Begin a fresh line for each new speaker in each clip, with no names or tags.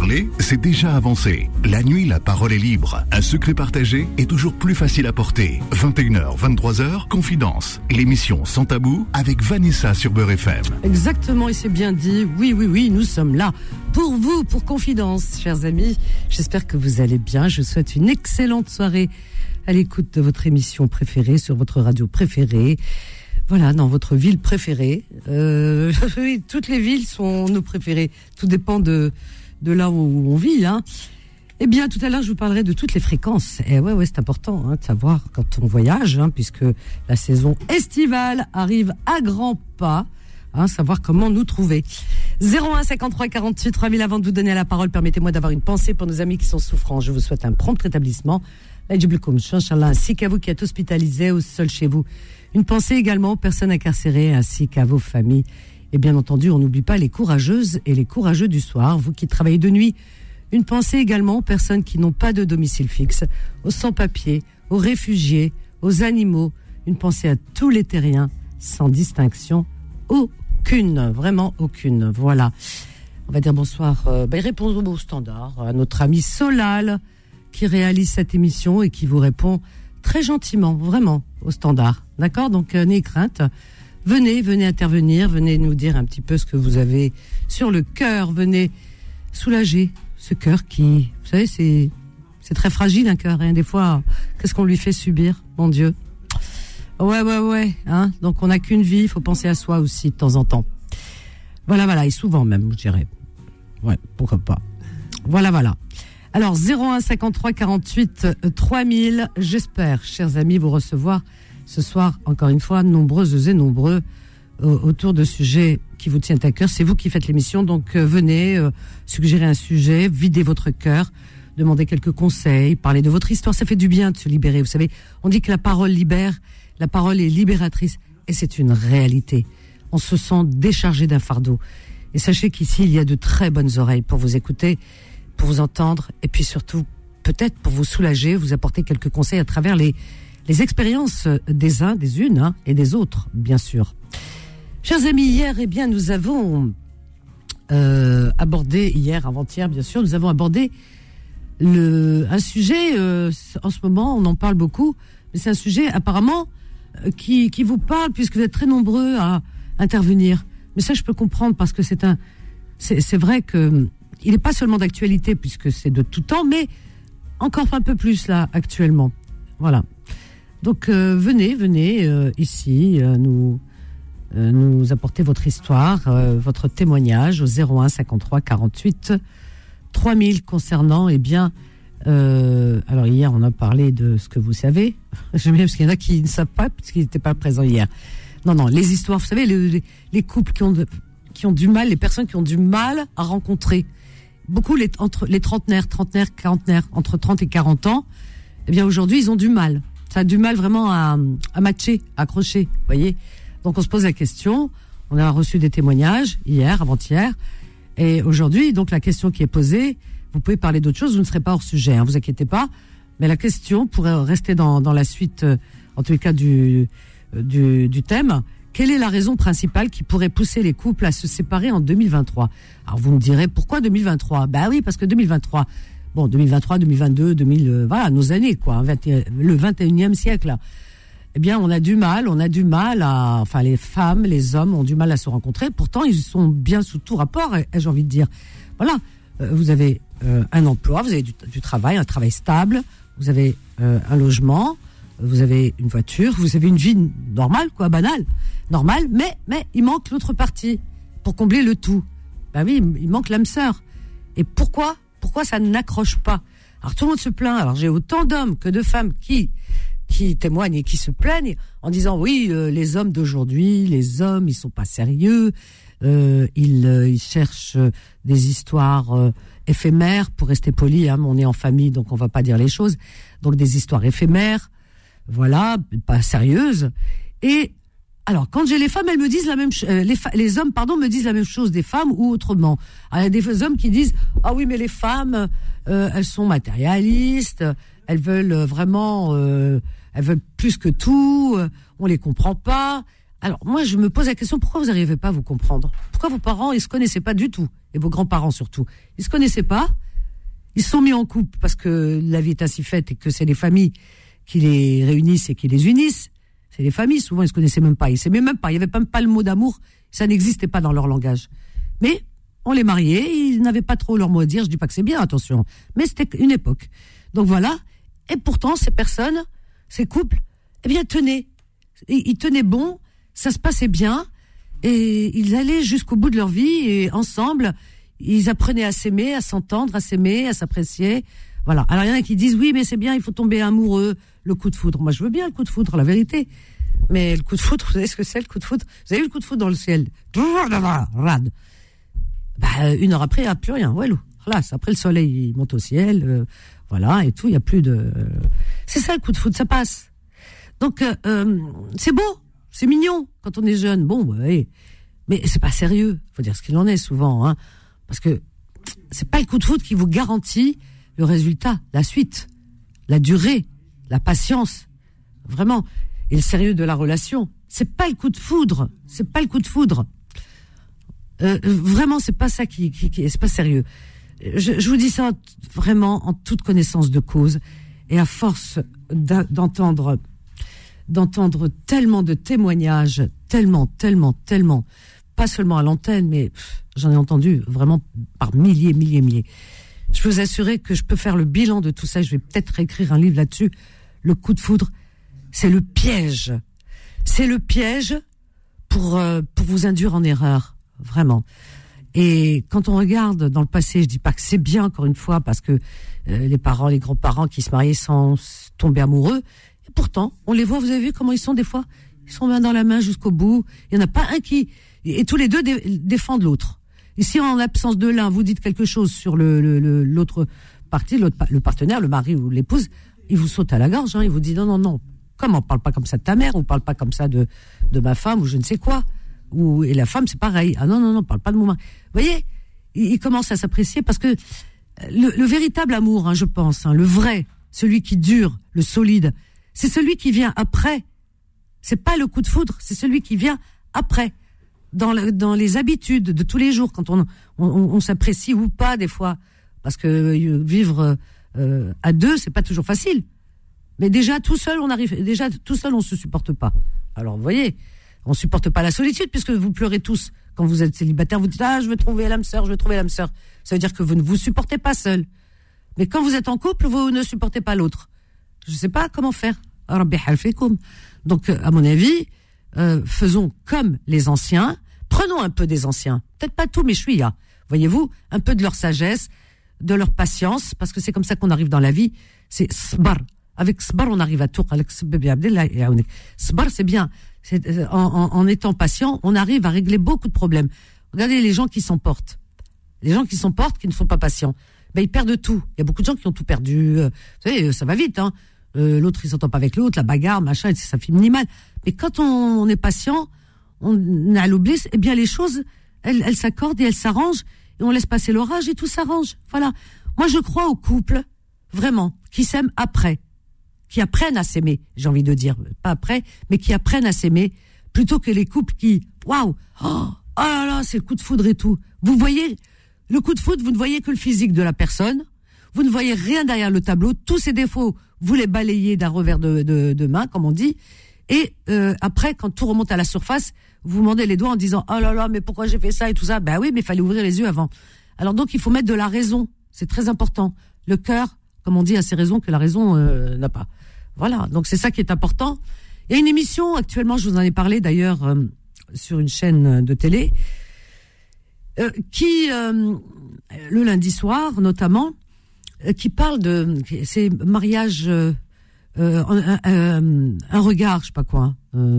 parler, c'est déjà avancé. La nuit, la parole est libre. Un secret partagé est toujours plus facile à porter. 21h, 23h, Confidence. L'émission Sans Tabou avec Vanessa sur Beurre FM.
Exactement, et c'est bien dit. Oui, nous sommes là pour vous, pour Confidence, chers amis. J'espère que vous allez bien. Je vous souhaite une excellente soirée à l'écoute de votre émission préférée, sur votre radio préférée. Voilà, dans votre ville préférée. Oui, toutes les villes sont nos préférées. Tout dépend de là où on vit, hein. Eh bien, tout à l'heure, je vous parlerai de toutes les fréquences. Et ouais, c'est important, hein, de savoir quand on voyage, hein, puisque la saison estivale arrive à grands pas, hein, savoir comment nous trouver. 01 53 48 3000. Avant de vous donner la parole, permettez-moi d'avoir une pensée pour nos amis qui sont souffrants. Je vous souhaite un prompt rétablissement. Ainsi qu'à vous qui êtes hospitalisés ou seuls chez vous. Une pensée également aux personnes incarcérées ainsi qu'à vos familles. Et bien entendu, on n'oublie pas les courageuses et les courageux du soir, vous qui travaillez de nuit. Une pensée également aux personnes qui n'ont pas de domicile fixe, aux sans-papiers, aux réfugiés, aux animaux. Une pensée à tous les terriens, sans distinction aucune, vraiment aucune. Voilà. On va dire bonsoir, il répond au standard, à notre ami Solal, qui réalise cette émission et qui vous répond très gentiment, vraiment, au standard. D'accord ? Donc, n'ayez crainte. Venez intervenir, venez nous dire un petit peu ce que vous avez sur le cœur. Venez soulager ce cœur qui, vous savez, c'est très fragile, un cœur. Hein. Des fois, qu'est-ce qu'on lui fait subir, mon Dieu ? Ouais. Hein. Donc, on n'a qu'une vie, il faut penser à soi aussi de temps en temps. Voilà, et souvent même, je dirais. Ouais, pourquoi pas. Voilà. Alors, 01 53 48 3000, j'espère, chers amis, vous recevoir ce soir, encore une fois, nombreuses et nombreux, autour de sujets qui vous tiennent à cœur. C'est vous qui faites l'émission, donc venez suggérer un sujet, videz votre cœur, demandez quelques conseils, parlez de votre histoire. Ça fait du bien de se libérer. Vous savez, on dit que la parole libère, la parole est libératrice, et c'est une réalité. On se sent déchargé d'un fardeau. Et sachez qu'ici, il y a de très bonnes oreilles pour vous écouter, pour vous entendre, et puis surtout, peut-être pour vous soulager, vous apporter quelques conseils à travers les expériences des uns, des unes, hein, et des autres, bien sûr. Chers amis, hier, nous avons abordé, avant-hier, bien sûr, nous avons abordé un sujet, en ce moment, on en parle beaucoup, mais c'est un sujet, apparemment, qui vous parle, puisque vous êtes très nombreux à intervenir. Mais ça, je peux comprendre, parce que c'est vrai que il n'est pas seulement d'actualité, puisque c'est de tout temps, mais encore un peu plus là, actuellement. Voilà. Donc, venez ici, nous apporter votre histoire, votre témoignage au 01 53 48 3000 concernant, alors hier, on a parlé de ce que vous savez. J'aime bien, parce qu'il y en a qui ne savent pas, parce qu'ils n'étaient pas présents hier. Non, les histoires, vous savez, les couples qui ont du mal, les personnes qui ont du mal à rencontrer. Beaucoup entre les trentenaires, quarantenaires, entre 30 et 40 ans, eh bien aujourd'hui, ils ont du mal. Ça a du mal vraiment à matcher, à accrocher, vous voyez. Donc on se pose la question, on a reçu des témoignages hier, avant-hier, et aujourd'hui, donc la question qui est posée, vous pouvez parler d'autre chose, vous ne serez pas hors sujet, hein, vous inquiétez pas, mais la question pourrait rester dans la suite, en tous les cas du thème. Quelle est la raison principale qui pourrait pousser les couples à se séparer en 2023 ? Alors vous me direz, pourquoi 2023 ? Ben oui, parce que 2023, 2022, voilà, nos années, quoi, le 21e siècle, là. Eh bien, on a du mal les femmes, les hommes ont du mal à se rencontrer. Pourtant, ils sont bien sous tout rapport, j'ai envie de dire. Voilà, vous avez un emploi, vous avez du travail, un travail stable, vous avez un logement, vous avez une voiture, vous avez une vie normale, quoi, banale, normale, mais il manque l'autre partie pour combler le tout. Ben oui, il manque l'âme sœur. Et pourquoi ça n'accroche pas ? Alors tout le monde se plaint. Alors j'ai autant d'hommes que de femmes qui témoignent et qui se plaignent en disant oui, les hommes d'aujourd'hui, les hommes, ils sont pas sérieux, ils cherchent des histoires éphémères, pour rester poli, hein, on est en famille donc on va pas dire les choses. Donc des histoires éphémères, voilà, pas sérieuses. Et alors, quand j'ai les femmes, elles me disent la même chose. Les hommes, me disent la même chose des femmes ou autrement. Alors, il y a des hommes qui disent ah oui, mais les femmes, elles sont matérialistes, elles veulent vraiment, elles veulent plus que tout. On les comprend pas. Alors, moi, je me pose la question, pourquoi vous n'arrivez pas à vous comprendre? Pourquoi vos parents, ils se connaissaient pas du tout? Et vos grands-parents surtout. Ils se connaissaient pas. Ils se sont mis en couple parce que la vie est ainsi faite et que c'est les familles qui les réunissent et qui les unissent. C'est les familles, souvent, ils se connaissaient même pas. Ils s'aimaient même pas. Il y avait même pas le mot d'amour. Ça n'existait pas dans leur langage. Mais, on les mariait, ils n'avaient pas trop leur mot à dire. Je dis pas que c'est bien, attention. Mais c'était une époque. Donc voilà. Et pourtant, ces personnes, ces couples, eh bien, tenaient. Ils tenaient bon. Ça se passait bien. Et ils allaient jusqu'au bout de leur vie. Et ensemble, ils apprenaient à s'aimer, à s'entendre, à s'aimer, à s'apprécier. Voilà. Alors, il y en a qui disent, oui, mais c'est bien, il faut tomber amoureux. Le coup de foudre. Moi, je veux bien le coup de foudre, la vérité. Mais le coup de foudre, vous savez ce que c'est, le coup de foudre? Vous avez vu le coup de foudre dans le ciel? Rad. Bah, 1 heure après, il n'y a plus rien. Ouais, là, après le soleil, il monte au ciel, voilà, et tout, il n'y a plus de... C'est ça, le coup de foudre, ça passe. Donc, c'est beau, c'est mignon, quand on est jeune. Bon, ouais, mais c'est pas sérieux. Faut dire ce qu'il en est, souvent, hein. Parce que c'est pas le coup de foudre qui vous garantit le résultat, la suite, la durée, la patience. Vraiment. Et le sérieux de la relation. C'est pas le coup de foudre. C'est pas le coup de foudre. Vraiment, c'est pas ça c'est pas sérieux. Je vous dis ça vraiment en toute connaissance de cause et à force d'entendre tellement de témoignages, tellement, pas seulement à l'antenne, mais j'en ai entendu vraiment par milliers. Je peux vous assurer que je peux faire le bilan de tout ça. Je vais peut-être écrire un livre là-dessus. Le coup de foudre, c'est le piège. C'est le piège pour vous induire en erreur. Vraiment. Et quand on regarde dans le passé, je dis pas que c'est bien, encore une fois, parce que les parents, les grands-parents qui se mariaient sans tomber amoureux, et pourtant, on les voit, vous avez vu comment ils sont des fois? Ils sont main dans la main jusqu'au bout. Il y en a pas un qui... Et tous les deux défendent l'autre. Et si en l'absence de l'un, vous dites quelque chose sur l'autre partie, le partenaire, le mari ou l'épouse, il vous saute à la gorge, hein, il vous dit non. Comment? On parle pas comme ça de ta mère, ou parle pas comme ça de ma femme, ou je ne sais quoi. Et la femme, c'est pareil. Ah non, parle pas de mon mari. Vous voyez, il commence à s'apprécier parce que le véritable amour, hein, je pense, hein, le vrai, celui qui dure, le solide, c'est celui qui vient après. C'est pas le coup de foudre, c'est celui qui vient après. Dans les habitudes de tous les jours, quand on s'apprécie ou pas des fois, parce que vivre à deux, c'est pas toujours facile. Mais déjà tout seul, on se supporte pas. Alors vous voyez, on supporte pas la solitude puisque vous pleurez tous quand vous êtes célibataire. Vous dites je veux trouver l'âme sœur. Ça veut dire que vous ne vous supportez pas seul. Mais quand vous êtes en couple, vous ne supportez pas l'autre. Je sais pas comment faire. Donc à mon avis, faisons comme les anciens. Prenons un peu des anciens. Peut-être pas tout, mais chouïa. Voyez-vous, un peu de leur sagesse, de leur patience, parce que c'est comme ça qu'on arrive dans la vie. C'est sbar. Avec sbar, on arrive à tout. Sbar, c'est bien. En étant patient, on arrive à régler beaucoup de problèmes. Regardez les gens qui s'emportent. Les gens qui s'emportent, qui ne sont pas patients. Ben, ils perdent tout. Il y a beaucoup de gens qui ont tout perdu. Vous savez, ça va vite, hein. L'autre, il s'entend pas avec l'autre, la bagarre, machin, ça fait minimal. Mais quand on est patient, on a l'oubli, eh bien, les choses, elles s'accordent et elles s'arrangent, et on laisse passer l'orage et tout s'arrange. Voilà. Moi, je crois aux couples, vraiment, qui s'aiment après, qui apprennent à s'aimer, j'ai envie de dire. Pas après, mais qui apprennent à s'aimer, plutôt que les couples qui, waouh, oh là là, c'est le coup de foudre et tout. Vous voyez, le coup de foudre, vous ne voyez que le physique de la personne, vous ne voyez rien derrière le tableau, tous ses défauts, vous les balayez d'un revers de main, comme on dit, et après, quand tout remonte à la surface, vous mordez les doigts en disant « Oh là là, mais pourquoi j'ai fait ça et tout ça ?» Ben oui, mais il fallait ouvrir les yeux avant. Alors donc, il faut mettre de la raison, c'est très important. Le cœur, comme on dit, a ses raisons que la raison n'a pas. Voilà, donc c'est ça qui est important. Il y a une émission, actuellement, je vous en ai parlé d'ailleurs sur une chaîne de télé, qui, le lundi soir notamment, qui parle c'est mariage, un regard, je sais pas quoi,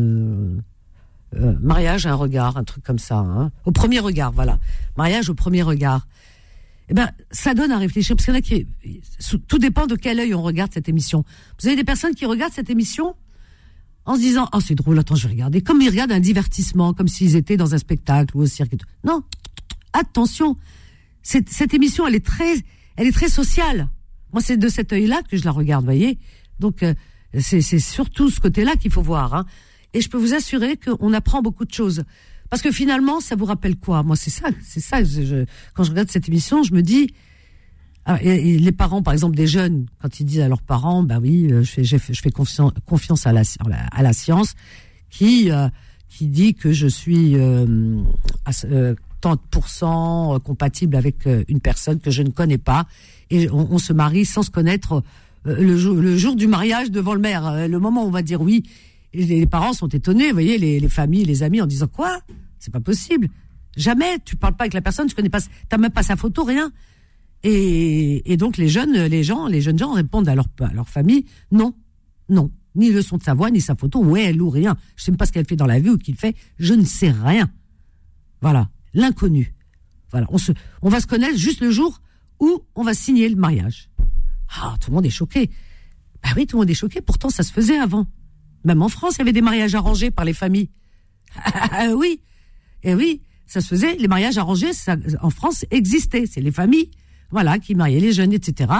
mariage à un regard, un truc comme ça, hein. Au premier regard, voilà. Mariage au premier regard. Eh ben, ça donne à réfléchir, parce qu'il y en a tout dépend de quel œil on regarde cette émission. Vous avez des personnes qui regardent cette émission en se disant, oh, c'est drôle, attends, je vais regarder. Comme ils regardent un divertissement, comme s'ils étaient dans un spectacle ou au cirque et tout. Non. Attention. Cette émission, elle est très sociale. Moi, c'est de cet œil-là que je la regarde, voyez. Donc, c'est surtout ce côté-là qu'il faut voir, hein. Et je peux vous assurer qu'on apprend beaucoup de choses. Parce que finalement, ça vous rappelle quoi? Moi, c'est ça. Quand je regarde cette émission, je me dis, et les parents, par exemple, des jeunes, quand ils disent à leurs parents, bah oui, je fais confiance à la science, qui dit que je suis tant de pourcents compatible avec une personne que je ne connais pas, et on se marie sans se connaître le jour du mariage devant le maire. Le moment où on va dire oui, et les parents sont étonnés, vous voyez, les familles, les amis, en disant quoi? C'est pas possible. Jamais, tu parles pas avec la personne, tu connais pas, t'as même pas sa photo, rien. Et donc les jeunes gens répondent à leur famille, non, ni le son de sa voix, ni sa photo, ou elle ou rien. Je sais même pas ce qu'elle fait dans la vie ou qu'il fait, je ne sais rien. Voilà, l'inconnu. Voilà, on va se connaître juste le jour où on va signer le mariage. Ah, tout le monde est choqué. Bah oui, tout le monde est choqué, pourtant ça se faisait avant. Même en France, il y avait des mariages arrangés par les familles. Oui, et oui, ça se faisait, les mariages arrangés, ça, en France, existaient. C'est les familles, voilà, qui mariaient les jeunes, etc.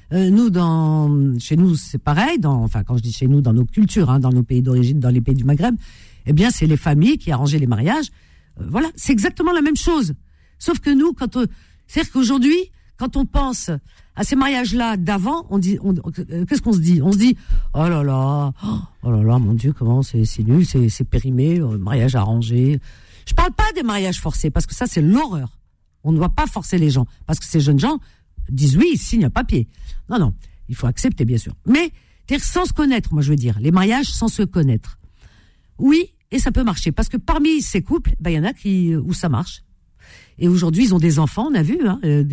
Chez nous, c'est pareil. Quand je dis chez nous, dans nos cultures, dans nos pays d'origine, dans les pays du Maghreb, eh bien, c'est les familles qui arrangeaient les mariages. Voilà, c'est exactement la même chose. Sauf que nous, c'est-à-dire qu'aujourd'hui, quand on pense à ces mariages-là d'avant, qu'est-ce qu'on se dit? On se dit, oh là là, mon Dieu, comment c'est nul, c'est périmé, mariage arrangé. Je parle pas des mariages forcés, parce que ça, c'est l'horreur. On ne doit pas forcer les gens, parce que ces jeunes gens disent oui, ils signent un papier. Non, il faut accepter, bien sûr. Mais, sans se connaître, moi je veux dire, les mariages sans se connaître. Oui, et ça peut marcher, parce que parmi ces couples, il y en a où ça marche. Et aujourd'hui, ils ont des enfants, on a vu,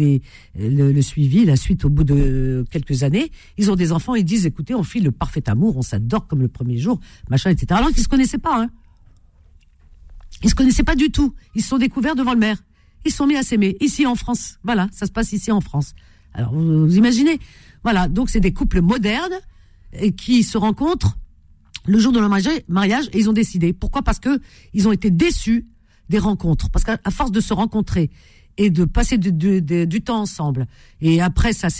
le suivi, la suite au bout de quelques années. Ils ont des enfants, ils disent, écoutez, on file le parfait amour, on s'adore comme le premier jour, machin, etc. Alors qu'ils se connaissaient pas, Ils se connaissaient pas du tout. Ils se sont découverts devant le maire. Ils se sont mis à s'aimer, ici en France. Voilà, ça se passe ici en France. Alors, vous imaginez? Voilà, donc c'est des couples modernes qui se rencontrent le jour de leur mariage et ils ont décidé. Pourquoi? Parce que ils ont été déçus des rencontres. Parce qu'à force de se rencontrer et de passer du temps ensemble, et après ça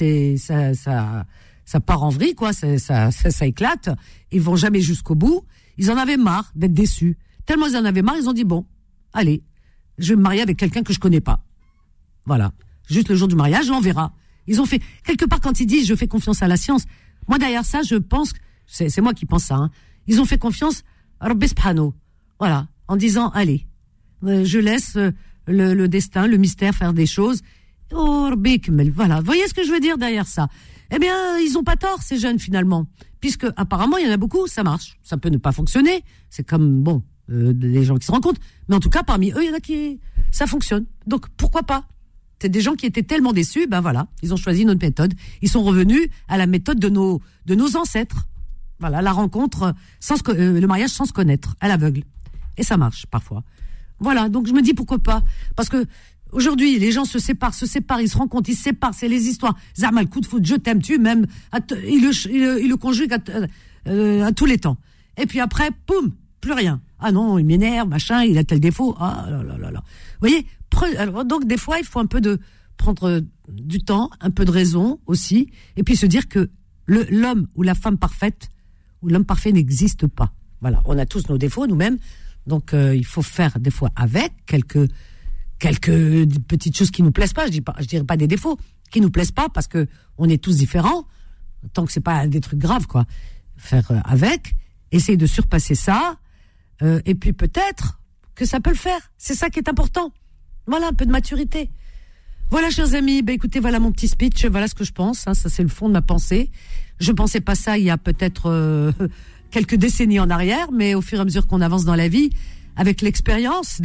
part en vrille, quoi, ça éclate, ils vont jamais jusqu'au bout. Ils en avaient marre d'être déçus. Tellement ils en avaient marre, ils ont dit bon, allez, je vais me marier avec quelqu'un que je connais pas. Voilà. Juste le jour du mariage, on verra. Ils ont fait, quelque part, quand ils disent je fais confiance à la science, moi derrière ça, je pense, c'est moi qui pense ça, ils ont fait confiance à Rabbi Subhanahu. Voilà. En disant, allez, je laisse le destin, le mystère faire des choses. Oh, Rabbi Kmel. Voilà. Vous voyez ce que je veux dire derrière ça? Eh bien, ils ont pas tort, ces jeunes, finalement. Puisque, apparemment, il y en a beaucoup, ça marche. Ça peut ne pas fonctionner. C'est comme, des gens qui se rencontrent. Mais en tout cas, parmi eux, il y en a ça fonctionne. Donc, pourquoi pas? C'est des gens qui étaient tellement déçus, voilà, ils ont choisi notre méthode. Ils sont revenus à la méthode de nos ancêtres. Voilà, la rencontre, le mariage sans se connaître, à l'aveugle. Et ça marche, parfois. Voilà, donc je me dis pourquoi pas. Parce que, aujourd'hui, les gens se séparent, ils se rencontrent, ils se séparent, c'est les histoires. Zama, le coup de foot, je t'aime, tu m'aimes. Il le conjugue à tous les temps. Et puis après, poum, plus rien. Ah non, il m'énerve, machin, il a tel défaut. Ah là là là là. Vous voyez, alors, donc des fois, il faut un peu prendre du temps, un peu de raison aussi, et puis se dire que l'homme ou la femme parfaite, ou l'homme parfait n'existe pas. Voilà, on a tous nos défauts nous-mêmes, donc il faut faire des fois avec quelques petites choses qui nous plaisent pas. Je dirais pas des défauts qui nous plaisent pas parce que on est tous différents, tant que c'est pas des trucs graves, quoi. Faire avec, essayer de surpasser ça. Et puis peut-être que ça peut le faire. C'est ça qui est important. Voilà, un peu de maturité. Voilà, chers amis, écoutez, voilà mon petit speech, voilà ce que je pense. Ça, c'est le fond de ma pensée. Je pensais pas ça il y a peut-être quelques décennies en arrière, mais au fur et à mesure qu'on avance dans la vie, avec l'expérience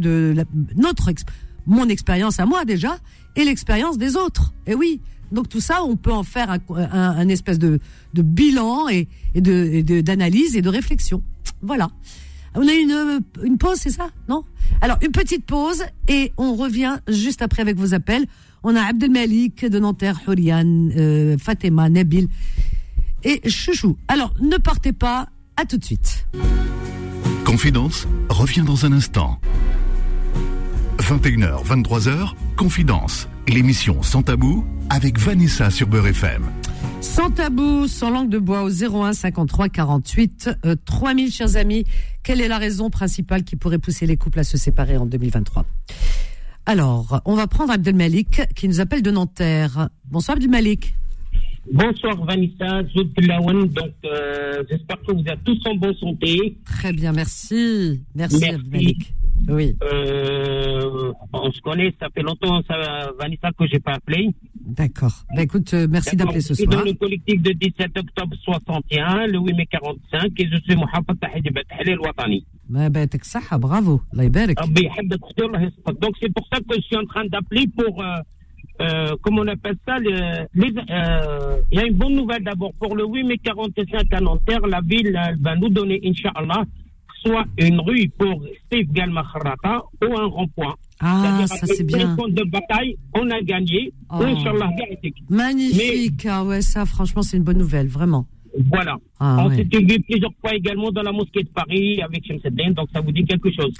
mon expérience à moi déjà, et l'expérience des autres. Et oui, donc tout ça, on peut en faire un espèce de bilan et d'analyse et de réflexion. Voilà. On a une pause, c'est ça? Non? Alors, une petite pause et on revient juste après avec vos appels. On a Abdelmalik de Nanterre, Hurian, Fatima, Nabil et Chouchou. Alors, ne partez pas, à tout de suite.
Confidence revient dans un instant. 21h, 23h, Confidence, l'émission Sans Tabou avec Vanessa sur Beurre FM.
Sans tabou, sans langue de bois au 01 53 48 3000, chers amis. Quelle est la raison principale qui pourrait pousser les couples à se séparer en 2023? Alors, on va prendre Abdelmalik qui nous appelle de Nanterre. Bonsoir Abdelmalik.
Bonsoir Vanessa, Zoudlaouen. Donc, j'espère que vous êtes tous en bonne santé.
Très bien, merci. Merci. Abdelmalik. Oui.
On se connaît, ça fait longtemps, Vanessa, que j'ai pas appelé.
D'accord. Écoute, merci d'appeler ce soir.
Je suis dans le collectif de 17 octobre 61, le 8 mai 45, et je suis Mohamed Tahid Bathali Al-Watani.
Bravo. Allah yabarak.
Donc, c'est pour ça que je suis en train d'appeler pour... comment on appelle ça, il y a une bonne nouvelle d'abord pour le 8 mai 45 à Nanterre. La ville va nous donner, Inch'Allah, soit une rue pour Steve Galma Kharrata ou un rond-point.
Ah, ça c'est bien.
De bataille, on a gagné. Inch'Allah,
magnifique. Ah ouais, ça franchement c'est une bonne nouvelle, vraiment.
Voilà. On s'est vu plusieurs fois également dans la mosquée de Paris avec Shamseddin, donc ça vous dit quelque chose.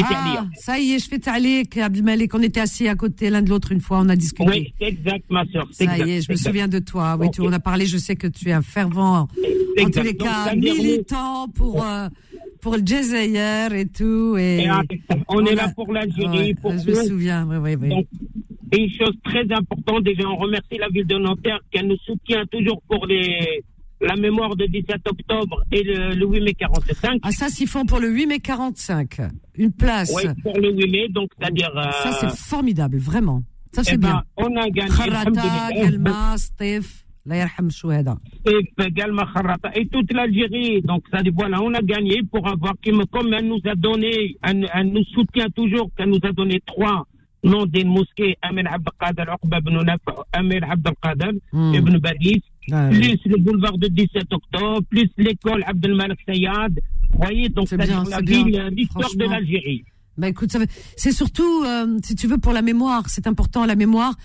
Ça y est, je fais t'alik, Abdelmalik. On était assis à côté l'un de l'autre une fois, on a discuté.
Oui, c'est exact, ma soeur.
Ça y est, je me souviens de toi. Oui, on a parlé, je sais que tu es un fervent, en tous les cas, militant pour le Jazaïr et tout. Et
on est là pour l'Algérie, pour
je me souviens, oui.
Donc, une chose très importante, déjà, on remercie la ville de Nanterre qu'elle nous soutient toujours pour la mémoire de 17 octobre et le 8 mai 45.
Ah, ça, s'ils font pour le 8 mai 45. Une place.
Oui, pour le 8 mai, donc, c'est-à-dire...
Ça, c'est formidable, vraiment. Ça, c'est bien.
On a gagné.
Kharrata, Galma, Stef, la yarham Chouhada.
Stef, Galma, Kharrata, et toute l'Algérie. Donc, ça dit, voilà, on a gagné pour avoir, comme elle nous a donné, elle nous soutient toujours, qu'elle nous a donné 3 noms des mosquées, Amir Abdelkader, Uqba ibn Nafa, Amir Abdelkader, Ibn Badis, plus le boulevard de 17 octobre, plus l'école Abdelmalek Sayad. Vous voyez, donc c'est bien, la ville, l'histoire de l'Algérie.
Bah écoute, c'est surtout, si tu veux, pour la mémoire. C'est important, la mémoire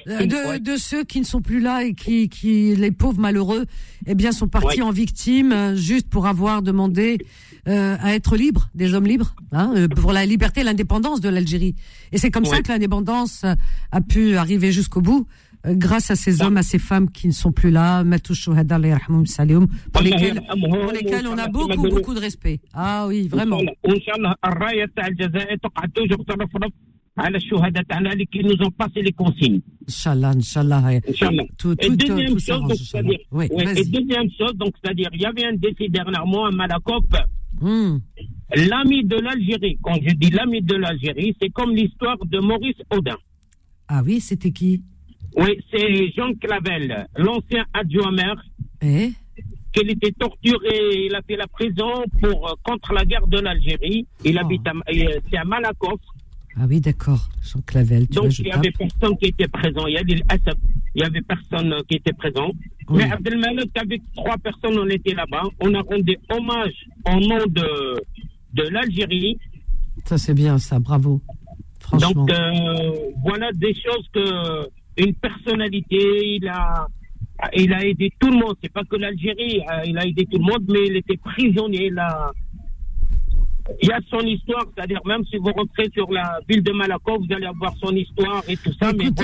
de ceux qui ne sont plus là et qui les pauvres malheureux, eh bien, sont partis en victime juste pour avoir demandé à être libres, des hommes libres, pour la liberté et l'indépendance de l'Algégie. Et c'est comme ça que l'indépendance a pu arriver jusqu'au bout. Grâce à ces hommes, à ces femmes qui ne sont plus là, pour lesquels on a beaucoup de respect. Ah oui, vraiment.
على الشهداء تاعنا اللي nous ont passé les consignes.
Inch'Allah.
Et deuxième chose, donc c'est-à-dire il y avait un décès dernièrement à Malakoff. L'ami de l'Algérie. Quand je dis l'ami de l'Algérie, c'est comme l'histoire de Maurice Audin.
Ah oui, c'était qui?
Oui, c'est Jean Clavel, l'ancien adjoint maire. Qu'il était torturé, il a fait la prison contre la guerre de l'Algérie. Il habite c'est à Malakoff.
Ah oui, d'accord, Jean Clavel.
Donc, il y avait personne qui était présent. Il y avait personne qui était présent. Oui. Mais Abdelmalek, avec 3 personnes, on était là-bas. On a rendu hommage au nom de l'Algérie.
Ça, c'est bien, ça, bravo. Franchement.
Donc, voilà des choses que une personnalité, il a aidé tout le monde. C'est pas que l'Algérie, il a aidé tout le monde, mais il était prisonnier, il y a son histoire, c'est-à-dire même si vous rentrez sur la ville de Malakoff, vous allez avoir son histoire et tout ça.
Écoute,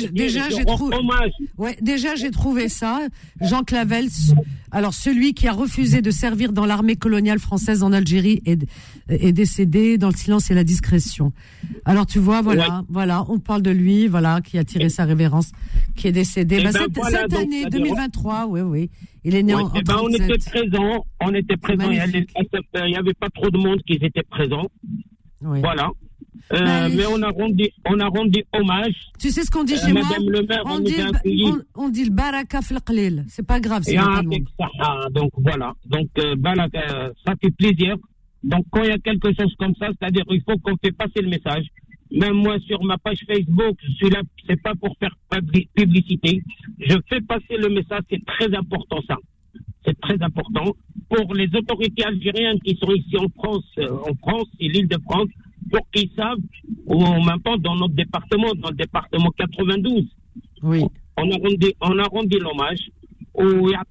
mais déjà j'ai trouvé ça. Jean Clavel, alors celui qui a refusé de servir dans l'armée coloniale française en Algérie est décédé dans le silence et la discrétion. Alors tu vois, voilà, on parle de lui, qui a tiré sa révérence, qui est décédé. Cette année 2023, oui. Il est né en 37.
On était présents. Il n'y avait pas trop de monde qui était présent. Oui. Voilà. Mais on a rendu hommage.
Tu sais ce qu'on dit chez moi? On dit le baraka fil qlil. C'est pas grave.
Donc voilà. Donc baraka, ça fait plaisir. Donc quand il y a quelque chose comme ça, c'est-à-dire il faut qu'on fait passer le message. Même moi sur ma page Facebook, je suis là, c'est pas pour faire publicité. Je fais passer le message, c'est très important ça. C'est très important pour les autorités algériennes qui sont ici en France et l'île de France, pour qu'ils savent, ou même pas dans notre département, dans le département 92.
Oui.
On a rendu l'hommage. Où il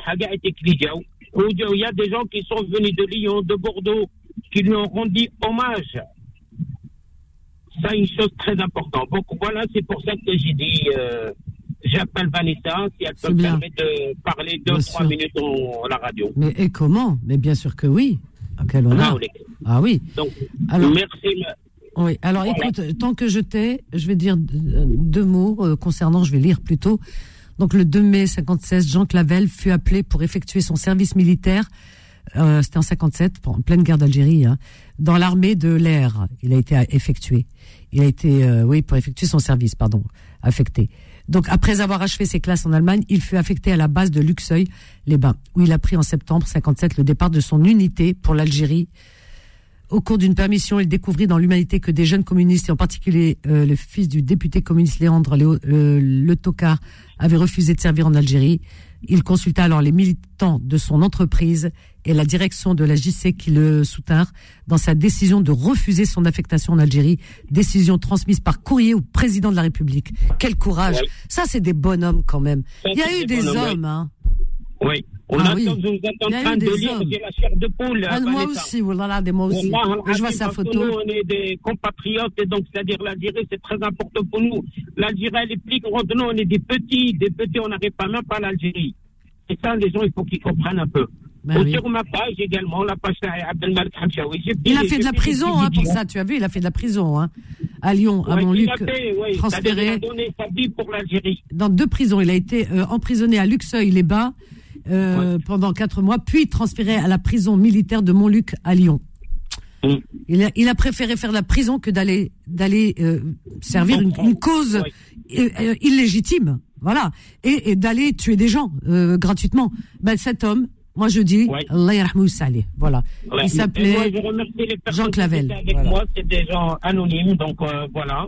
y a des gens qui sont venus de Lyon, de Bordeaux, qui lui ont rendu hommage. Ça, une chose très importante. Donc voilà, c'est pour ça que j'ai dit, j'appelle Vanessa, si elle peut me permettre de parler 2-3 minutes à la radio.
Mais et comment? Mais bien sûr que oui. Quel honneur. Ah oui.
Donc,
alors,
merci.
Oui, alors écoute, tant que je t'ai, je vais dire deux mots concernant, je vais lire plutôt. Donc le 2 mai 56, Jean Clavel fut appelé pour effectuer son service militaire, c'était en 57, en pleine guerre d'Algérie, hein, dans l'armée de l'air. Il a été effectué. Il a été, pour effectuer son service, affecté. Donc après avoir achevé ses classes en Allemagne, il fut affecté à la base de Luxeuil-les-Bains, où il a pris en septembre 57 le départ de son unité pour l'Algérie. Au cours d'une permission, il découvrit dans l'humanité que des jeunes communistes, et en particulier le fils du député communiste Léandre Le Tocard, avait refusé de servir en Algérie. Il consulta alors les militants de son entreprise et la direction de la JC qui le soutinrent dans sa décision de refuser son affectation en Algérie, décision transmise par courrier au président de la République. Quel courage. Ouais. Ça, c'est des bonhommes quand même. Il y a eu des hommes, hein.
Oui. Vous êtes en train de lire, j'ai la chair de poule.
Moi aussi, voilà, moi aussi. Je vois sa photo.
Nous, on est des compatriotes, et donc, c'est-à-dire l'Algérie, c'est très important pour nous. L'Algérie, elle est plus grande. Nous, on est des petits, on n'arrive pas même pas à l'Algérie. Et ça, les gens, il faut qu'ils comprennent un peu. Oui. Sur ma page également, la page Abdelmalek Hamchaoui.
Il a fait de la prison, pour ça, tu as vu, il a fait de la prison, hein, à Lyon, à Montluc, transféré.
Il a donné sa vie pour l'Algérie.
Dans 2 prisons, il a été emprisonné à Luxeuil-les-Bains, pendant 4 mois, puis transféré à la prison militaire de Montluc à Lyon. Il a préféré faire la prison que d'aller servir une cause illégitime, voilà, et d'aller tuer des gens gratuitement. Ben cet homme, moi je dis, Allah yarhamou salih, voilà. Ouais. Il s'appelait Jean Clavel.
Avec moi, c'est des gens anonymes, donc voilà.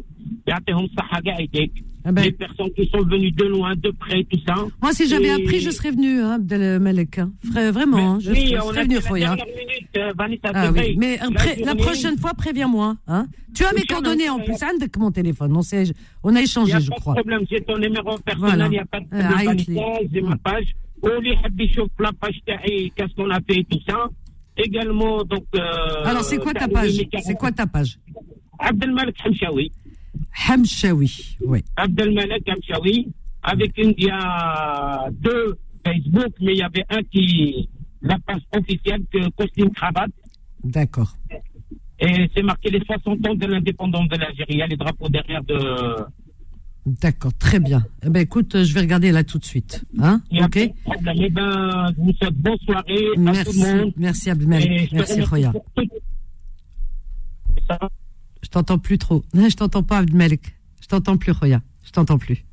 Les personnes qui sont venues de loin, de près, tout ça.
Moi, si j'avais appris, je serais venu, Abdelmalek. Vraiment, je serais venu, Khoya. Oui. Mais la prochaine fois, préviens-moi. Hein. Tu as mes coordonnées en plus, avec mon téléphone. On a échangé, je crois.
Il n'y a pas de problème, j'ai ton numéro personnel, il n'y a pas de problème. J'ai ma page. La page qu'est-ce qu'on a fait et tout ça. Également, donc.
Alors, c'est quoi ta page?
Abdelmalek Hamchaoui.
Hamchaoui, oui.
Abdelmalek Hamchaoui. Il y a 2 Facebook, mais il y avait un la page officielle, costume cravate.
D'accord.
Et c'est marqué les 60 ans de l'indépendance de l'Algérie. Il y a les drapeaux derrière de.
D'accord, très bien. Eh ben, écoute, je vais regarder là tout de suite. Hein? Ok.
Eh ben, je vous souhaite bonne soirée à tout le monde.
Merci Abdelmalek. Merci Khoya. Je t'entends plus trop. Non, je t'entends pas Abdelmalek. Je t'entends plus Khoya. Je t'entends plus.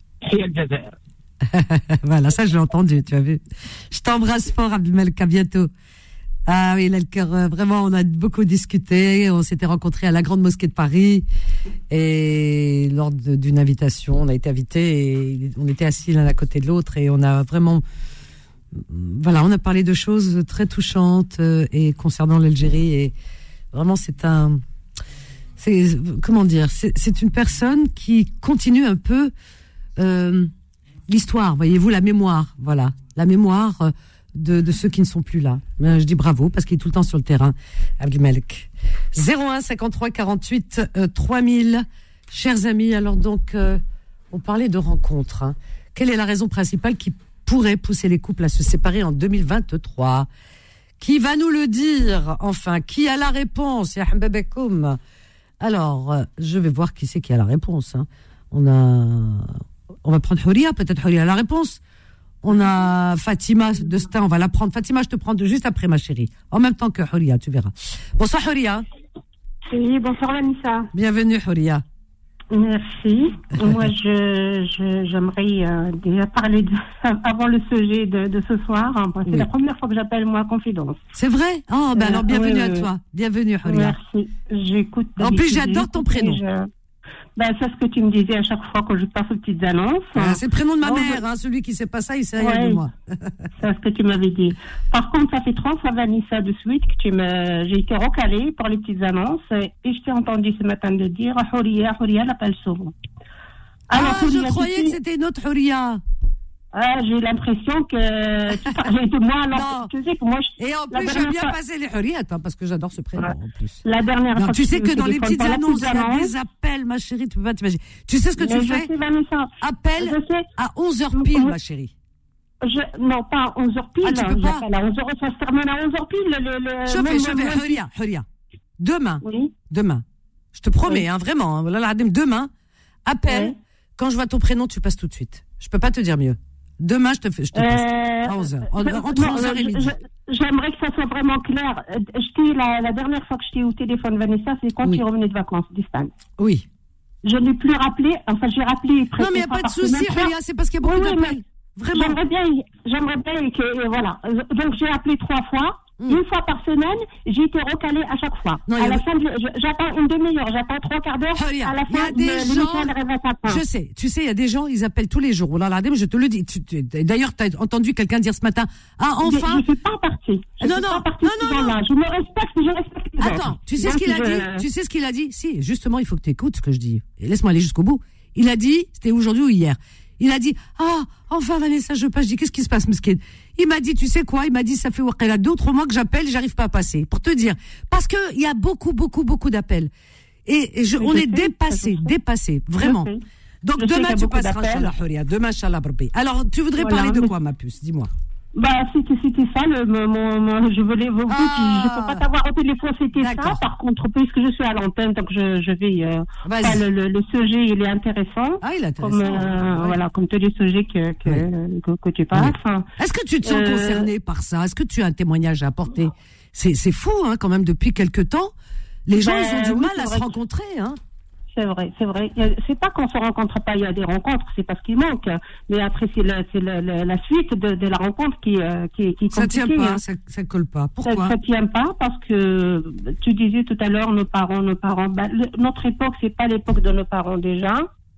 Voilà, ça je l'ai entendu, tu as vu. Je t'embrasse fort Abdelmalek, à bientôt. Ah oui, il a le cœur, vraiment, on a beaucoup discuté, on s'était rencontrés à la Grande Mosquée de Paris, et lors d'une invitation, on a été invités, et on était assis l'un à côté de l'autre, et on a vraiment, voilà, on a parlé de choses très touchantes, et concernant l'Algérie, et vraiment comment dire, c'est une personne qui continue un peu, l'histoire, voyez-vous, la mémoire, voilà, la mémoire, de ceux qui ne sont plus là. Je dis bravo parce qu'il est tout le temps sur le terrain. Abdelmalek. 01 53 48 3000. Chers amis, alors donc on parlait de rencontres. Hein. Quelle est la raison principale qui pourrait pousser les couples à se séparer en 2023? Qui va nous le dire? Enfin, qui a la réponse? Ya Hababakoum. Alors, je vais voir qui c'est qui a la réponse. Hein. On va prendre Houria, peut-être Houria a la réponse. On a Fatima de Stein, on va la prendre. Fatima, je te prends juste après, ma chérie. En même temps que Houria, tu verras. Bonsoir, Houria.
Oui, bonsoir, Vanessa.
Bienvenue, Houria.
Merci. Moi, j'aimerais déjà parler avant le sujet de ce soir. C'est la première fois que j'appelle, moi, Confidence.
C'est vrai? Oh, ben alors, bienvenue à toi. Bienvenue, Houria.
Merci. J'écoute.
En plus, j'adore ton prénom.
C'est ce que tu me disais à chaque fois que je passe aux petites annonces.
C'est le prénom de ma mère, hein. Celui qui ne sait pas ça, il ne sait rien de moi.
C'est ce que tu m'avais dit. Par contre, ça fait 3 fois, Vanessa, de suite, que j'ai été recalée par les petites annonces, et je t'ai entendu ce matin de dire Houria l'appelle souvent.
Alors, je croyais que c'était une autre Houria.
J'ai l'impression que tu parlais de moi. Alors, tu sais que moi,
et en plus, j'aime bien passer les Houria, parce que j'adore ce prénom, en plus.
La dernière fois.
Tu sais que dans les petites annonces, il y a des appels, ma chérie, tu peux pas t'imaginer. Tu sais ce que tu fais? Appel à 11h pile, ma chérie.
Non, pas à 11h pile.
Tu peux pas.
À 11h, ça se termine à 11h pile.
Je vais, Huria. Demain.
Oui.
Demain. Je te promets, vraiment. Demain, appelle.
Oui.
Quand je vois ton prénom, tu passes tout de suite. Je peux pas te dire mieux. Demain, je te passe à 11h. Entre 11h et midi.
J'aimerais que ça soit vraiment clair. La dernière fois que je t'ai eu au téléphone, Vanessa, c'est quand tu es revenue de vacances d'Espagne.
Oui.
Je n'ai plus rappelé. Enfin, j'ai rappelé.
Non, mais il n'y a pas de souci, Huria. C'est parce qu'il y a beaucoup d'appels. Vraiment.
J'aimerais bien que, voilà. Donc, j'ai appelé 3 fois. Une fois par semaine, j'ai été recalée à chaque fois. Non, à la fin, j'attends une demi-heure, j'attends 3 quarts d'heure. À la fin,
je sais, tu sais, il y a des gens, ils appellent tous les jours. Oh là là, je te le dis. D'ailleurs, tu as entendu quelqu'un dire ce matin, enfin.
Je ne suis pas partie.
Non.
Je me respecte, les
Attends,
autres.
tu sais ce qu'il a dit? Tu sais ce qu'il a dit? Si, justement, il faut que tu écoutes ce que je dis. Et laisse-moi aller jusqu'au bout. Il a dit, c'était aujourd'hui ou hier. Il a dit, enfin, Vanessa, je passe. Je dis, qu'est-ce qui se passe, Meskin? Il m'a dit, tu sais quoi? Il m'a dit, ça fait 2 ou 3 mois que j'appelle, j'arrive pas à passer. Pour te dire. Parce que il y a beaucoup d'appels. On est dépassé, vraiment. Donc, demain, tu passeras, Inch'Allah, Huria. Demain, Inch'Allah, Rabbi. Alors, tu voudrais parler de quoi, ma puce? Dis-moi.
C'était ça, je voulais vous dire, je ne peux pas t'avoir au téléphone, c'était ça. Par contre, puisque je suis à l'antenne, donc je vais, le sujet, il est intéressant.
Il est intéressant.
Voilà, comme tous les sujets que tu passes.
Oui. Est-ce que tu te sens concerné par ça? Est-ce que tu as un témoignage à apporter? C'est fou, quand même, depuis quelque temps. Les gens, ils ont du mal à se rencontrer,
C'est vrai. C'est pas qu'on se rencontre pas, il y a des rencontres, c'est parce qu'il manque. Mais après, c'est la suite de la rencontre qui est compliquée.
Ça tient pas, ça colle pas. Pourquoi?
Ça tient pas parce que tu disais tout à l'heure, nos parents. Notre époque, c'est pas l'époque de nos parents déjà.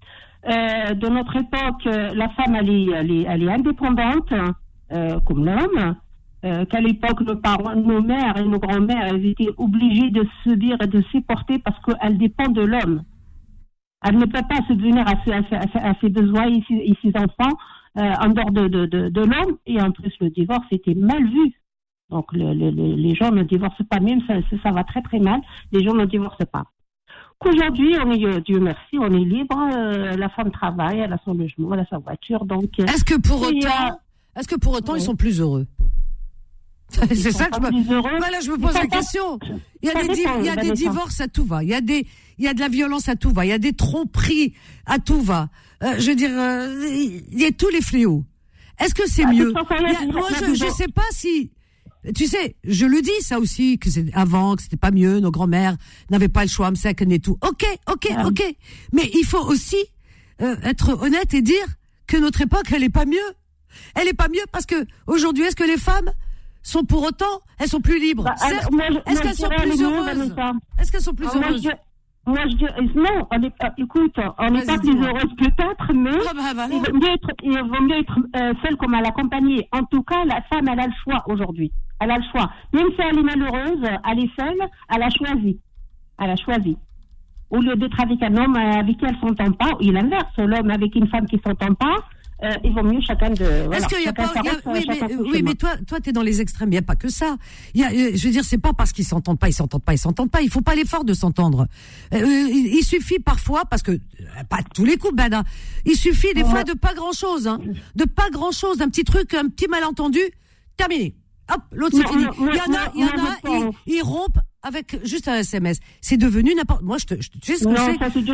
De notre époque, la femme, elle est indépendante, comme l'homme. Qu'à l'époque, nos mères et nos grand-mères, elles étaient obligées de se dire et de supporter parce qu'elles dépendent de l'homme. Elle ne peut pas subvenir à ses besoins et ses enfants en dehors de l'homme. Et en plus, le divorce était mal vu. Donc, les gens ne divorcent pas, même ça va très très mal. Les gens ne divorcent pas. Qu'aujourd'hui, Dieu merci, on est libre. La femme travaille, elle a son logement, elle a sa voiture. Donc,
est-ce que pour autant, ils sont plus heureux? C'est ça que je me pose la question. Il y a des divorces à tout va. Il y a de la violence à tout va. Il y a des tromperies à tout va. Je veux dire, il y a tous les fléaux. Est-ce que c'est mieux? Moi, je sais pas si, tu sais, je le dis ça aussi, que c'est avant, que c'était pas mieux, nos grands-mères n'avaient pas le choix, et tout. Ok. Mais il faut aussi, être honnête et dire que notre époque, elle est pas mieux. Elle est pas mieux parce que aujourd'hui, est-ce que les femmes sont pour autant, elles sont plus libres. Certes, est-ce qu'elles sont plus heureuses? Est-ce qu'elles sont plus heureuses?
Moi, je dis, non, écoute, on n'est pas plus heureuse peut-être, mais il vaut mieux être seule comme à la compagnie. En tout cas, la femme, elle a le choix aujourd'hui. Elle a le choix. Même si elle est malheureuse, elle est seule, elle a choisi. Au lieu d'être avec un homme avec qui elle ne s'entend pas, ou l'inverse, l'homme avec une femme qui ne s'entend pas, il vaut mieux chacun de.
Est-ce qu'il y a pas? Oui, mais toi, t'es dans les extrêmes. Il y a pas que ça. Je veux dire, c'est pas parce qu'ils s'entendent pas. Il faut pas l'effort de s'entendre. Il suffit parfois, parce que pas tous les coups, il suffit des fois de pas grand chose, d'un petit truc, un petit malentendu, terminé. Hop, l'autre c'est fini. Il y en a, ils rompent avec juste un SMS. C'est devenu n'importe. Moi, tu sais ce que c'est.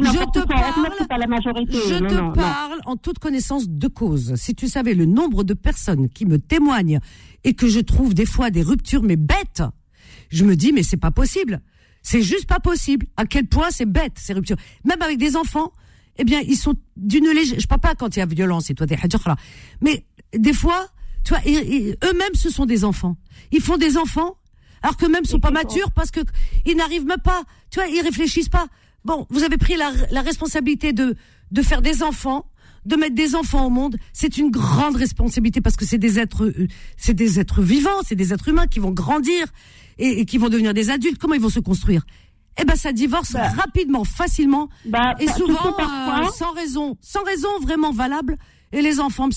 Je te parle en toute connaissance de cause. Si tu savais le nombre de personnes qui me témoignent et que je trouve des fois des ruptures mais bêtes, je me dis mais c'est pas possible. C'est juste pas possible. À quel point c'est bête ces ruptures. Même avec des enfants, eh bien ils sont d'une légère. Je parle pas quand il y a violence et toi des hadjara. Mais des fois, tu vois, eux-mêmes ce sont des enfants. Ils font des enfants. Alors que même sont pas matures parce que ils n'arrivent même pas, tu vois, ils réfléchissent pas. Bon, vous avez pris la responsabilité de faire des enfants, de mettre des enfants au monde. C'est une grande responsabilité parce que c'est des êtres vivants, c'est des êtres humains qui vont grandir et qui vont devenir des adultes. Comment ils vont se construire? Eh ben, ça divorce rapidement, facilement, et souvent sans raison vraiment valable. Et les enfants,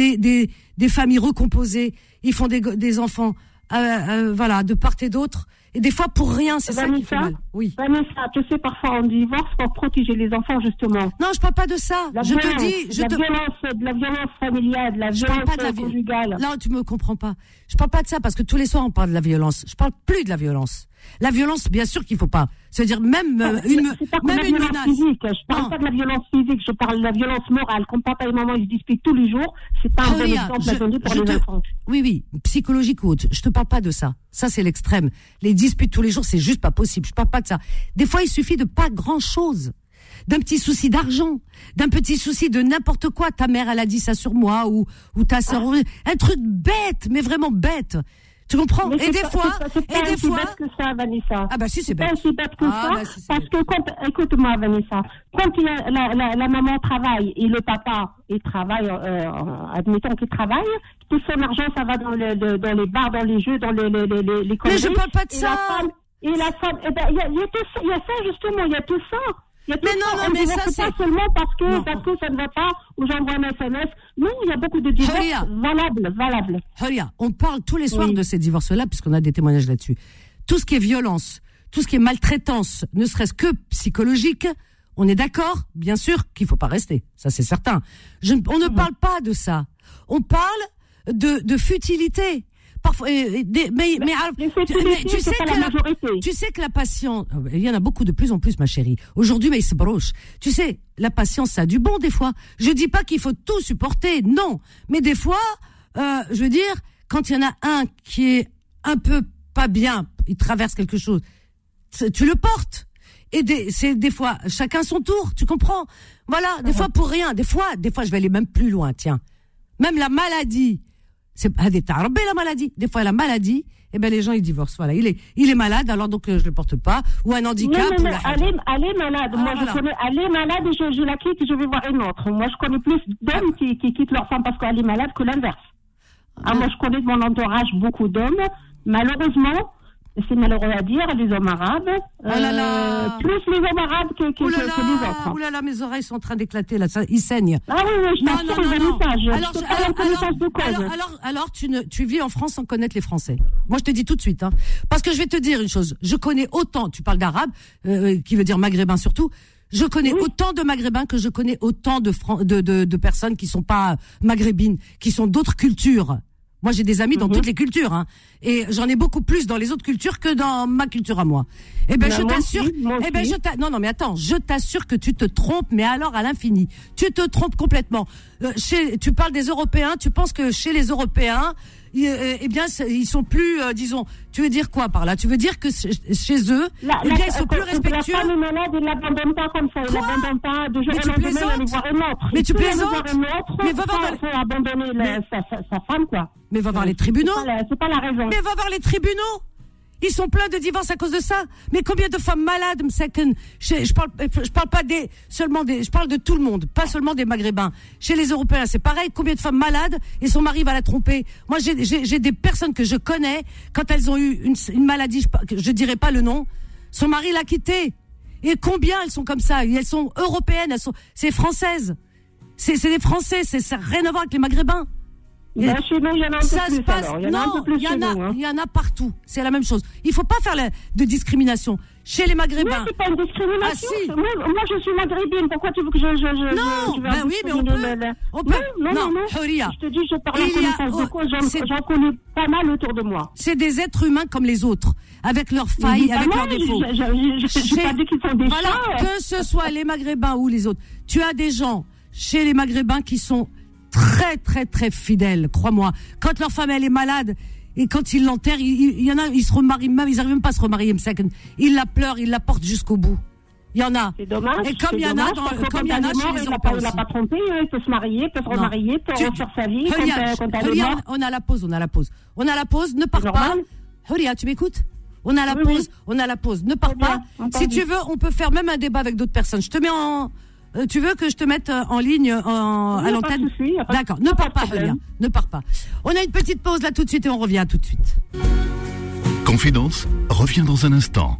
des familles recomposées, ils font des enfants. De part et d'autre, Et des fois, pour rien, c'est ça qui fait mal.
Oui. Vanessa, tu sais, parfois, on divorce pour protéger les enfants, justement.
Non, je parle pas de ça.
La violence familiale, de la violence conjugale.
Là, tu me comprends pas. Je parle pas de ça parce que tous les soirs, on parle de la violence. Je parle plus de la violence. La violence, bien sûr qu'il faut pas. C'est-à-dire même
violence physique. Je parle pas de la violence physique. Je parle de la violence morale. Quand papa et maman ils se disputent tous les jours, c'est pas un bon exemple à donner pour les enfants.
Oui, psychologique ou autre. Je te parle pas de ça. Ça, c'est l'extrême. Les disputes tous les jours, c'est juste pas possible. Je parle pas de ça. Des fois, il suffit de pas grand-chose. D'un petit souci d'argent, d'un petit souci de n'importe quoi. Ta mère, elle a dit ça sur moi, ou ta sœur, un truc bête, mais vraiment bête. Tu comprends?
Et des fois, c'est pas aussi bête que ça, Vanessa.
Ah bah si, c'est bête.
Pas aussi bête que ça, parce que écoute-moi, Vanessa, quand il y a la maman travaille et le papa il travaille, admettons qu'il travaille, tout son argent ça va dans les bars, dans les jeux, dans les conneries.
Mais je parle pas de ça.
Et la femme, il y a ça justement, il y a tout ça. Mais ça c'est pas seulement parce que ça ne va pas ou j'envoie un SMS. Non, il y a beaucoup de divorces valables.
Horia, on parle tous les soirs de ces divorces-là puisqu'on a des témoignages là-dessus. Tout ce qui est violence, tout ce qui est maltraitance, ne serait-ce que psychologique, on est d'accord, bien sûr qu'il faut pas rester. Ça c'est certain. On ne parle pas de ça. On parle de futilité. Parfois, tu sais que la patience, il y en a beaucoup de plus en plus, ma chérie. Aujourd'hui, mais il se broche. Tu sais, la patience, ça a du bon des fois. Je dis pas qu'il faut tout supporter, non. Mais des fois, je veux dire, quand il y en a un qui est un peu pas bien, il traverse quelque chose, tu le portes. Et c'est des fois, chacun son tour, tu comprends? Voilà, des fois pour rien, des fois, je vais aller même plus loin, tiens. Même la maladie. C'est la maladie. Des fois, la maladie, les gens, ils divorcent. Voilà. Il est malade, alors donc, je le porte pas. Ou un handicap.
Non, elle est malade. Moi, je connais, elle est malade et je la quitte et je vais voir une autre. Moi, je connais plus d'hommes qui quittent leur femme parce qu'elle est malade que l'inverse. Moi, je connais de mon entourage beaucoup d'hommes. Malheureusement, c'est malheureux à dire, les hommes arabes. Plus les hommes arabes que les autres.
Oh là là, mes oreilles sont en train d'éclater, là, ils saignent.
Ah oui, je t'assure,
alors, tu vis en France sans connaître les Français. Moi, je te dis tout de suite, hein. Parce que je vais te dire une chose. Je connais autant, tu parles d'arabe, qui veut dire maghrébin surtout. Je connais autant de maghrébins que je connais autant de personnes qui sont pas maghrébines, qui sont d'autres cultures. Moi, j'ai des amis dans toutes les cultures, hein. Et j'en ai beaucoup plus dans les autres cultures que dans ma culture à moi. Je t'assure, non, mais attends, je t'assure que tu te trompes, mais alors à l'infini. Tu te trompes complètement. Tu parles des Européens, tu penses que chez les Européens, ils sont plus, disons, tu veux dire quoi par là? Tu veux dire que chez eux, ils sont plus respectueux.
La femme est malade, ils l'abandonnent pas comme ça. Ils l'abandonnent pas de jour au lendemain, aller voir une autre.
Mais tu plaisantes?
Mais va voir abandonner sa femme, quoi.
Mais va voir les tribunaux.
C'est pas la raison.
Mais va voir les tribunaux. Ils sont pleins de divorces à cause de ça. Mais combien de femmes malades, je parle pas je parle de tout le monde, pas seulement des Maghrébins. Chez les Européens, c'est pareil. Combien de femmes malades et son mari va la tromper. Moi, j'ai des personnes que je connais, quand elles ont eu une maladie, je dirais pas le nom, son mari l'a quittée. Et combien elles sont comme ça? Elles sont européennes, c'est françaises. C'est des Français, ça n'a rien à voir avec les Maghrébins.
Chez nous, il y en a un peu plus.
Il y en a partout. C'est la même chose. Il faut pas faire de discrimination. Chez les Maghrébins.
Non, c'est pas une discrimination.
Ah, si.
Moi, je suis maghrébine. pourquoi tu veux que je
Non, oui, mais on peut.
Non.
Horia.
Je te dis, je parle en connaissance de cause. J'en connais pas mal autour de moi.
C'est des êtres humains comme les autres, avec leurs failles, avec leurs défauts.
J'ai pas dit qu'ils sont des chats.
Que ce soit les Maghrébins ou les autres, tu as des gens chez les Maghrébins qui sont très très très fidèles, crois-moi. Quand leur femme elle est malade et quand ils l'enterrent, il y en a, ils se remarient même, ils arrivent même pas à se remarier, ils la pleurent, ils la portent jusqu'au bout. Il y en a.
C'est dommage.
Et comme il y en a chez les Européens aussi.
Il n'a pas trompé, il peut se marier, il peut se remarier, peut refaire sa vie. Quand elle est morte.
On a la pause, ne pars pas. Horia, tu m'écoutes? On a la pause, ne pars pas. Si tu veux, on peut faire même un débat avec d'autres personnes. Je te mets tu veux que je te mette en ligne à l'antenne? D'accord, ne pars pas, Horia. Ne pars pas. On a une petite pause là tout de suite et on revient tout de suite.
Confidence revient dans un instant.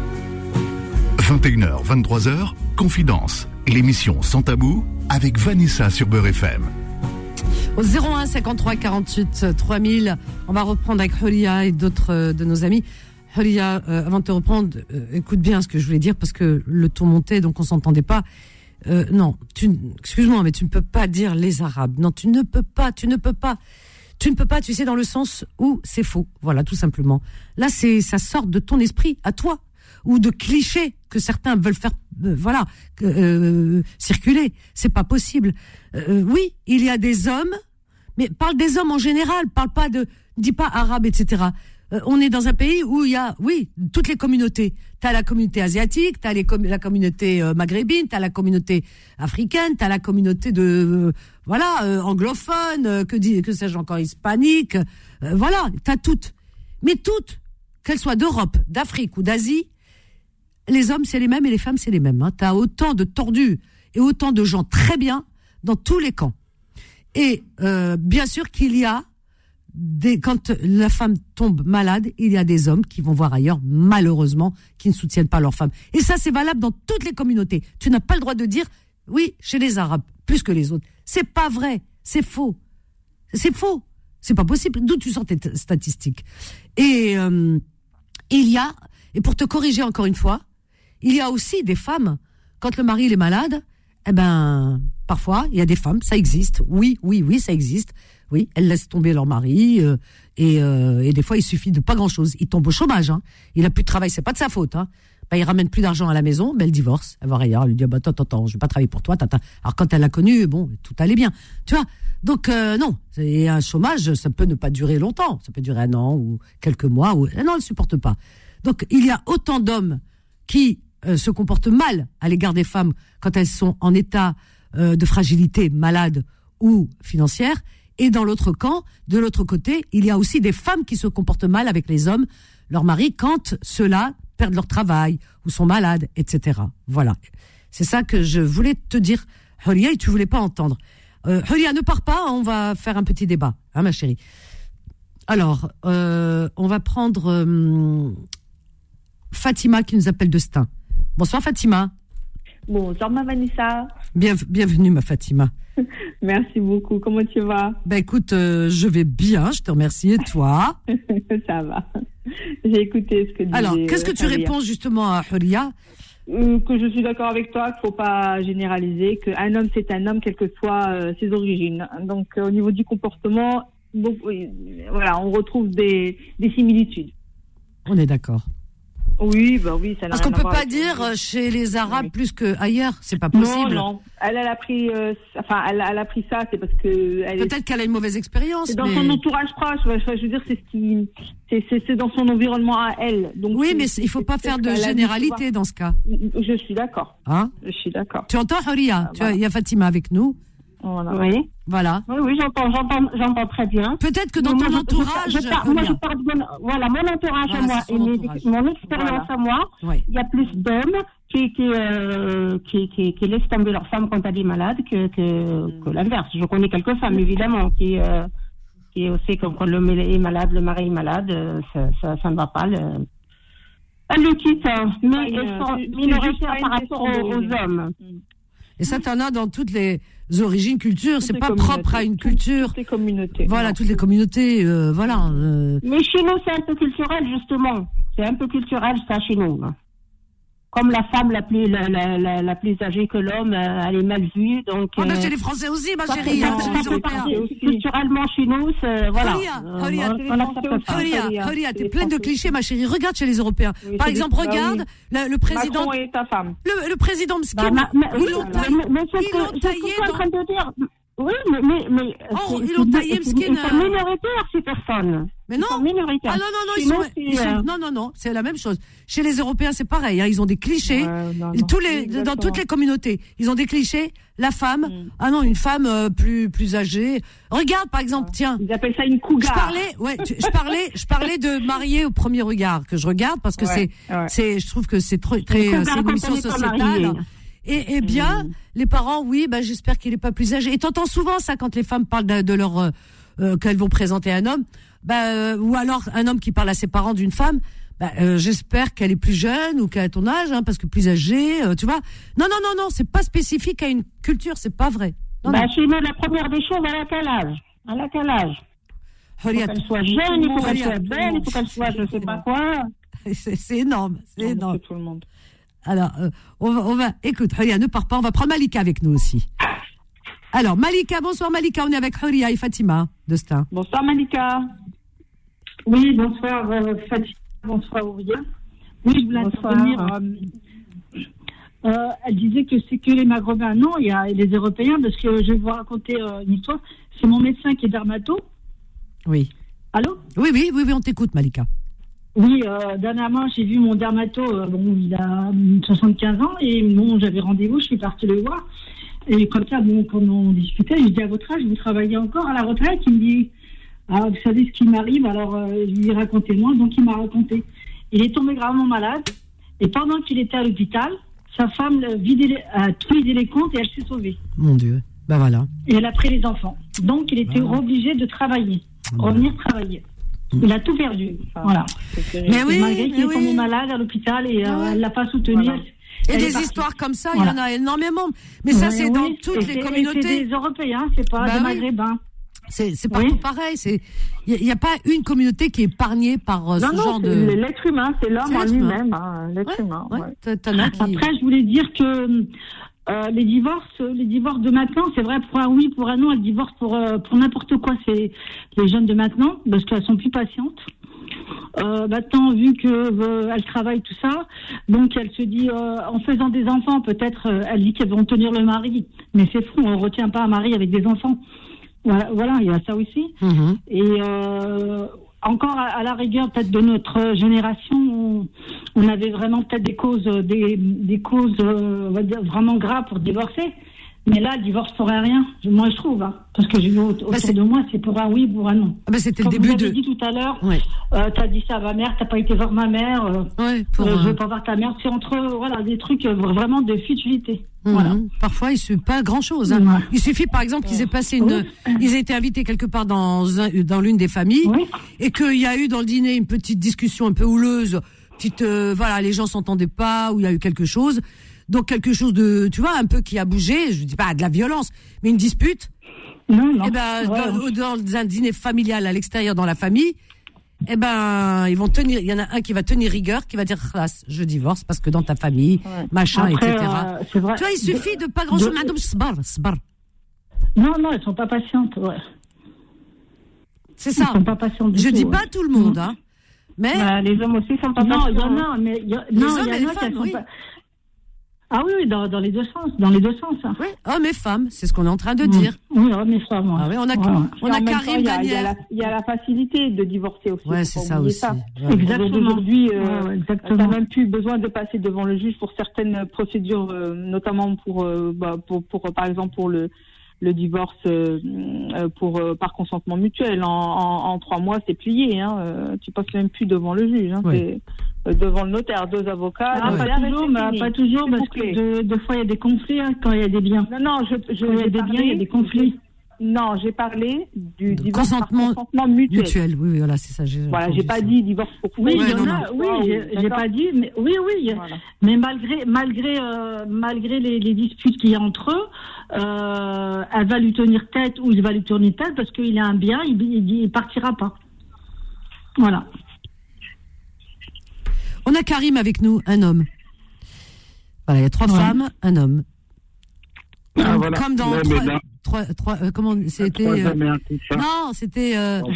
21h, 23h, Confidence, l'émission Sans Tabou avec Vanessa sur Beurre FM.
Au 01 53 48 3000, on va reprendre avec Horia et d'autres de nos amis. Huria, avant de te reprendre, écoute bien ce que je voulais dire parce que le ton montait, donc on s'entendait pas. Non, excuse-moi, mais tu ne peux pas dire les Arabes. Non, tu ne peux pas, tu sais, dans le sens où c'est faux. Voilà, tout simplement. Là, ça sort de ton esprit, à toi, ou de clichés que certains veulent faire, circuler. C'est pas possible. Oui, il y a des hommes, mais parle des hommes en général, dis pas arabes, etc. On est dans un pays où il y a, oui, toutes les communautés. T'as la communauté asiatique, t'as la communauté maghrébine, t'as la communauté africaine, t'as la communauté anglophone, que sais-je encore, hispanique. Voilà, t'as toutes. Mais toutes, qu'elles soient d'Europe, d'Afrique ou d'Asie, les hommes c'est les mêmes et les femmes c'est les mêmes. Hein. T'as autant de tordus et autant de gens très bien dans tous les camps. Et bien sûr qu'il y a quand la femme tombe malade, il y a des hommes qui vont voir ailleurs, malheureusement, qui ne soutiennent pas leur femme. Et ça, c'est valable dans toutes les communautés. Tu n'as pas le droit de dire, oui, chez les Arabes, plus que les autres. C'est pas vrai. C'est faux. C'est faux. C'est pas possible. D'où tu sors tes statistiques? Et et pour te corriger encore une fois, il y a aussi des femmes, quand le mari il est malade, parfois, il y a des femmes, ça existe. Oui, ça existe. Oui, elles laissent tomber leur mari et des fois il suffit de pas grand-chose. Il tombe au chômage, hein. Il a plus de travail, c'est pas de sa faute, hein. Il ramène plus d'argent à la maison, elle divorce, elle va ailleurs, elle lui dit attends, je vais pas travailler pour toi, tata. Alors quand elle l'a connu, bon, tout allait bien, tu vois. Donc non, c'est un chômage, ça peut ne pas durer longtemps, ça peut durer 1 an ou quelques mois non, elle ne supporte pas. Donc il y a autant d'hommes qui se comportent mal à l'égard des femmes quand elles sont en état de fragilité, malade ou financière. Et de l'autre côté, il y a aussi des femmes qui se comportent mal avec les hommes, leurs maris, quand ceux-là perdent leur travail ou sont malades, etc. Voilà. C'est ça que je voulais te dire, Huria, et tu voulais pas entendre. Huria, ne pars pas, on va faire un petit débat, hein, ma chérie. Alors, on va prendre Fatima qui nous appelle de Stein. Bonsoir Fatima.
Bonsoir ma Vanessa.
Bienvenue ma Fatima.
Merci beaucoup. Comment tu vas?
Écoute, je vais bien, je te remercie. Et toi?
Ça va. J'ai écouté ce que tu disais.
Alors, qu'est-ce que tu réponds justement à Huria?
Que je suis d'accord avec toi, qu'il ne faut pas généraliser, qu'un homme c'est un homme, quelles que soient ses origines. Donc, au niveau du comportement, on retrouve des similitudes.
On est d'accord.
Oui, ça n'a
parce qu'on
rien à
peut
voir
pas
avec
dire chez les Arabes plus qu'ailleurs, c'est pas possible.
Non. Elle a pris, elle a pris ça, c'est parce que
peut-être qu'elle a une mauvaise expérience.
C'est dans son entourage proche. Je veux dire, c'est dans son environnement à elle. Donc
oui, mais il faut pas faire de généralité dans ce cas.
Je suis d'accord.
Hein?
Je suis d'accord.
Tu entends, Huria? Il y a Fatima avec nous.
Oui.
Voilà.
Oui, j'entends très bien.
Peut-être que dans ton entourage.
Mon entourage à moi et mon expérience à moi, il y a plus d'hommes qui laissent tomber leur femme quand elle est malade que l'inverse. Je connais quelques femmes, évidemment, qui aussi, quand l'homme est malade, le mari est malade, ça ne va pas. Elle le quitte, mais elles sont minoritaires par rapport aux hommes.
Et ça, t'en as dans toutes les origines, cultures. C'est pas propre à une culture.
Toutes les communautés.
Voilà, toutes les communautés, voilà.
Mais chez nous, c'est un peu culturel, justement. C'est un peu culturel, ça, chez nous. Comme la femme la plus âgée que l'homme, elle est mal vue, donc.
Chez les Français aussi, ma chérie.
Culturellement, chez nous, voilà.
Huria, t'es pleine de clichés, ma chérie. Regarde chez les Européens. Par exemple, regarde le président.
Macron et ta femme.
Le président Mskin. Ils l'ont taillé dans.
Oui, mais
ils l'ont taillé Mskin.
Ils sont minoritaires, ces personnes.
Mais non.
Ils sont minoritaires.
Non, c'est la même chose. Chez les Européens, c'est pareil, hein, ils ont des clichés. Dans toutes les communautés, ils ont des clichés. La femme, une femme plus âgée. Regarde, par exemple, tiens.
Ils appellent ça une cougar.
Je parlais de mariée au premier regard, que je regarde parce que je trouve que c'est c'est une émission sociétale. Et bien, les parents, j'espère qu'il est pas plus âgé. Et t'entends souvent ça quand les femmes parlent de leur qu'elles vont présenter un homme, ou alors un homme qui parle à ses parents d'une femme. J'espère qu'elle est plus jeune ou qu'elle a ton âge, hein, parce que plus âgée, tu vois. Non, c'est pas spécifique à une culture, c'est pas vrai.
Chez nous, la première des choses, elle a quel âge? Il faut qu'elle soit jeune, il faut qu'elle soit belle, il faut qu'elle soit je sais pas quoi.
C'est énorme, c'est énorme.
Tout le monde.
Alors, on va, écoute, Huria, ne pars pas, on va prendre Malika avec nous aussi. Alors, Malika, bonsoir Malika, on est avec Huria et Fatima Destin.
Bonsoir Malika.
Oui, bonsoir Fatima, bonsoir Ouria. Oui, je voulais intervenir. Elle disait que c'est que les Maghrébins. Non, il y a les Européens, parce que je vais vous raconter une histoire. C'est mon médecin qui est dermato.
Oui.
Allô ?
Oui, on t'écoute Malika.
Oui, dernièrement, j'ai vu mon dermato, il a 75 ans, et bon, j'avais rendez-vous, je suis partie le voir. Et comme ça, bon, quand on discutait, je lui dis, à votre âge, vous travaillez encore à la retraite ? Il me dit, ah, vous savez ce qui m'arrive, alors je lui ai raconté moi, donc il m'a raconté. Il est tombé gravement malade, et pendant qu'il était à l'hôpital, sa femme a tout vidé les comptes et elle s'est sauvée.
Mon Dieu, ben voilà.
Et elle a pris les enfants. Donc, il était obligé de travailler, revenir travailler. Il a tout perdu. Voilà.
Mais oui,
malgré qu'il est tombé malade à l'hôpital et elle l'a pas soutenu.
Voilà. Et des histoires comme ça, il y en a énormément. Mais ça, c'est dans toutes les communautés.
C'est des Européens, c'est pas des Maghrébins.
C'est partout pareil. Il n'y a pas une communauté qui est épargnée par ce genre de.
L'être humain, c'est l'homme en lui-même. L'être humain.
Après, je voulais dire que les divorces de maintenant, c'est vrai pour un oui, pour un non, elles divorcent pour n'importe quoi. C'est les jeunes de maintenant, parce qu'elles sont plus patientes. Maintenant, vu que elles travaillent tout ça, donc elle se dit, en faisant des enfants, peut-être, elle dit qu'elles vont tenir le mari. Mais c'est fou, on retient pas un mari avec des enfants. Voilà, il y a ça aussi. Mm-hmm. Et encore à la rigueur, peut-être de notre génération, on avait vraiment peut-être des causes, on va dire, vraiment graves pour divorcer. Mais là, le divorce pour un rien, moi je trouve, parce que j'ai vu autour de moi, c'est pour un oui, pour un non.
C'était
comme
le début
vous avez dit tout à l'heure, t'as dit ça à ma mère, t'as pas été voir ma mère, je veux pas voir ta mère, c'est entre des trucs vraiment de futilité. Voilà.
Parfois, il suffit pas grand-chose. Il suffit, par exemple, qu'ils aient passé ils aient été invités quelque part dans l'une des familles, et qu'il y a eu dans le dîner une petite discussion un peu houleuse, les gens s'entendaient pas, ou il y a eu quelque chose. Donc quelque chose de, tu vois, un peu qui a bougé, je dis pas de la violence, mais une dispute.
Non.
Dans un dîner familial à l'extérieur dans la famille, ils vont tenir, il y en a un qui va tenir rigueur, qui va dire je divorce parce que dans ta famille, machin,
après,
etc.
C'est vrai,
tu vois, il suffit de pas grand-chose. Madame sbar.
Non, elles sont pas patientes,
C'est ça.
Elles sont pas patientes
je dis pas tout le monde, mais
les hommes aussi sont pas patients.
Non, il y en a, mais il y en a qui sont pas. Ah oui, dans les deux sens,
Oui, hommes et femmes, c'est ce qu'on est en train de dire.
Oui, hommes et femmes.
Ah oui, on a Karim Daniel.
Il y a la facilité de divorcer aussi.
Ouais, c'est ça aussi.
Ouais. Exactement. Aujourd'hui, on n'a même plus besoin de passer devant le juge pour certaines procédures, notamment pour par exemple pour le divorce par consentement mutuel. En 3 mois, c'est plié. Tu passes même plus devant le juge. C'est devant le notaire, 2 avocats.
Pas toujours, parce que deux fois il y a des conflits quand il y a des biens.
Non,
il y a des biens, il y a des conflits.
Non, j'ai parlé du divorce
consentement
par consentement mutuel.
Oui, voilà, c'est ça.
J'ai pas dit divorce pour
oui, il y en a. Oui, j'ai pas dit, mais oui. Voilà. Mais malgré les disputes qu'il y a entre eux, elle va lui tenir tête ou il va lui tenir tête parce qu'il a un bien, il partira pas. Voilà.
On a Karim avec nous, un homme. Voilà, il y a 3 femmes, un homme. Comme dans comment c'était non, c'était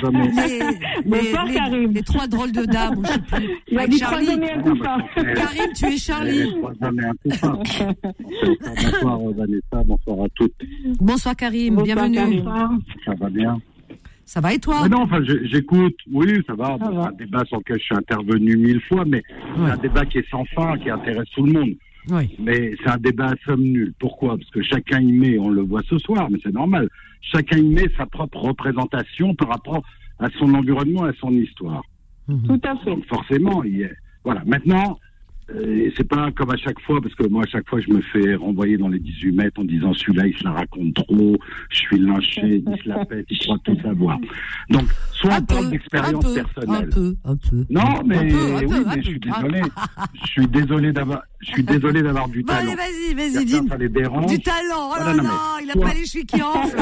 les 3 drôles de dames, je sais plus.
Il a dit 3 hommes et un couffin.
Karim, tu es Charlie.
3 hommes et un couffin. Bonsoir Vanessa, bonsoir à toutes.
Bonsoir Karim, bienvenue.
Karim. Ça va bien?
Ça va et toi?
Mais non, j'écoute. Oui, ça va. C'est un débat sur lequel je suis intervenu 1000 fois, mais c'est un débat qui est sans fin, qui intéresse tout le monde.
Oui.
Mais c'est un débat à somme nulle. Pourquoi? Parce que chacun y met, on le voit ce soir, mais c'est normal, chacun y met sa propre représentation par rapport à son environnement, à son histoire.
Tout à fait.
Donc forcément, voilà. Maintenant, c'est pas comme à chaque fois, parce que moi, à chaque fois, je me fais renvoyer dans les 18 mètres en disant celui-là, il se la raconte trop, je suis lynché, il se la pète, il croit tout savoir. Donc, soit on parle d'expérience personnelle.
Un peu.
Non, mais je suis désolé. Je suis désolé d'avoir du talent.
Allez, vas-y, dis.
Ça les dérange.
Du talent, oh là là, il a pas les chevilles qui enflent.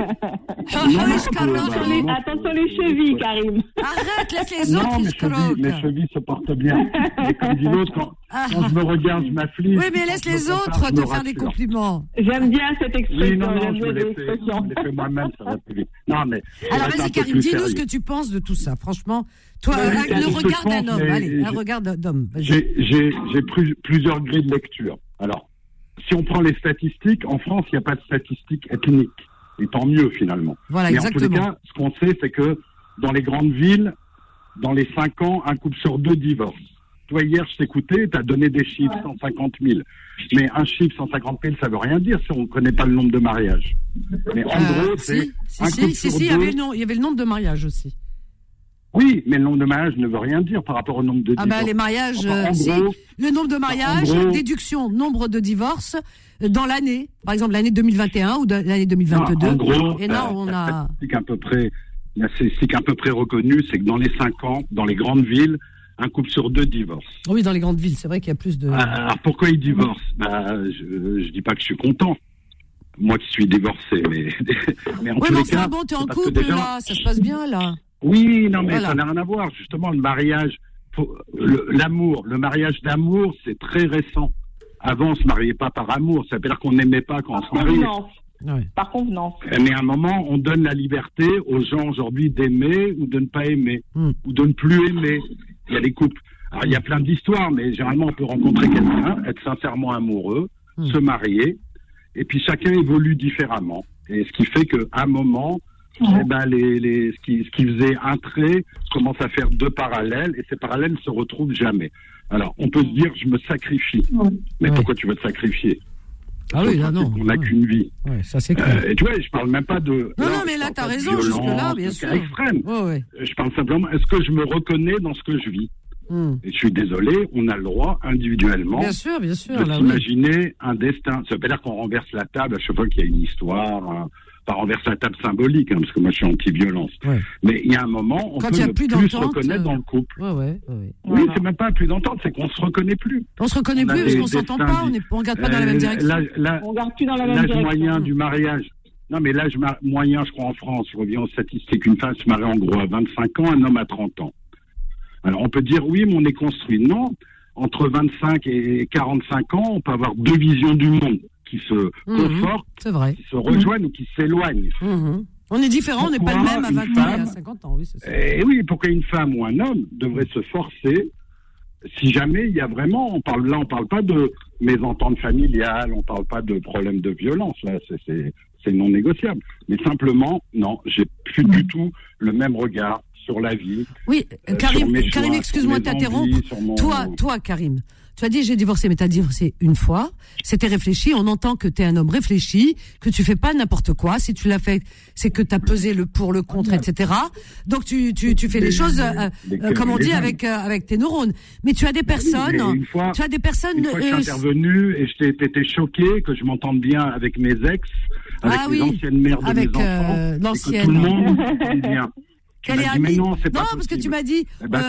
Attention les chevilles, Karim.
Arrête, laisse les autres,
mes chevilles se portent bien. Mais comme dit l'autre, quand je me regarde, je m'afflige.
Oui, mais laisse les autres te faire des compliments.
J'aime bien cette expression.
Oui, non, je me l'ai fait moi-même, ça va plus vite. Non, mais.
Alors, vas-y, Karim, dis-nous ce que tu penses de tout ça, franchement. Toi, le regard d'un homme, allez, un regard d'homme.
J'ai plusieurs grilles de lecture. Alors, si on prend les statistiques, en France, il n'y a pas de statistiques ethniques. Et tant mieux, finalement.
Voilà, exactement.
En tous les cas, ce qu'on sait, c'est que dans les grandes villes, dans les 5 ans, un couple sur 2 divorce. Toi, hier, je t'écoutais, tu as donné des chiffres, 150 000. Mais un chiffre, 150 000, ça veut rien dire si on ne connaît pas le nombre de mariages. Mais en gros, c'est un couple sur 2.
Il y avait le nombre de mariages aussi.
Oui, mais le nombre de mariages ne veut rien dire par rapport au nombre de divorces.
Les mariages,
gros,
le nombre de mariages, déduction, nombre de divorces dans l'année, par exemple l'année 2021 ou l'année 2022.
En gros,
et là, on a...
La statistique à peu près reconnue, c'est que dans les 5 ans, dans les grandes villes, un couple sur 2 divorce.
Oui, dans les grandes villes, c'est vrai qu'il y a plus de...
Alors pourquoi ils divorcent ? Je dis pas que je suis content. Moi qui suis divorcé, mais en tous les cas...
bon, t'es en couple, là, ça se passe bien, là.
Oui, non, mais ça n'a rien à voir. Justement, le mariage, l'amour, le mariage d'amour, c'est très récent. Avant, on se mariait pas par amour. Ça veut dire qu'on n'aimait pas quand on se mariait.
Par convenance.
Mais à un moment, on donne la liberté aux gens aujourd'hui d'aimer ou de ne pas aimer, ou de ne plus aimer. Il y a des couples. Alors, il y a plein d'histoires, mais généralement, on peut rencontrer quelqu'un, être sincèrement amoureux, se marier, et puis chacun évolue différemment. Et ce qui fait qu'à un moment, ce qui faisait un trait commence à faire 2 parallèles, et ces parallèles ne se retrouvent jamais. Alors, on peut se dire, je me sacrifie. Mais pourquoi tu veux te sacrifier ?
Ah oui, là, non.
On n'a qu'une vie.
Ouais, ça c'est clair.
Et tu vois, je parle même pas de...
Non, mais là, t'as raison, jusque-là, bien sûr.
Extrême. Je parle simplement, est-ce que je me reconnais dans ce que je vis ? Et je suis désolé, on a le droit, individuellement,
bien sûr,
de s'imaginer un destin. Ça veut pas dire qu'on renverse la table à chaque fois qu'il y a une histoire... Pas renverser la table symbolique, parce que moi je suis anti-violence. Mais il y a un moment, on peut ne plus se reconnaître dans le couple. Oui, c'est même pas plus d'entente, c'est qu'on se reconnaît plus.
On se reconnaît plus parce qu'on s'entend pas, on regarde pas dans la même direction.
On regarde plus dans la même direction.
L'âge moyen du mariage. Non, mais l'âge moyen, je crois, en France, je reviens aux statistiques, une femme se marie en gros à 25 ans, un homme à 30 ans. Alors on peut dire oui, mais on est construit. Non, entre 25 et 45 ans, on peut avoir 2 visions du monde qui se confortent, qui se rejoignent ou qui s'éloignent.
On est différents, on n'est pas le même à 20 ans et à 50 ans. Oui, c'est ça.
Et oui, pourquoi une femme ou un homme devrait se forcer si jamais il y a vraiment... On parle pas de mésentente familiale, on parle pas de problème de violence, là, c'est non négociable. Mais simplement, non, j'ai plus du tout le même regard sur la vie.
Oui, Karim, excuse-moi de t'interrompre. Toi, Karim, tu as dit j'ai divorcé, mais tu as divorcé une fois. C'était réfléchi. On entend que tu es un homme réfléchi, que tu fais pas n'importe quoi. Si tu l'as fait, c'est que tu as pesé le pour, le contre, etc. Donc tu fais les choses, comme on dit, avec tes neurones. Mais tu as des personnes. Une fois, je suis
intervenu et j'étais choqué que je m'entende bien avec mes ex, avec les anciennes mères de mes enfants,
l'ancienne.
Et que tout le monde m'entende bien.
Non, parce que tu m'as dit,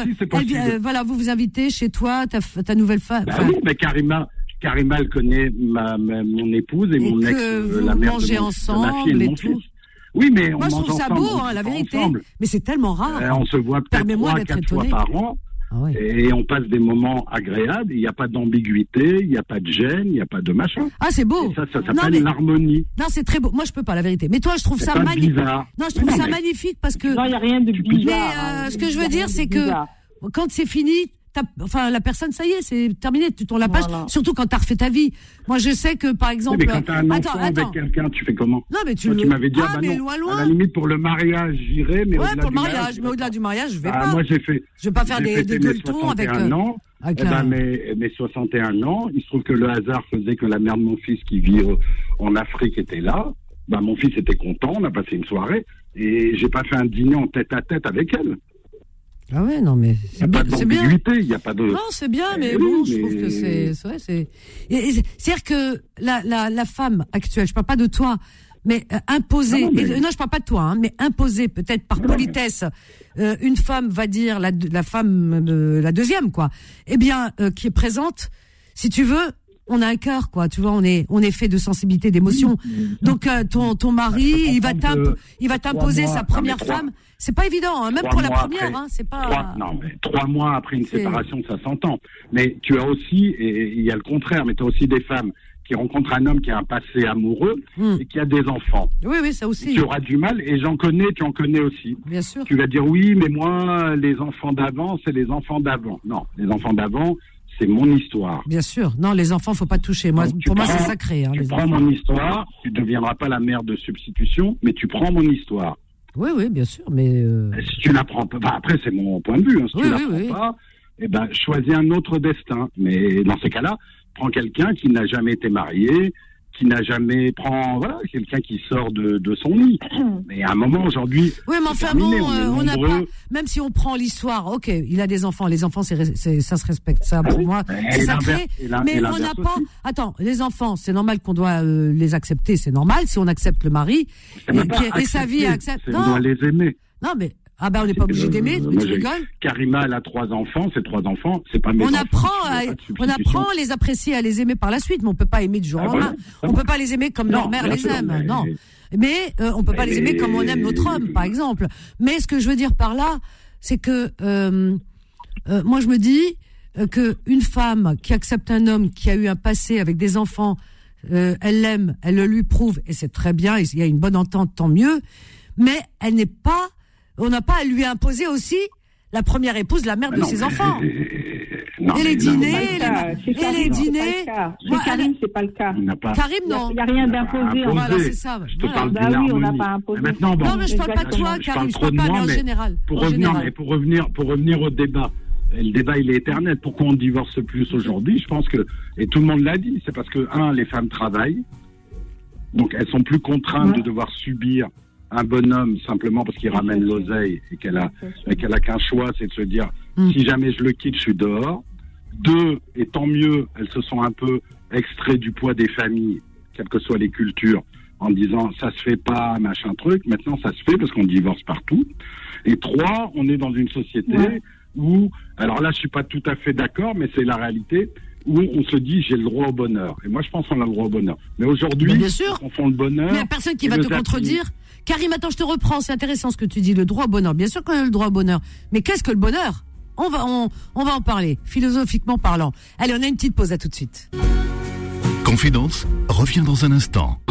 voilà, vous vous invitez chez toi, ta nouvelle femme.
Oui, mais Karima, elle connaît mon épouse et mon ex, la mère de ma fille et de mon fils. Oui, mais
moi, je trouve ça beau, la vérité. Ensemble. Mais c'est tellement rare.
On se voit peut-être 3-4 fois par an. Et on passe des moments agréables, il n'y a pas d'ambiguïté, il n'y a pas de gêne, il n'y a pas de machin.
Ah, c'est beau.
Et ça s'appelle l'harmonie.
Non, c'est très beau. Moi, je peux pas, la vérité. Mais toi, je trouve ça magnifique. Non, je trouve ça magnifique parce que...
Non, il n'y a rien de bizarre.
Mais ce que je veux dire, c'est que quand c'est fini... la personne, ça y est, c'est terminé, tu tournes la page, surtout quand tu as refait ta vie. Moi, je sais que, par exemple...
Mais quand tu as un enfant avec quelqu'un, tu fais comment?
Non, mais tu
m'avais dit,
mais loin.
À la limite, pour le mariage, j'irai, mais au-delà
pour le mariage, mais au-delà du mariage, je vais pas.
Moi, je
vais pas faire des gueuletons avec...
Mes 61 ans, il se trouve que le hasard faisait que la mère de mon fils qui vit en Afrique était là. Mon fils était content, on a passé une soirée, et j'ai pas fait un dîner en tête-à-tête avec elle.
Ah ouais, non, mais
c'est bien. Il n'y a pas de...
Non, c'est bien, mais bon, je trouve que c'est vrai, c'est-à-dire que la femme actuelle, je parle pas de toi, mais imposer, non, je parle pas de toi, hein, mais imposer peut-être par politesse, une femme va dire, la femme, la deuxième, quoi, eh bien, qui est présente, si tu veux, on a un cœur, quoi, tu vois, on est fait de sensibilité, d'émotion. Donc, ton mari, il va t'imposer sa première femme. C'est pas évident, hein, même pour la première,
après,
hein, c'est pas...
mais 3 mois après une séparation, ça s'entend. Mais tu as aussi, et il y a le contraire, mais tu as aussi des femmes qui rencontrent un homme qui a un passé amoureux et qui a des enfants.
Oui, ça aussi.
Tu auras du mal, et tu en connais aussi.
Bien sûr.
Tu vas dire, oui, mais moi, les enfants d'avant, c'est les enfants d'avant. Non, les enfants d'avant, c'est mon histoire.
Bien sûr. Non, les enfants, faut pas toucher. Moi, pour moi, c'est sacré. Hein,
tu prends mon histoire, tu ne deviendras pas la mère de substitution, mais tu prends mon histoire.
Oui, bien sûr, mais...
Si tu l'apprends pas, après c'est mon point de vue, hein, si tu l'apprends pas, eh ben, choisis un autre destin. Mais dans ces cas-là, prends quelqu'un qui n'a jamais été marié, qui n'a jamais... quelqu'un qui sort de son lit. Mais à un moment, aujourd'hui...
Oui, mais enfin terminé, on n'a pas... Même si on prend l'histoire, ok, il a des enfants, les enfants, ça se respecte, ça, pour moi, c'est sacré, mais on n'a pas... Attends, les enfants, c'est normal qu'on doit les accepter, c'est normal, si on accepte le mari, et sa vie accepte...
On doit les aimer.
Non, mais... on n'est pas obligé d'aimer, tu rigoles.
Karima, elle a 3 enfants, ces 3 enfants, c'est pas mes enfants.
On apprend à les apprécier, à les aimer par la suite, mais on peut pas aimer du jour au lendemain. On peut pas les aimer comme leur mère les aime, non. Mais on peut pas les aimer comme on aime notre homme, par exemple. Mais ce que je veux dire par là, c'est que moi je me dis que une femme qui accepte un homme qui a eu un passé avec des enfants, elle l'aime, elle le lui prouve, et c'est très bien, il y a une bonne entente, tant mieux. Mais elle n'est pas... On n'a pas à lui imposer aussi la première épouse, la mère de ses enfants. Et les dîners, les dîners.
Chez Karim, c'est pas le cas.
Karim, non.
Il n'y a rien d'imposé.
Voilà, c'est ça.
Je te parle
oui, on n'a pas imposé.
Non, mais je parle pas de toi, Karim. Je parle pas, mais en général.
Pour revenir au débat. Le débat, il est éternel. Pourquoi on divorce plus aujourd'hui? Je pense que, et tout le monde l'a dit, c'est parce que, les femmes travaillent. Donc, elles sont plus contraintes de devoir subir un bonhomme simplement parce qu'il ramène l'oseille et qu'elle a qu'un choix, c'est de se dire si jamais je le quitte, je suis dehors. 2, et tant mieux, elles se sont un peu extraites du poids des familles, quelles que soient les cultures, en disant ça se fait pas, machin truc. Maintenant, ça se fait parce qu'on divorce partout. Et 3, on est dans une société où, alors là, je suis pas tout à fait d'accord, mais c'est la réalité, où on se dit j'ai le droit au bonheur. Et moi, je pense qu'on a le droit au bonheur. Mais aujourd'hui, on confond le bonheur.
Mais il n'y a personne qui va te contredire. Karim, attends, je te reprends, c'est intéressant ce que tu dis, le droit au bonheur. Bien sûr qu'on a le droit au bonheur. Mais qu'est-ce que le bonheur? On va en parler, philosophiquement parlant. Allez, on a une petite pause, à tout de suite.
Confidence revient dans un instant.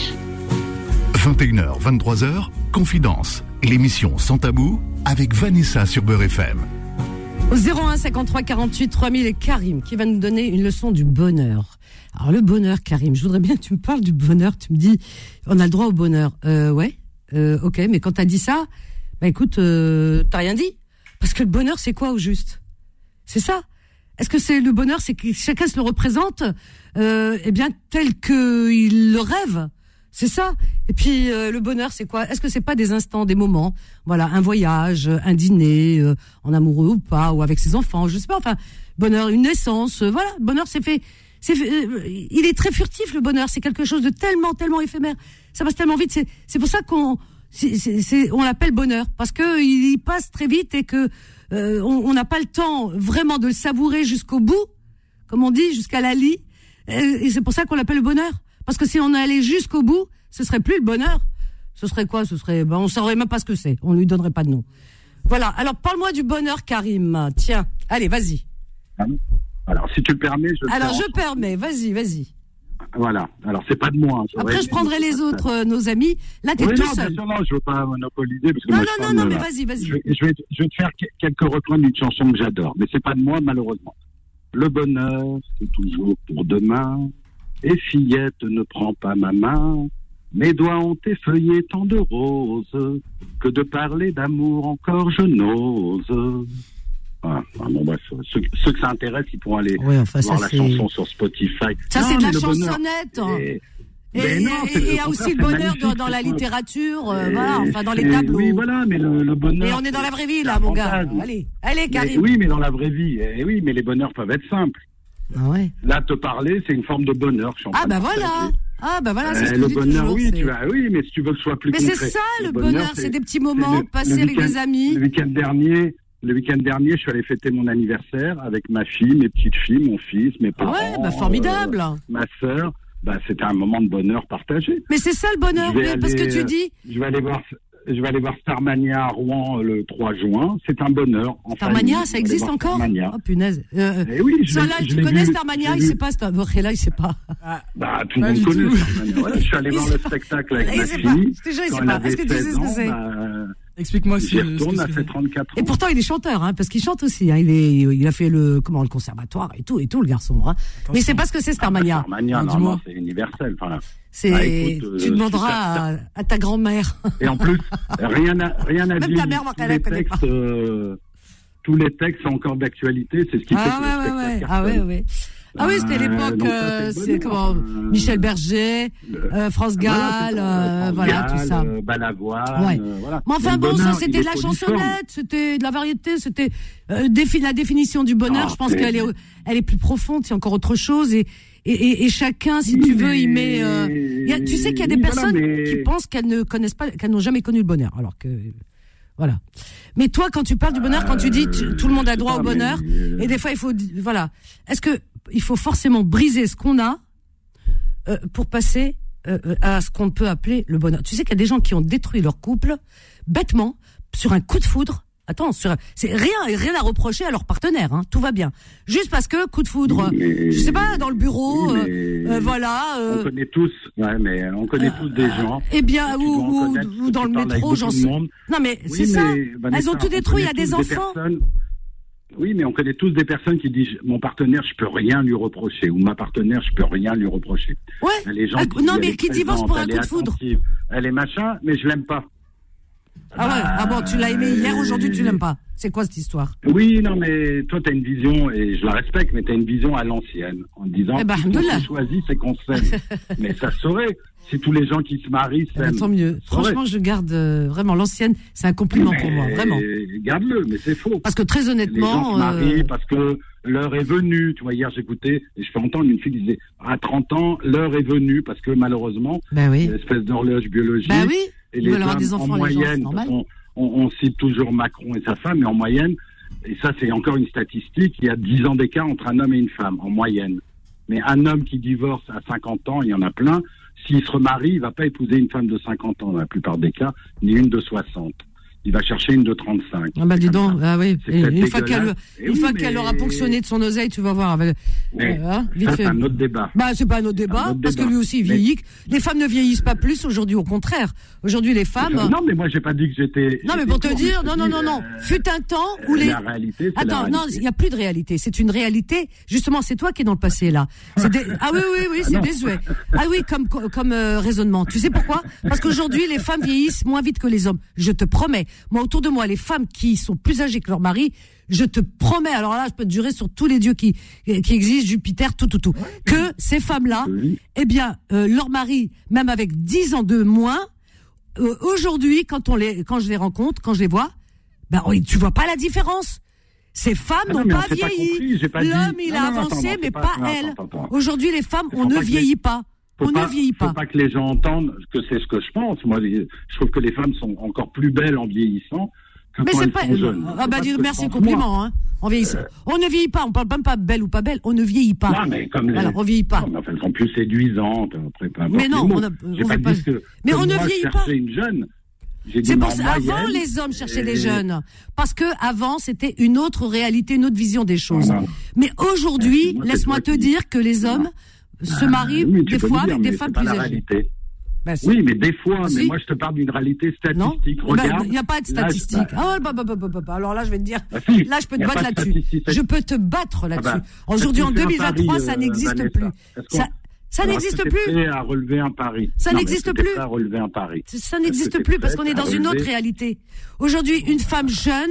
21h, 23h, Confidence, l'émission Sans Tabou avec Vanessa sur Beurre FM.
Au 01 53 48 3000 et Karim qui va nous donner une leçon du bonheur. Alors le bonheur, Karim, je voudrais bien que tu me parles du bonheur. Tu me dis, on a le droit au bonheur. Ok, mais quand t'as dit ça, écoute, t'as rien dit. Parce que le bonheur, c'est quoi au juste? C'est ça? Est-ce que c'est le bonheur, c'est que chacun se le représente, tel que il le rêve? C'est ça. Et puis le bonheur, c'est quoi? Est-ce que c'est pas des instants, des moments? Voilà, un voyage, un dîner, en amoureux ou pas, ou avec ses enfants, je sais pas. Enfin, bonheur, une naissance. Voilà, le bonheur, il est très furtif, le bonheur. C'est quelque chose de tellement éphémère. Ça passe tellement vite. C'est pour ça qu'on l'appelle bonheur, parce que il passe très vite et que on n'a pas le temps vraiment de le savourer jusqu'au bout, comme on dit, jusqu'à la lie. Et c'est pour ça qu'on l'appelle le bonheur. Parce que si on allait jusqu'au bout, ce serait plus le bonheur. Ce serait quoi? On saurait même pas ce que c'est. On lui donnerait pas de nom. Voilà. Alors, parle-moi du bonheur, Karim. Tiens. Allez, vas-y.
Alors, si tu le permets,
je permets. Vas-y.
Voilà. Alors, c'est pas de moi.
Après, je prendrai les autres, nos amis. Là, t'es tout seul.
Non, je veux pas monopoliser. Parce que
non, mais vas-y.
Je vais te faire quelques refrains d'une chanson que j'adore. Mais c'est pas de moi, malheureusement. Le bonheur, c'est toujours pour demain. Et fillette, ne prends pas ma main. Mes doigts ont effeuillé tant de roses que de parler d'amour encore je n'ose. Bref, ceux que ça intéresse, ils pourront aller voir la chanson sur Spotify.
Ça, c'est de la chansonnette. Et il y a aussi le bonheur dans la littérature, voilà, enfin dans les tableaux.
Oui, voilà, mais le bonheur.
Et on est dans la vraie vie, là, mon gars. Allez, Karim.
Oui, mais dans la vraie vie. Oui, mais les bonheurs peuvent être simples.
Ah ouais.
Là, te parler, c'est une forme de bonheur.
Voilà, c'est ce que
le
je dis
bonheur,
toujours.
Oui, mais si tu veux que ce soit plus concret.
Mais c'est ça, le bonheur, c'est des petits moments passés avec des amis.
Le week-end dernier, je suis allé fêter mon anniversaire avec ma fille, mes petites filles, mon fils, mes parents.
Ouais, formidable.
Ma sœur. C'était un moment de bonheur partagé.
Mais c'est ça le bonheur, parce que tu dis.
Je vais aller voir Starmania à Rouen le 3 juin. C'est un bonheur.
Starmania, ça existe encore? Oh punaise.
Oui,
tu connais Starmania? Il sait pas. Là, il sait pas.
Tout le monde connaît Starmania. Ouais, je suis allé voir le spectacle avec ma fille.
Je te jure, il sait pas. Est-ce que tu sais ce que c'est?
Explique-moi
si. J'y retourne, ça fait 34 ans.
Et pourtant, il est chanteur, parce qu'il chante aussi. Il a fait le conservatoire et tout, le garçon. Mais c'est pas ce que c'est Starmania.
Starmania, non, c'est universel. Enfin,
tu demanderas à ta grand-mère.
Et en plus, rien à
même
dire.
Ta mère,
tous les textes sont encore d'actualité. C'est ce qui fait que le spectacle cartonne.
Ah oui, c'était l'époque, c'est comment, Michel Berger, France Gall, voilà, tout ça.
Balavoine, voilà.
Mais enfin bon, ça c'était de la chansonnette, c'était de la variété, c'était la définition du bonheur. Je pense qu'elle est plus profonde, c'est encore autre chose et chacun, si tu veux, il met. Tu sais qu'il y a des personnes qui pensent qu'elles ne connaissent pas, qu'elles n'ont jamais connu le bonheur, alors que. Voilà. Mais toi, quand tu parles du bonheur, quand tu dis tout le monde a droit au bonheur, et des fois il faut, voilà. Est-ce que il faut forcément briser ce qu'on a pour passer à ce qu'on peut appeler le bonheur? Tu sais qu'il y a des gens qui ont détruit leur couple bêtement sur un coup de foudre. Attends, c'est rien à reprocher à leur partenaire, tout va bien. Juste parce que coup de foudre, je sais pas, dans le bureau, voilà.
On connaît tous, on connaît tous des gens.
Eh bien, ou dans le métro, j'en sais. Non mais c'est ça. Elles ont tout détruit. Il y a des enfants.
Oui, mais on connaît tous des personnes qui disent mon partenaire, je peux rien lui reprocher, ou ma partenaire, je peux rien lui reprocher.
Ouais.
Les gens
qui divorcent pour un coup de foudre.
Elle est machin, mais je l'aime pas.
Ah bon, tu l'as aimé hier, aujourd'hui tu l'aimes pas. C'est quoi cette histoire?
Oui, non, mais toi t'as une vision, et je la respecte, mais t'as une vision à l'ancienne, en disant que ce qu'on choisit, c'est qu'on s'aime. Mais ça saurait, si tous les gens qui se marient s'aiment.
Tant mieux. Franchement, je garde vraiment l'ancienne, c'est un compliment pour moi, vraiment.
Garde-le, mais c'est faux.
Parce que très honnêtement...
Les gens se marient parce que l'heure est venue. Tu vois, hier j'écoutais, et je fais entendre une fille qui disait, à 30 ans, l'heure est venue, parce que malheureusement, une espèce d'horloge biologique. Et les hommes,
des enfants,
en moyenne, on cite toujours Macron et sa femme, mais en moyenne, et ça c'est encore une statistique, il y a 10 ans d'écart entre un homme et une femme, en moyenne. Mais un homme qui divorce à 50 ans, il y en a plein, s'il se remarie, il ne va pas épouser une femme de 50 ans dans la plupart des cas, ni une de 60. Il va chercher une de 35.
Ah bah dis donc, une fois qu'elle aura ponctionné de son oseille, tu vas voir.
Ça, c'est un autre débat.
C'est pas un autre débat, parce que lui aussi il vieillit. Les femmes ne vieillissent pas plus aujourd'hui, au contraire. Aujourd'hui, les femmes...
Non, mais moi, j'ai pas dit que j'étais...
Non, mais pour te dire, non. Fut un temps où les...
La réalité, c'est
Attends, non, il n'y a plus de réalité. C'est une réalité. Justement, c'est toi qui es dans le passé, là. Ah oui, c'est désuet. Ah oui, comme raisonnement. Tu sais pourquoi? Parce qu'aujourd'hui, les femmes vieillissent moins vite que les hommes. Je te promets. Moi, autour de moi, les femmes qui sont plus âgées que leur mari, je te promets, alors là, je peux te jurer sur tous les dieux qui existent, Jupiter, tout, que ces femmes-là, leur mari, même avec 10 ans de moins, aujourd'hui, quand je les rencontre, quand je les vois, tu vois pas la différence. Ces femmes n'ont pas vieilli. L'homme, il a avancé, mais pas elle. Aujourd'hui, les femmes, on ne vieillit pas. On ne vieillit pas.
Faut pas que les gens entendent que c'est ce que je pense. Moi, je trouve que les femmes sont encore plus belles en vieillissant que quand elles sont jeunes.
Merci le compliment, en vieillissant. On ne vieillit pas. On parle même pas belle ou pas belle. On ne vieillit pas.
Non, mais comme
on vieillit pas.
Non, mais elles sont plus séduisantes. Après,
mais non, mais on ne vieillit pas.
Une jeune.
C'est pour ça, avant les hommes cherchaient des jeunes, parce que avant c'était une autre réalité, une autre vision des choses. Mais aujourd'hui, laisse-moi te dire que les hommes se marient des fois avec des femmes plus âgées.
Oui, mais des fois, mais moi je te parle d'une réalité statistique. Regarde.
Il n'y a pas de statistique. Alors là, je vais te dire, là je peux te battre là-dessus. Je peux te battre là-dessus. Aujourd'hui, en 2023, ça n'existe plus. Ça n'existe plus.
Prêt à relever un pari.
Ça n'existe plus.
Prêt à relever un pari.
Ça n'existe plus parce qu'on est dans une autre réalité. Aujourd'hui, une femme jeune,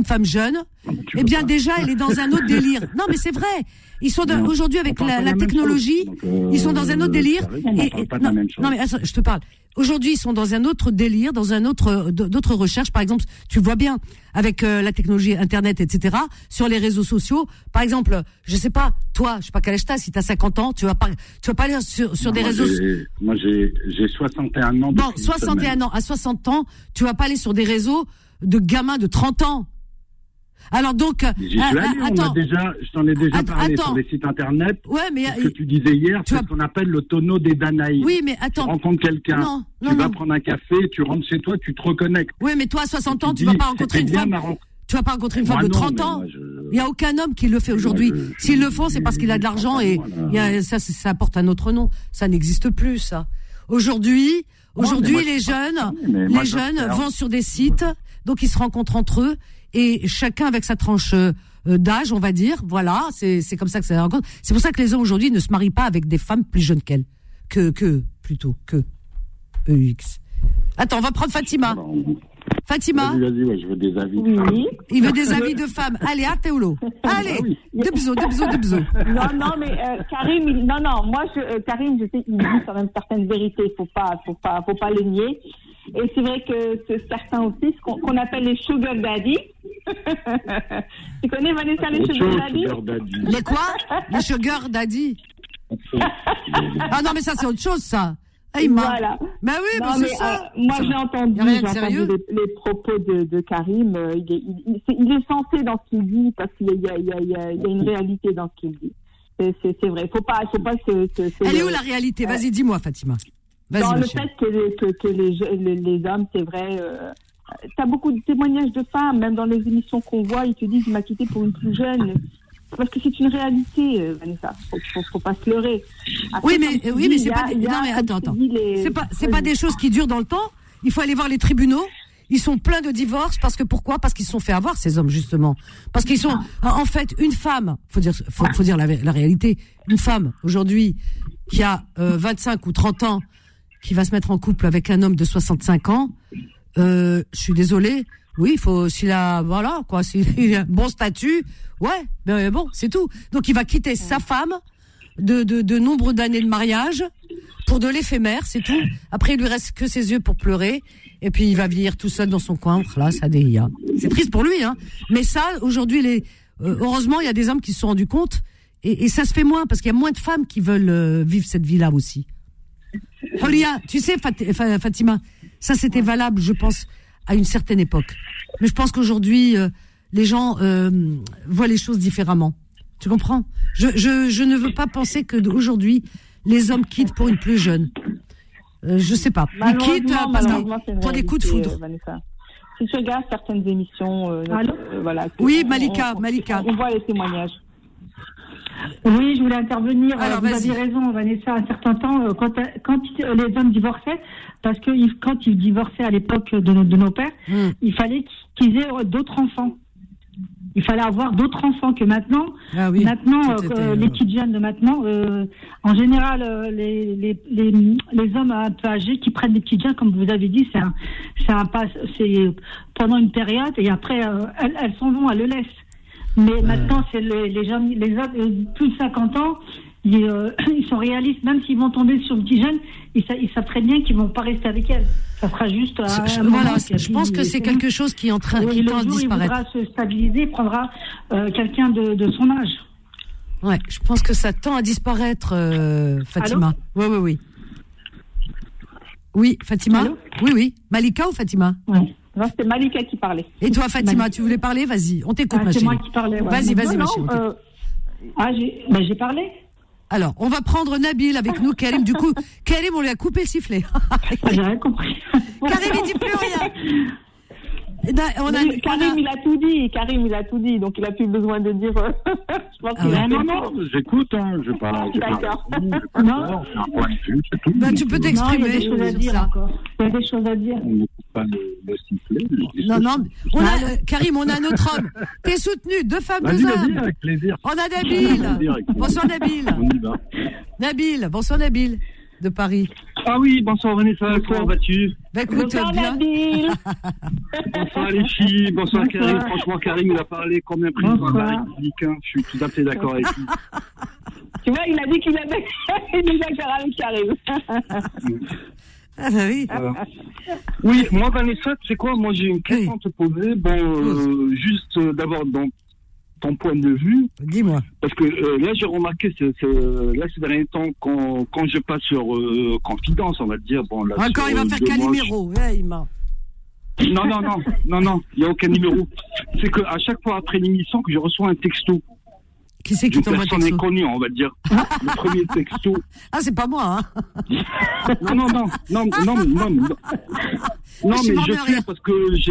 eh bien déjà, elle est dans un autre délire. Non, mais c'est vrai. Ils sont aujourd'hui avec la technologie, ils sont dans un autre délire. Non, mais attends, je te parle. Aujourd'hui, ils sont dans un autre délire, dans un autre d'autres recherches. Par exemple, tu vois bien avec la technologie, Internet, etc. Sur les réseaux sociaux. Par exemple, je sais pas, toi, je sais pas quel âge t'as. Si t'as 50 ans, tu vas pas aller sur des réseaux.
Moi, j'ai 61 ans.
Bon, 61 ans. À 60 ans, tu vas pas aller sur des réseaux de gamins de 30 ans. Alors donc,
je t'en ai déjà parlé sur les sites internet.
Ouais, mais
ce que tu disais hier, c'est ce qu'on appelle le tonneau des Danaïs.
Oui, mais attends.
Tu rencontres quelqu'un, tu vas prendre un café, tu rentres chez toi, tu te reconnectes.
Oui, mais toi, à 60 ans, tu vas pas rencontrer une femme. Tu vas pas rencontrer une femme de 30 ans. Il y a aucun homme qui le fait aujourd'hui. S'ils le font, c'est parce qu'il a de l'argent et ça porte un autre nom. Ça n'existe plus, ça. Aujourd'hui, les jeunes vont sur des sites, donc ils se rencontrent entre eux. Et chacun avec sa tranche d'âge, on va dire, voilà, c'est comme ça que ça se rencontre. C'est pour ça que les hommes aujourd'hui ne se marient pas avec des femmes plus jeunes qu'elles, plutôt que EX. Attends, on va prendre Fatima. Fatima.
Vas-y, ouais, je veux des avis.
Oui.
Il veut des avis de femmes. Allez, Théolo. Allez, de bisous.
Non, mais Karim, moi, Karim, je sais, il dit quand même certaines vérités. Faut pas le nier. Et c'est vrai que certains aussi, qu'on appelle les sugar daddy. Tu connais, Vanessa, les sugar daddy?
Les quoi? Les sugar daddy. Ah non, mais ça, c'est autre chose, ça.
Voilà.
Ben oui, mais c'est ça.
Moi, j'ai entendu les propos de Karim. Il est sensé dans ce qu'il dit parce qu'il y a une réalité dans ce qu'il dit. C'est vrai. Faut pas
Elle est où la réalité? Vas-y, dis-moi, Fatima.
Dans le fait que les hommes, c'est vrai, t'as beaucoup de témoignages de femmes, même dans les émissions qu'on voit, ils te disent, il m'a quitté pour une plus jeune. Parce que c'est une réalité, Vanessa. Faut pas se leurrer. Après,
oui, mais c'est pas attends. C'est pas des choses qui durent dans le temps. Il faut aller voir les tribunaux. Ils sont pleins de divorces pourquoi? Parce qu'ils se sont fait avoir, ces hommes, justement. Parce qu'ils sont, en fait, une femme, faut dire la réalité. Une femme, aujourd'hui, qui a 25 ou 30 ans, qui va se mettre en couple avec un homme de 65 ans, je suis désolée. Oui, s'il a un bon statut, ouais, mais bon, c'est tout. Donc il va quitter sa femme de nombreux d'années de mariage pour de l'éphémère, c'est tout. Après, il lui reste que ses yeux pour pleurer, et puis il va vieillir tout seul dans son coin. Là, ça déhia. C'est triste pour lui, hein. Mais ça, aujourd'hui, heureusement, il y a des hommes qui se sont rendus compte, et ça se fait moins parce qu'il y a moins de femmes qui veulent vivre cette vie-là aussi. Holia, tu sais, Fatima, ça c'était valable, je pense, à une certaine époque. Mais je pense qu'aujourd'hui, les gens voient les choses différemment. Tu comprends? Je ne veux pas penser que aujourd'hui les hommes quittent pour une plus jeune. Je sais pas. Ils quittent parce que pour des coups de foudre.
Vanessa. Si tu regardes certaines émissions, voilà.
Oui, Malika.
On voit les témoignages.
Oui, je voulais intervenir.
Alors,
vous avez raison, Vanessa, un certain temps, quand les hommes divorçaient, parce que quand ils divorçaient à l'époque de nos pères, il fallait qu'ils aient d'autres enfants. Il fallait avoir d'autres enfants que maintenant.
Ah oui,
maintenant, les petites jeunes de maintenant, en général, les hommes un peu âgés qui prennent des petites jeunes, comme vous avez dit, c'est pendant une période, et après, elles s'en vont, elles le laissent. Mais maintenant, c'est les gens, les hommes plus de 50 ans, ils sont réalistes. Même s'ils vont tomber sur une petite jeune, ils savent très bien qu'ils vont pas rester avec elle. Ça sera juste
je pense que c'est quelque chose qui est en train de disparaître. Il
voudra se stabiliser, il prendra quelqu'un de son âge.
Ouais, je pense que ça tend à disparaître, Fatima. Oui. Oui, Fatima.
Allô?
Oui. Malika ou Fatima?
Oui. Non, c'était Malika qui parlait.
Et toi, Fatima, tu voulais parler? Vas-y, on t'écoute, ma chérie.
C'est moi qui parlais. Ouais.
Vas-y, ma chérie.
J'ai parlé.
Alors, on va prendre Nabil avec nous, Karim. Du coup, Karim, on lui a coupé le sifflet.
J'ai rien compris.
Karim, il dit plus rien.
Karim, il a tout dit. Karim, il a tout dit. Donc, il a plus besoin de dire. Je pense qu'il a
non, j'écoute. Je vais pas.
D'accord.
Non, c'est un point de vue, c'est tout.
Bah, tu peux t'exprimer.
Il y a des choses à dire encore. Il y a des choses à dire.
On n'écoute pas le sifflet.
Non. Karim, on a un autre homme. T'es soutenu, 2 femmes, 2 hommes.
Avec plaisir.
On a Nabil. Bonsoir, Nabil.
On y va.
Nabil, bonsoir, Nabil. De Paris.
Ah oui, bonsoir Vanessa, comment vas-tu?
Bah écoute,
Bonsoir,
bien.
Nabil.
Bonsoir les filles, bonsoir Karim. Franchement, Karim, il a parlé comme un président de la République. Hein. Je suis tout à fait d'accord avec lui.
Tu vois, il a dit qu'il avait déjà d'accord avec Karim.
Ah bah oui.
Oui, moi Vanessa, tu sais quoi? Moi j'ai une question à te poser. Juste d'abord, dans ton point de vue.
Dis-moi.
Parce que là, j'ai remarqué, ces derniers temps, quand je passe sur Confidence, on va dire. Bon, là,
encore, il va faire quel numéro? Ouais, il m'a. Non, il n'y a aucun numéro. C'est qu'à chaque fois après l'émission, que je reçois un texto. Qui c'est qui t'envoie un texto?
Personne inconnue, on va dire. Le premier texto.
Ah, c'est pas moi, hein?
Non, mais je sais parce que j'ai.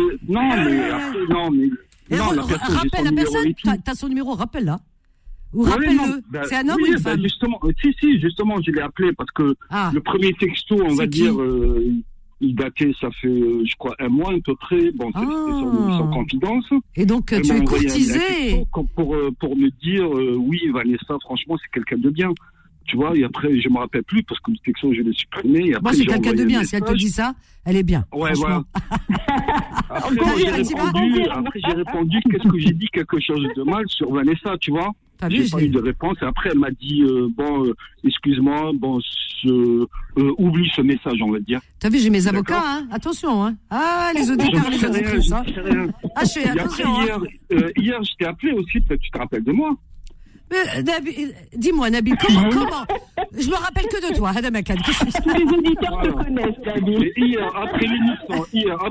Rappelle la personne, t'as son numéro, rappelle-la. Ou rappelle-le. C'est un homme ou une femme?
Justement, justement, je l'ai appelé parce que le premier texto, on va dire, il datait, ça fait, je crois, un mois à peu près. Bon, c'était sur Confidence.
Et donc, tu es courtisé.
Pour me dire, oui, Vanessa, franchement, c'est quelqu'un de bien. Tu vois, et après, je me rappelle plus parce que le texto, je l'ai supprimé. Et après,
moi, c'est quelqu'un de bien. Si elle te dit ça, elle est bien.
Ouais, voilà. Après, j'ai répondu, qu'est-ce que j'ai dit quelque chose de mal sur Vanessa, tu vois. J'ai pas eu de réponse. Et après, elle m'a dit, excuse-moi, oublie ce message, on va dire.
T'as vu, j'ai mes avocats, hein. Attention, hein. Ah, les auditeurs, les auditrices, hein. Ah, je fais attention.
Après, hier, je t'ai appelé aussi, peut-être tu te rappelles de moi.
Dis-moi, Nabil, comment je me rappelle que de toi, Adam Akad.
Tous les auditeurs te connaissent, Nabil.
Hier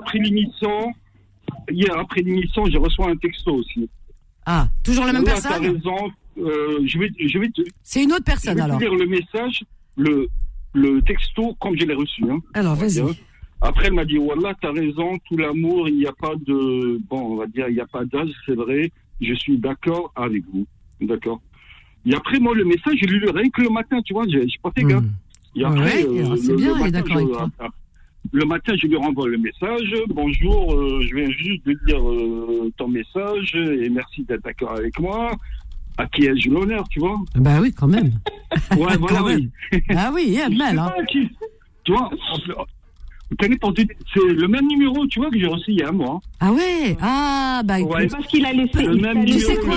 après l'émission, j'ai reçu un texto aussi.
Ah, toujours la même personne?
T'as raison. Je vais te.
C'est une autre personne alors.
Je vais te lire le message, le texto comme je l'ai reçu. Hein.
Alors, vas-y.
Après, elle m'a dit, Wallah, t'as raison, tout l'amour, il n'y a pas de. Bon, on va dire, il n'y a pas d'âge, c'est vrai. Je suis d'accord avec vous. D'accord. Et après, moi, le message, je lui lu rien que le matin, tu vois, j'ai pas fait gaffe. Et après,
c'est bien, il est d'accord avec toi.
Le matin, je lui renvoie le message. Bonjour, je viens juste de lire ton message et merci d'être d'accord avec moi. À qui ai-je l'honneur, tu vois?
Bah oui, quand même.
Ouais, voilà, oui.
Ah oui, il y a mal, hein.
Tu vois, c'est le même numéro, tu vois, que j'ai reçu il y a un mois.
Ah ouais? Ah, bah écoute.
Ouais, parce qu'il a laissé.
Tu sais quoi,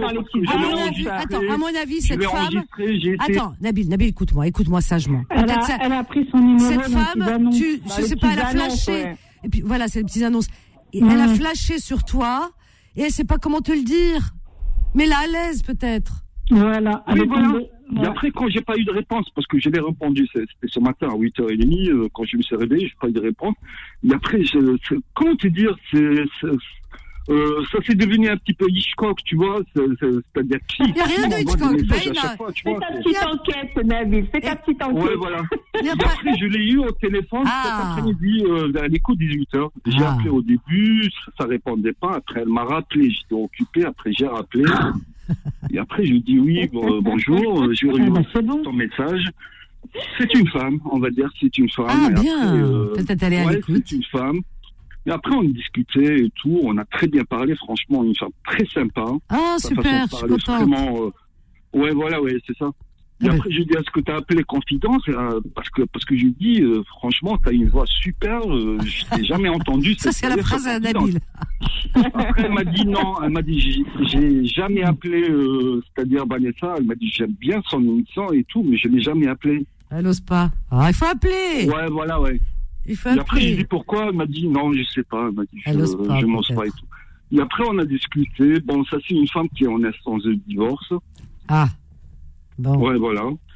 à mon avis, cette femme. Attends, Nabil, écoute-moi sagement.
Elle a pris son numéro.
Cette femme, je sais pas, elle a flashé. Et puis voilà, c'est les petites annonces. Elle a flashé sur toi et elle sait pas comment te le dire. Mais là, à l'aise, peut-être.
Voilà.
Oui, voilà. Et après, quand j'ai pas eu de réponse, parce que je l'ai répondu, c'était ce matin à 8h30, quand je me suis réveillé, j'ai pas eu de réponse. Et après, comment te dire, ça s'est devenu un petit peu Hitchcock, tu vois, c'est-à-dire qui.
Il n'y a rien de Hitchcock.
Fais ta petite enquête, Nabil, fais ta petite enquête.
Ouais, voilà. Et après, je l'ai eu au téléphone cet après-midi, vers les coups de 18h. J'ai appelé au début, ça répondait pas. Après, elle m'a rappelé, j'étais occupé. Après, j'ai rappelé. Et après, je lui dis oui, bonjour, j'ai reçu ton message. C'est une femme, on va dire, c'est une femme.
Ah, bien. Peut-être aller à l'écoute.
C'est une femme. Et après, on discutait et tout. On a très bien parlé, franchement, une femme très sympa.
Ah, super, je suis contente.
Vraiment, c'est ça. Et après, je lui dis, est-ce que tu as appelé Confidence? Parce que je lui dis, franchement, tu as une voix super, je t'ai jamais entendu.
Ça, c'est la phrase à Nabil.
Après, elle m'a dit non, elle m'a dit, j'ai jamais appelé, c'est-à-dire Vanessa, elle m'a dit, j'aime bien son émission et tout, mais je l'ai jamais appelé.
Elle n'ose pas. Ah, il faut appeler.
Ouais, voilà, ouais.
Il faut appeler.
Et après, je lui dis pourquoi, elle m'a dit, non, je sais pas, elle m'a dit, je m'ose pas et tout. Et après, on a discuté, bon, ça, c'est une femme qui est en instance de divorce.
Ah. Bon.
Ouais, voilà.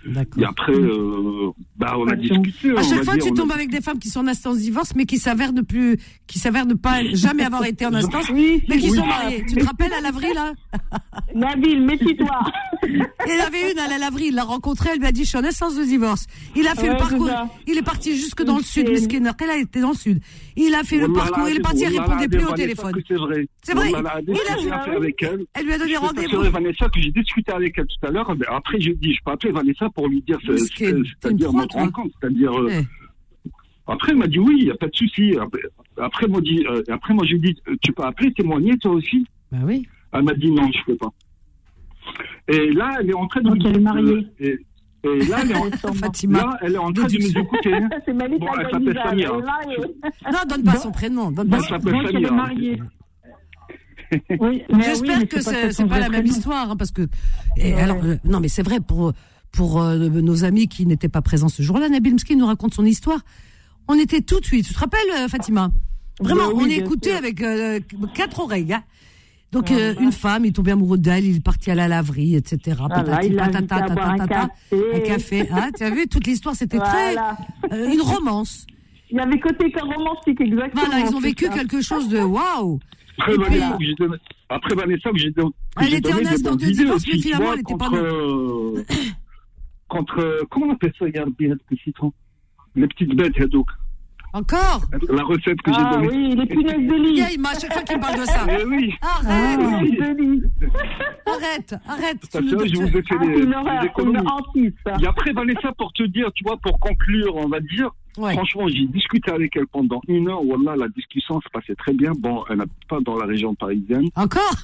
Et après, on a discuté.
À chaque fois, tu tombes avec des femmes qui sont en instance divorce, mais qui s'avèrent ne pas jamais avoir été en instance, mais qui sont mariées. Tu te rappelles à l'avril, là?
Nabil, méfie-toi.
Il avait une à l'avril, il l'a rencontrée, elle lui a dit, je suis en instance de divorce. Il a fait le parcours, il est parti jusque dans le sud, Miskin, elle a été dans le sud. Il a fait le parcours, il est parti, elle répondait plus au téléphone.
C'est vrai.
C'est vrai.
Il a fait avec elle.
Elle lui a donné rendez-vous.
C'est Vanessa que j'ai discuté avec elle tout à l'heure. Après, j'ai dit, je peux appeler Vanessa pour lui dire, c'est-à-dire notre rencontre, c'est-à-dire. Après, elle m'a dit oui, il n'y a pas de souci. Après, moi, j'ai dit, tu peux appeler, témoigner toi aussi.
Bah oui.
Elle m'a dit non, je peux pas. Et là, elle est en train de.
Donc, elle est mariée.
Et là, elle est en train de nous écouter.
C'est Malik,
bon, elle s'appelle Samia.
Non, donne pas son prénom.
Elle s'appelle Samia.
Elle est mariée.
Oui, j'espère que c'est pas la même histoire, hein, parce que. Alors, non, mais c'est vrai pour nos amis qui n'étaient pas présents ce jour-là. Nabil Mski nous raconte son histoire. On était tout de suite. Tu te rappelles, Fatima? Vraiment, on écoutait avec 4 oreilles. Hein. Donc une femme, il est tombé amoureux d'elle, il est parti à la laverie, etc. Un café. Hein, tu as vu, toute l'histoire, c'était très une romance.
Il y avait côté romantique, exactement.
Voilà, ils ont vécu quelque chose de waouh.
Après Vanessa, que j'ai donné.
Elle était en instant de divorce, mais finalement, elle n'était pas
contre comment on appelle ça, citron, les petites bêtes, donc.
Encore
la recette que j'ai donnée.
Ah oui, les punaises de lit.
Il à chaque fois qu'il me parle de ça.
Eh oui.
Arrête.
Ça fait, je vous ai fait des économies. Et après, Vanessa, pour te dire, tu vois, pour conclure, on va dire, franchement, j'ai discuté avec elle pendant 1 heure. Wallah, la discussion se passait très bien. Bon, elle n'est pas dans la région parisienne.
Encore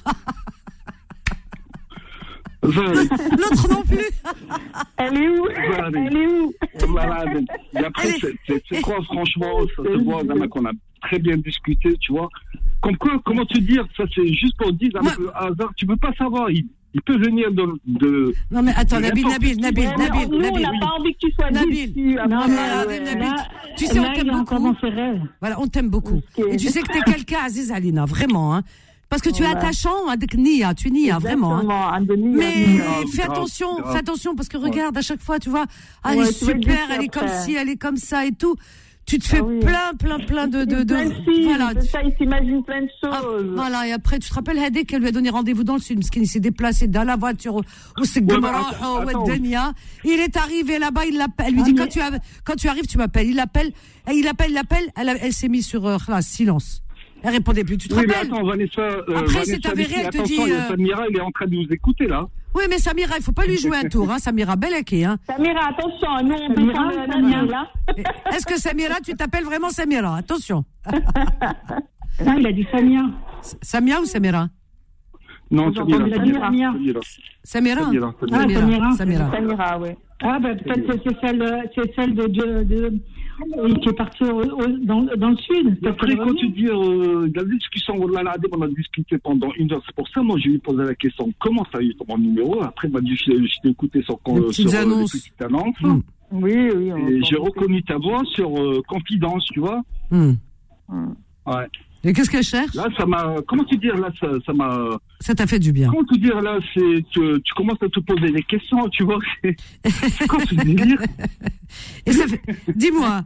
L'autre non plus.
Elle est où
Et après, c'est quoi, franchement, ça se voit, qu'on a très bien discuté, tu vois. Comme quoi, comment te dire, ça c'est juste pour dire, avec le hasard, tu peux pas savoir, il peut venir de...
Non mais attends, Nabil.
On n'a pas envie que tu sois
Nabil.
Nabil.
Tu sais, on t'aime beaucoup. Voilà, on t'aime beaucoup. Et tu sais que t'es quelqu'un, Aziz Alina, vraiment, hein. Parce que tu es attachant avec Nia, tu es Nia, vraiment. Hein. Mais fais attention, parce que regarde, à chaque fois, tu vois, elle est super, elle est comme ci, elle est comme ça et tout. Tu te fais plein de
voilà. Ça, il s'imagine plein de choses.
Voilà, et après, tu te rappelles Hadé qu'elle lui a donné rendez-vous dans le sud, parce qu'il s'est déplacé dans la voiture au Segmara, au Denia. Il est arrivé là-bas, il l'appelle. Elle lui dit, quand tu arrives, tu m'appelles. Il l'appelle, elle s'est mise sur silence. Elle répondait plus, tu te rappelles?
Mais attends, Vanessa,
après, c'est avéré, elle te dit...
Samira, elle est en train de nous écouter, là.
Oui, mais Samira, il faut pas lui jouer un tour, hein. Samira Belaké, hein.
Samira, attention, nous, on peut pas Samira, là.
Est-ce que Samira, tu t'appelles vraiment Samira? Attention.
Non, il a dit Samia.
Samia ou Samira?
Non, Samira.
Samira.
Samira, oui.
Ah, ben, peut-être c'est celle de qui est partie dans le sud.
Après, quand tu dis la discussion, on a discuté pendant 1 heure. C'est pour ça, moi, je lui ai posé la question, comment ça a eu ton numéro? Après, il m'a dit, je t'ai écouté sur les petites annonces.
Oui.
Et j'ai reconnu ta voix sur Confidence, tu vois. Ouais.
Et qu'est-ce qu'elle cherche?
Là, ça m'a... Comment te dire, là, ça m'a...
Ça t'a fait du bien.
Comment te dire, là, c'est... Tu commences à te poser des questions, tu vois. C'est quoi ce délire?
Et ça fait... Dis-moi.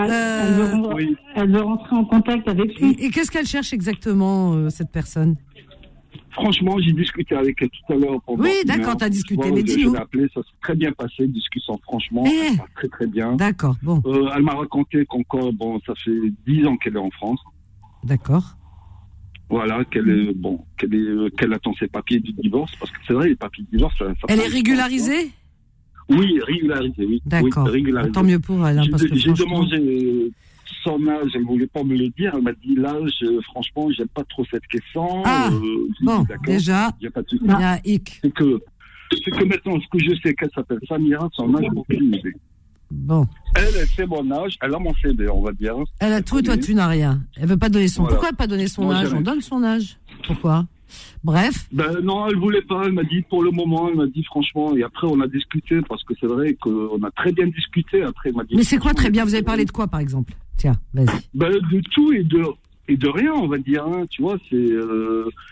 Elle veut rentrer en contact avec lui.
Et qu'est-ce qu'elle cherche exactement, cette personne?
Franchement, j'ai discuté avec elle tout à l'heure.
Oui, d'accord, t'as discuté, mais dis-nous.
Je l'ai appelée, ça s'est très bien passé, discussion, franchement, ça va très très bien.
D'accord, bon.
Elle m'a raconté qu'encore, ça fait 10 ans qu'elle est en France.
D'accord.
Voilà, qu'elle attend ses papiers du divorce, parce que c'est vrai, les papiers du divorce, ça
elle est régularisée?
Oui, régularisée, oui.
D'accord.
Oui, régularisée.
Tant mieux pour elle, hein, parce que
j'ai demandé son âge, elle ne voulait pas me le dire, elle m'a dit l'âge, franchement, j'aime pas trop cette question.
Bon, déjà, il y a hic.
C'est que maintenant, ce que je sais qu'elle s'appelle Samira, son âge, aucune idée.
Bon.
Elle sait mon âge, elle a mon CD, on va dire.
Elle a tout et toi tu n'as rien. Elle veut pas donner son. Voilà. Pourquoi elle pas donner son âge? On donne son âge. Pourquoi? Bref.
Non, elle voulait pas. Elle m'a dit pour le moment. Elle m'a dit franchement. Et après on a discuté parce que c'est vrai qu'on a très bien discuté. Après elle m'a dit.
Mais c'est quoi très bien? Vous avez parlé de quoi par exemple? Tiens, vas-y.
De tout et de rien, on va dire. Hein, tu vois, c'est.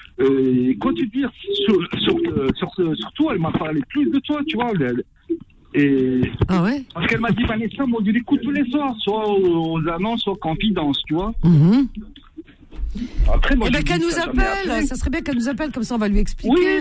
Quoi tu dire surtout, elle m'a parlé plus de toi, tu vois.
Ah ouais?
Parce qu'elle m'a dit, Vanessa, moi, je l'écoute tous les soirs, soit aux annonces, soit Confidence, tu vois. Après, moi,
qu'elle nous appelle, ça serait bien qu'elle nous appelle, comme ça on va lui expliquer.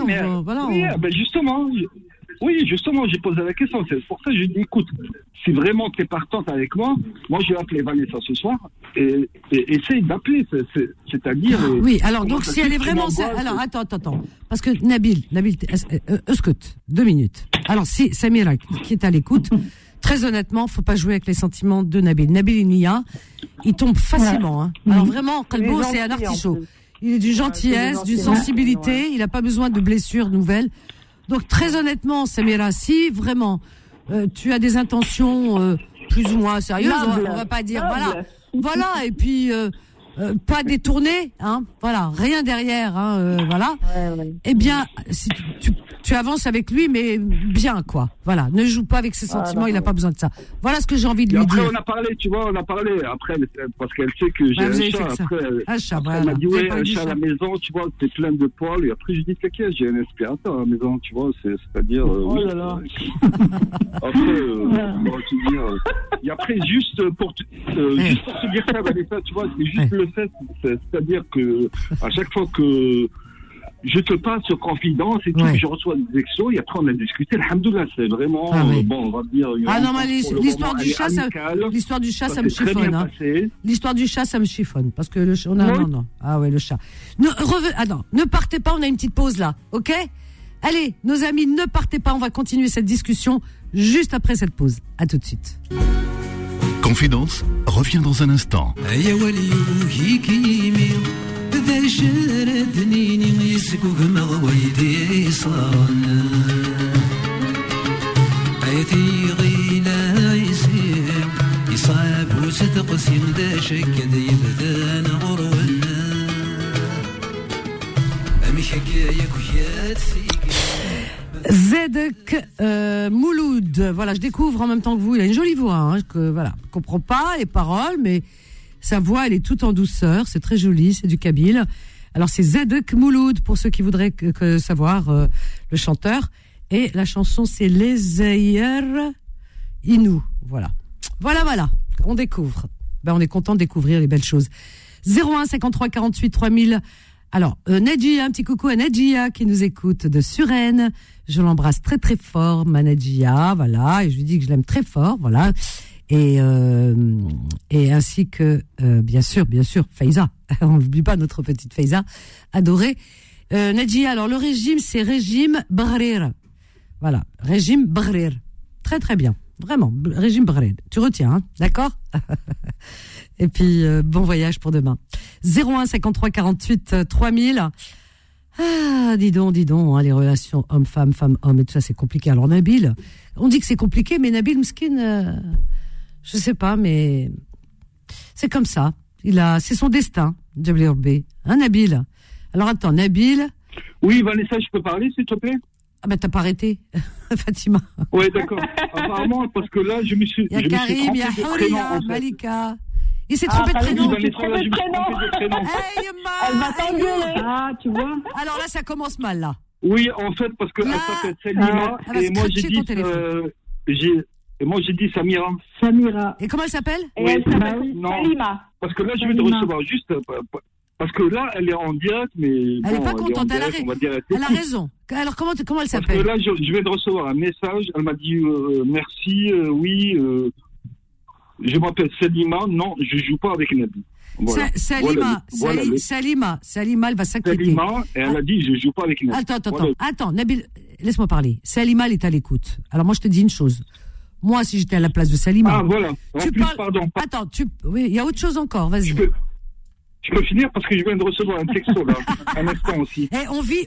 Justement, j'ai posé la question. C'est pour ça que j'ai dit, écoute, si vraiment tu es partante avec moi je vais appeler Vanessa ce soir et essaye d'appeler. C'est-à-dire.
Oui, alors donc si elle est vraiment. Alors attends. Parce que Nabil, écoute, 2 minutes. Alors si Samira qui est à l'écoute, très honnêtement, faut pas jouer avec les sentiments de Nabil. Nabil Nia, il tombe facilement. Hein. Alors vraiment, Kalbo, c'est un artichaut. Il est d'une gentillesse, d'une sensibilité. Il n'a pas besoin de blessures nouvelles. Donc très honnêtement, Samira, si vraiment tu as des intentions plus ou moins sérieuses, on va pas dire voilà, et puis pas détournées, hein, voilà, rien derrière, hein, voilà. Eh bien, si tu avances avec lui, mais bien, quoi. Voilà, ne joue pas avec ses sentiments, il n'a pas besoin de ça. Voilà ce que j'ai envie de lui dire.
Après, on a parlé, après, parce qu'elle sait que j'ai un chat. Après, elle m'a dit, un chat à la maison, tu vois, t'es plein de poils. Et après, je dis, t'inquiète, j'ai un aspirateur à la maison, tu vois, c'est-à-dire.
Là là.
Après, et après, juste pour te dire ça, Vanessa, tu vois, c'est juste le fait, c'est-à-dire que, à chaque fois que je te passe sur Confidence et tout, je reçois des exos et après on a discuté. Alhamdoulilah, c'est vraiment bon, on va dire.
Non, mais l'histoire du chat, ça me chiffonne. Hein. L'histoire du chat, ça me chiffonne parce que le chat, non. Ah ouais, le chat. Ne partez pas, on a une petite pause là, ok? Allez, nos amis, ne partez pas, on va continuer cette discussion juste après cette pause. À tout de suite.
Confidence revient dans un instant.
Zedek Mouloud, voilà, je découvre en même temps que vous, il a une jolie voix, hein, je comprends pas les paroles, mais sa voix, elle est toute en douceur, c'est très joli, c'est du kabyle. Alors c'est Zedek Mouloud pour ceux qui voudraient savoir le chanteur, et la chanson c'est Les Ayer Inou, voilà, on découvre, on est content de découvrir les belles choses. 01 53 48 3000. Alors, Nadjia, un petit coucou à Nadjia qui nous écoute de Suresnes. Je l'embrasse très très fort, ma Nadjia, voilà, et je lui dis que je l'aime très fort, voilà. Et ainsi que, bien sûr, Faiza. On n'oublie pas notre petite Faiza, adorée. Nadjia, alors le régime, c'est régime Bahrir. Voilà, régime Bahrir. Très très bien, vraiment, régime Bahrir. Tu retiens, hein, d'accord? Et puis, bon voyage pour demain. 01 53 48 3000. Ah, dis donc, hein, les relations homme-femme, femme-homme et tout ça, c'est compliqué. Alors, Nabil, on dit que c'est compliqué, mais Nabil Mskin, je sais pas, mais c'est comme ça. C'est son destin, Djablirbe. Hein, Nabil? Alors, attends, Nabil.
Oui, Vanessa, je peux parler, s'il te plaît?
Ah, t'as pas arrêté, Fatima.
Ouais, d'accord. Apparemment, parce que là, je me suis.
Il y a Karim, il y a Houria, Malika. Il s'est trompé de prénom.
Elle va t'engueuler. Ah, tu vois.
Alors là, ça commence mal, là.
Oui, en fait, parce que elle s'appelle Selima, et moi j'ai dit Samira.
Et comment elle s'appelle?
Elle s'appelle Selima.
Parce que là, je vais te recevoir juste, parce que là, elle est en direct, mais
elle est pas contente, elle a raison. Alors comment elle s'appelle?
Parce que là, je viens de recevoir un message, elle m'a dit merci, oui, je m'appelle Salima, non, je joue pas avec Nabi.
Voilà. Salima, elle va s'inquiéter.
Salima, et elle a dit, je joue pas avec Nabi.
Attends, Nabil, laisse-moi parler. Salima, elle est à l'écoute. Alors moi, je te dis une chose. Moi, si j'étais à la place de Salima.
Ah, voilà. Pardon.
Attends, oui, il y a autre chose encore, vas-y.
Je peux finir parce que je viens de recevoir un texto là, un instant aussi.
On vit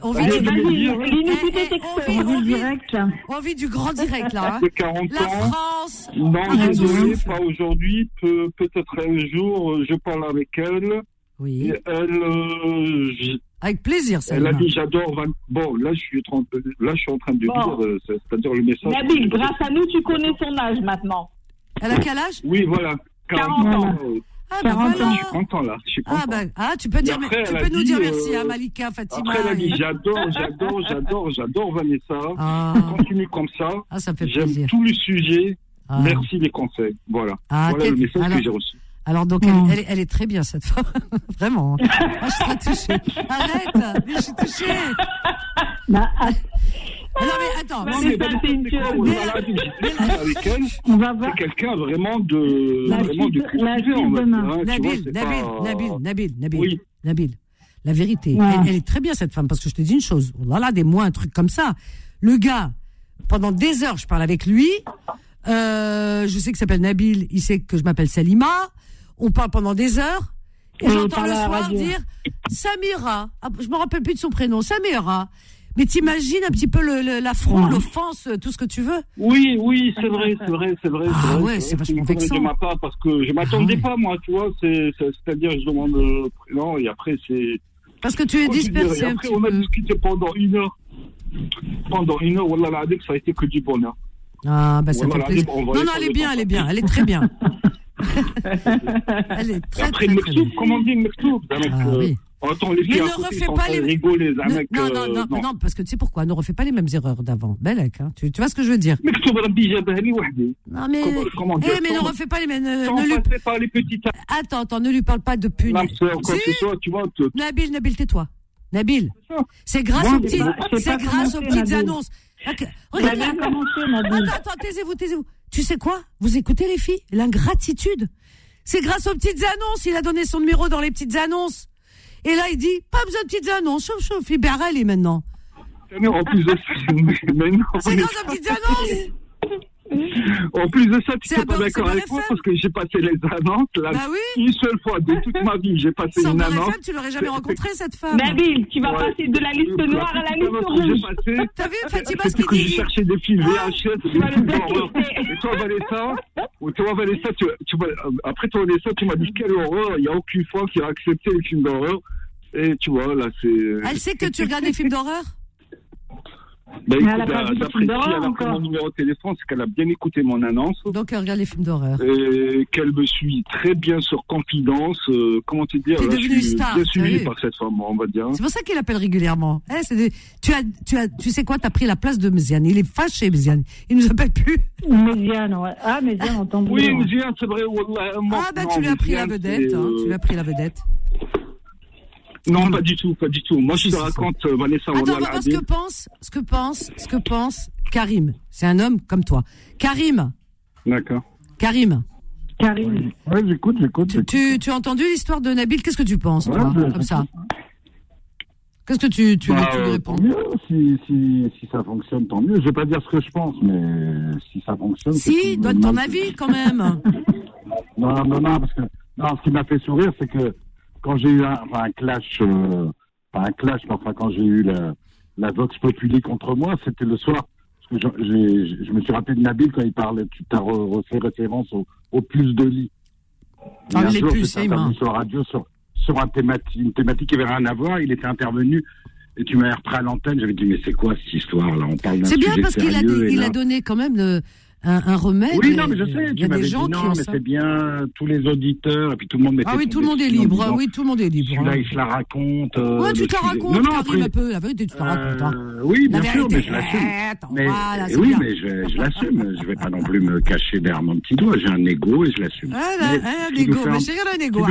du grand direct là.
De 40
la
ans.
France.
Non, désolé, pas aujourd'hui. Peut-être un jour, je parle avec elle.
Oui.
Et elle.
Avec plaisir, ça.
Elle a dit j'adore. Bon, là je suis en train de lire, c'est-à-dire le message.
Nabil, grâce à nous, tu connais son âge maintenant.
Elle a quel âge?
Oui, voilà.
40 ans.
Ah, bah voilà.
Je suis content, là. Je suis content.
Tu peux dire, après, tu peux nous dire merci à Malika, Fatima.
Après, elle a dit, j'adore Vanessa. Continue comme ça.
Ça fait
J'aime
plaisir.
tous les sujets. Merci les conseils. Voilà. Voilà le message que j'ai reçu.
Alors donc elle est très bien cette femme, vraiment. Moi je suis très touchée. Arrête, mais je suis touchée. Non mais attends.
Avec elle, c'est quelqu'un vraiment
de Nabil. La vérité, elle est très bien cette femme parce que je te dis une chose. Voilà, des mois un truc comme ça. Le gars, pendant des heures, je parle avec lui. Je sais qu'il s'appelle Nabil, il sait que je m'appelle Salima. On parle pendant des heures. Et j'entends le soir dire Samira. Je me rappelle plus de son prénom. Samira. Mais t'imagines un petit peu l'affront, l'offense, tout ce que tu veux.
Oui, c'est vrai.
C'est vachement vexant.
De ma part, parce que je m'attendais pas, moi, tu vois. C'est-à-dire, je demande le prénom et après, c'est...
Parce que tu es dispersé.
Et après, on a discuté pendant une heure. Wallah l'adib, ça a été que du bonheur.
Ça fait plaisir. Non, elle est bien, elle est très bien. Elle est très,
après,
très, très bien.
comment on dit Mektoub?
Oui.
Attends, les filles,
mais ne refais pas les
rigoler,
non, parce que tu sais pourquoi, ne refais pas les mêmes erreurs d'avant. Belek, hein. Tu vois ce que je veux dire? Non, mais, mais ne refais pas les mêmes,
pas les petites.
Attends, ne lui parle pas de punaise. Nabil, tais-toi. Nabil. C'est grâce aux petites annonces. Regarde, attends, taisez-vous. Tu sais quoi? Vous écoutez les filles? L'ingratitude. C'est grâce aux petites annonces. Il a donné son numéro dans les petites annonces. Et là, il dit, pas besoin de petites annonces. Chauffe, libérez-les maintenant.
Mais en plus de ça,
c'est grâce aux petites annonces.
En plus de ça, tu n'es pas d'accord avec moi parce que j'ai passé les annonces là, une seule fois de toute ma vie, j'ai passé une annonce.
Tu l'aurais jamais rencontrée cette femme.
Nabil, tu vas passer de la liste noire à la liste rouge.
T'as vu Fatima ce qu'il dit?
J'ai cherché des films VHS, des films d'horreur. Et toi Vanessa, après toi Vanessa, tu m'as dit quelle horreur. Il n'y a aucune fois qui a accepté les films d'horreur. Et tu vois là, c'est.
Elle sait que tu regardes les films d'horreur?
Bah, écoute, d'après elle a pris mon numéro de téléphone, c'est qu'elle a bien écouté mon annonce.
Donc elle regarde les films d'horreur.
Et qu'elle me suit très bien sur Confidence. Comment te dire?
T'es devenue star.
Bien suivi par cette femme, on va dire.
C'est pour ça qu'il appelle régulièrement. Tu sais quoi? T'as pris la place de Méziane. Il est fâché, Méziane. Il nous appelle plus.
Méziane, ouais. Ah, Méziane, on tombe.
Oui, Méziane, c'est vrai. Wallah,
tu lui as pris la vedette. Tu lui as pris la vedette.
Non, pas du tout. Moi, je te raconte, Vanessa.
Attends, on va voir ce que pense Karim. C'est un homme comme toi. Karim.
D'accord.
Karim.
Oui, j'écoute.
Tu as entendu l'histoire de Nabil? Qu'est-ce que tu penses, toi, comme ça? Qu'est-ce que tu réponds?
Tant mieux, si ça fonctionne, tant mieux. Je vais pas dire ce que je pense, mais si ça fonctionne...
Si, donne ton avis, quand même.
Non, parce que... Non, ce qui m'a fait sourire, c'est que quand j'ai eu un clash, quand j'ai eu la Vox Populi contre moi, c'était le soir. Parce que je me suis rappelé de Nabil quand il parlait, tu t'as refait référence au plus de lit.
Les plus, c'est immense.
Sur la radio, sur une thématique qui avait rien à voir, il était intervenu et tu m'avais repris à l'antenne, j'avais dit mais c'est quoi cette histoire-là? On parle d'un sujet sérieux.
C'est bien parce qu'il a donné quand même un remède.
Oui, non, mais je sais, tu m'avais dit non, mais c'est bien, tous les auditeurs, et puis tout le monde mettait...
Ah oui, tout le monde est libre, tout le monde est libre.
Celui-là, il se la raconte.
Ouais, tu te la racontes, Karim, un peu, la vérité, tu te la racontes.
Oui, bien sûr, mais je l'assume. Mais je l'assume, je vais pas non plus me cacher derrière mon petit doigt, j'ai un ego et je l'assume.
Un ego, mais j'ai un ego,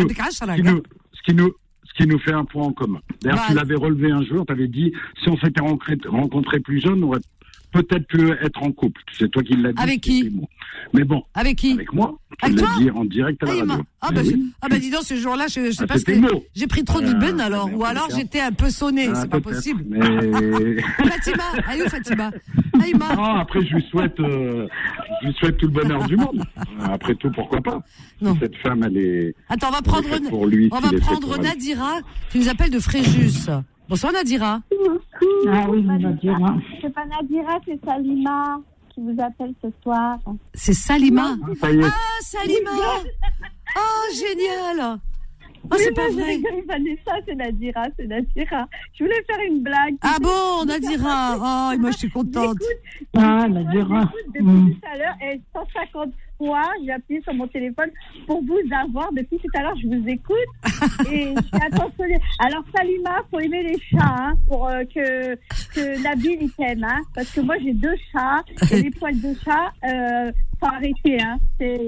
ce qui nous fait un point en commun. D'ailleurs, tu l'avais relevé un jour, tu avais dit, si on s'était rencontrés plus jeunes, on aurait peut-être pu être en couple. C'est toi qui l'as dit.
Avec qui?
Mais bon.
Avec qui?
Avec moi.
Avec toi?
Dit en direct à la radio.
Dis donc, ce jour-là, je sais pas ce que... J'ai pris trop de ben alors. Ou alors, j'étais un peu sonné. C'est pas possible.
Mais...
Fatima. Allez où, Fatima? Aïma.
Non, après, je lui souhaite tout le bonheur du monde. Après tout, pourquoi pas? Non. Cette femme, elle est...
Attends, on va prendre Nadira, qui nous appelle de Fréjus. Bonsoir, Nadira.
Ah oui, Nadira.
C'est pas Nadira, c'est Salima qui vous appelle ce soir.
C'est Salima?
Ah,
Salima! Oh, génial! Oh, c'est pas vrai.
Vanessa, c'est Nadira. Je voulais faire une blague.
Ah bon, Nadira. Oh, moi, je suis contente.
Nadira.
Depuis tout à l'heure, et fois j'ai appuyé sur mon téléphone pour vous avoir. Depuis tout à l'heure, je vous écoute et je suis attentionnée. Alors, Salima, faut aimer les chats, hein, pour que Nabil il t'aime, hein, parce que moi j'ai 2 chats et les poils de chat, faut arrêter, hein.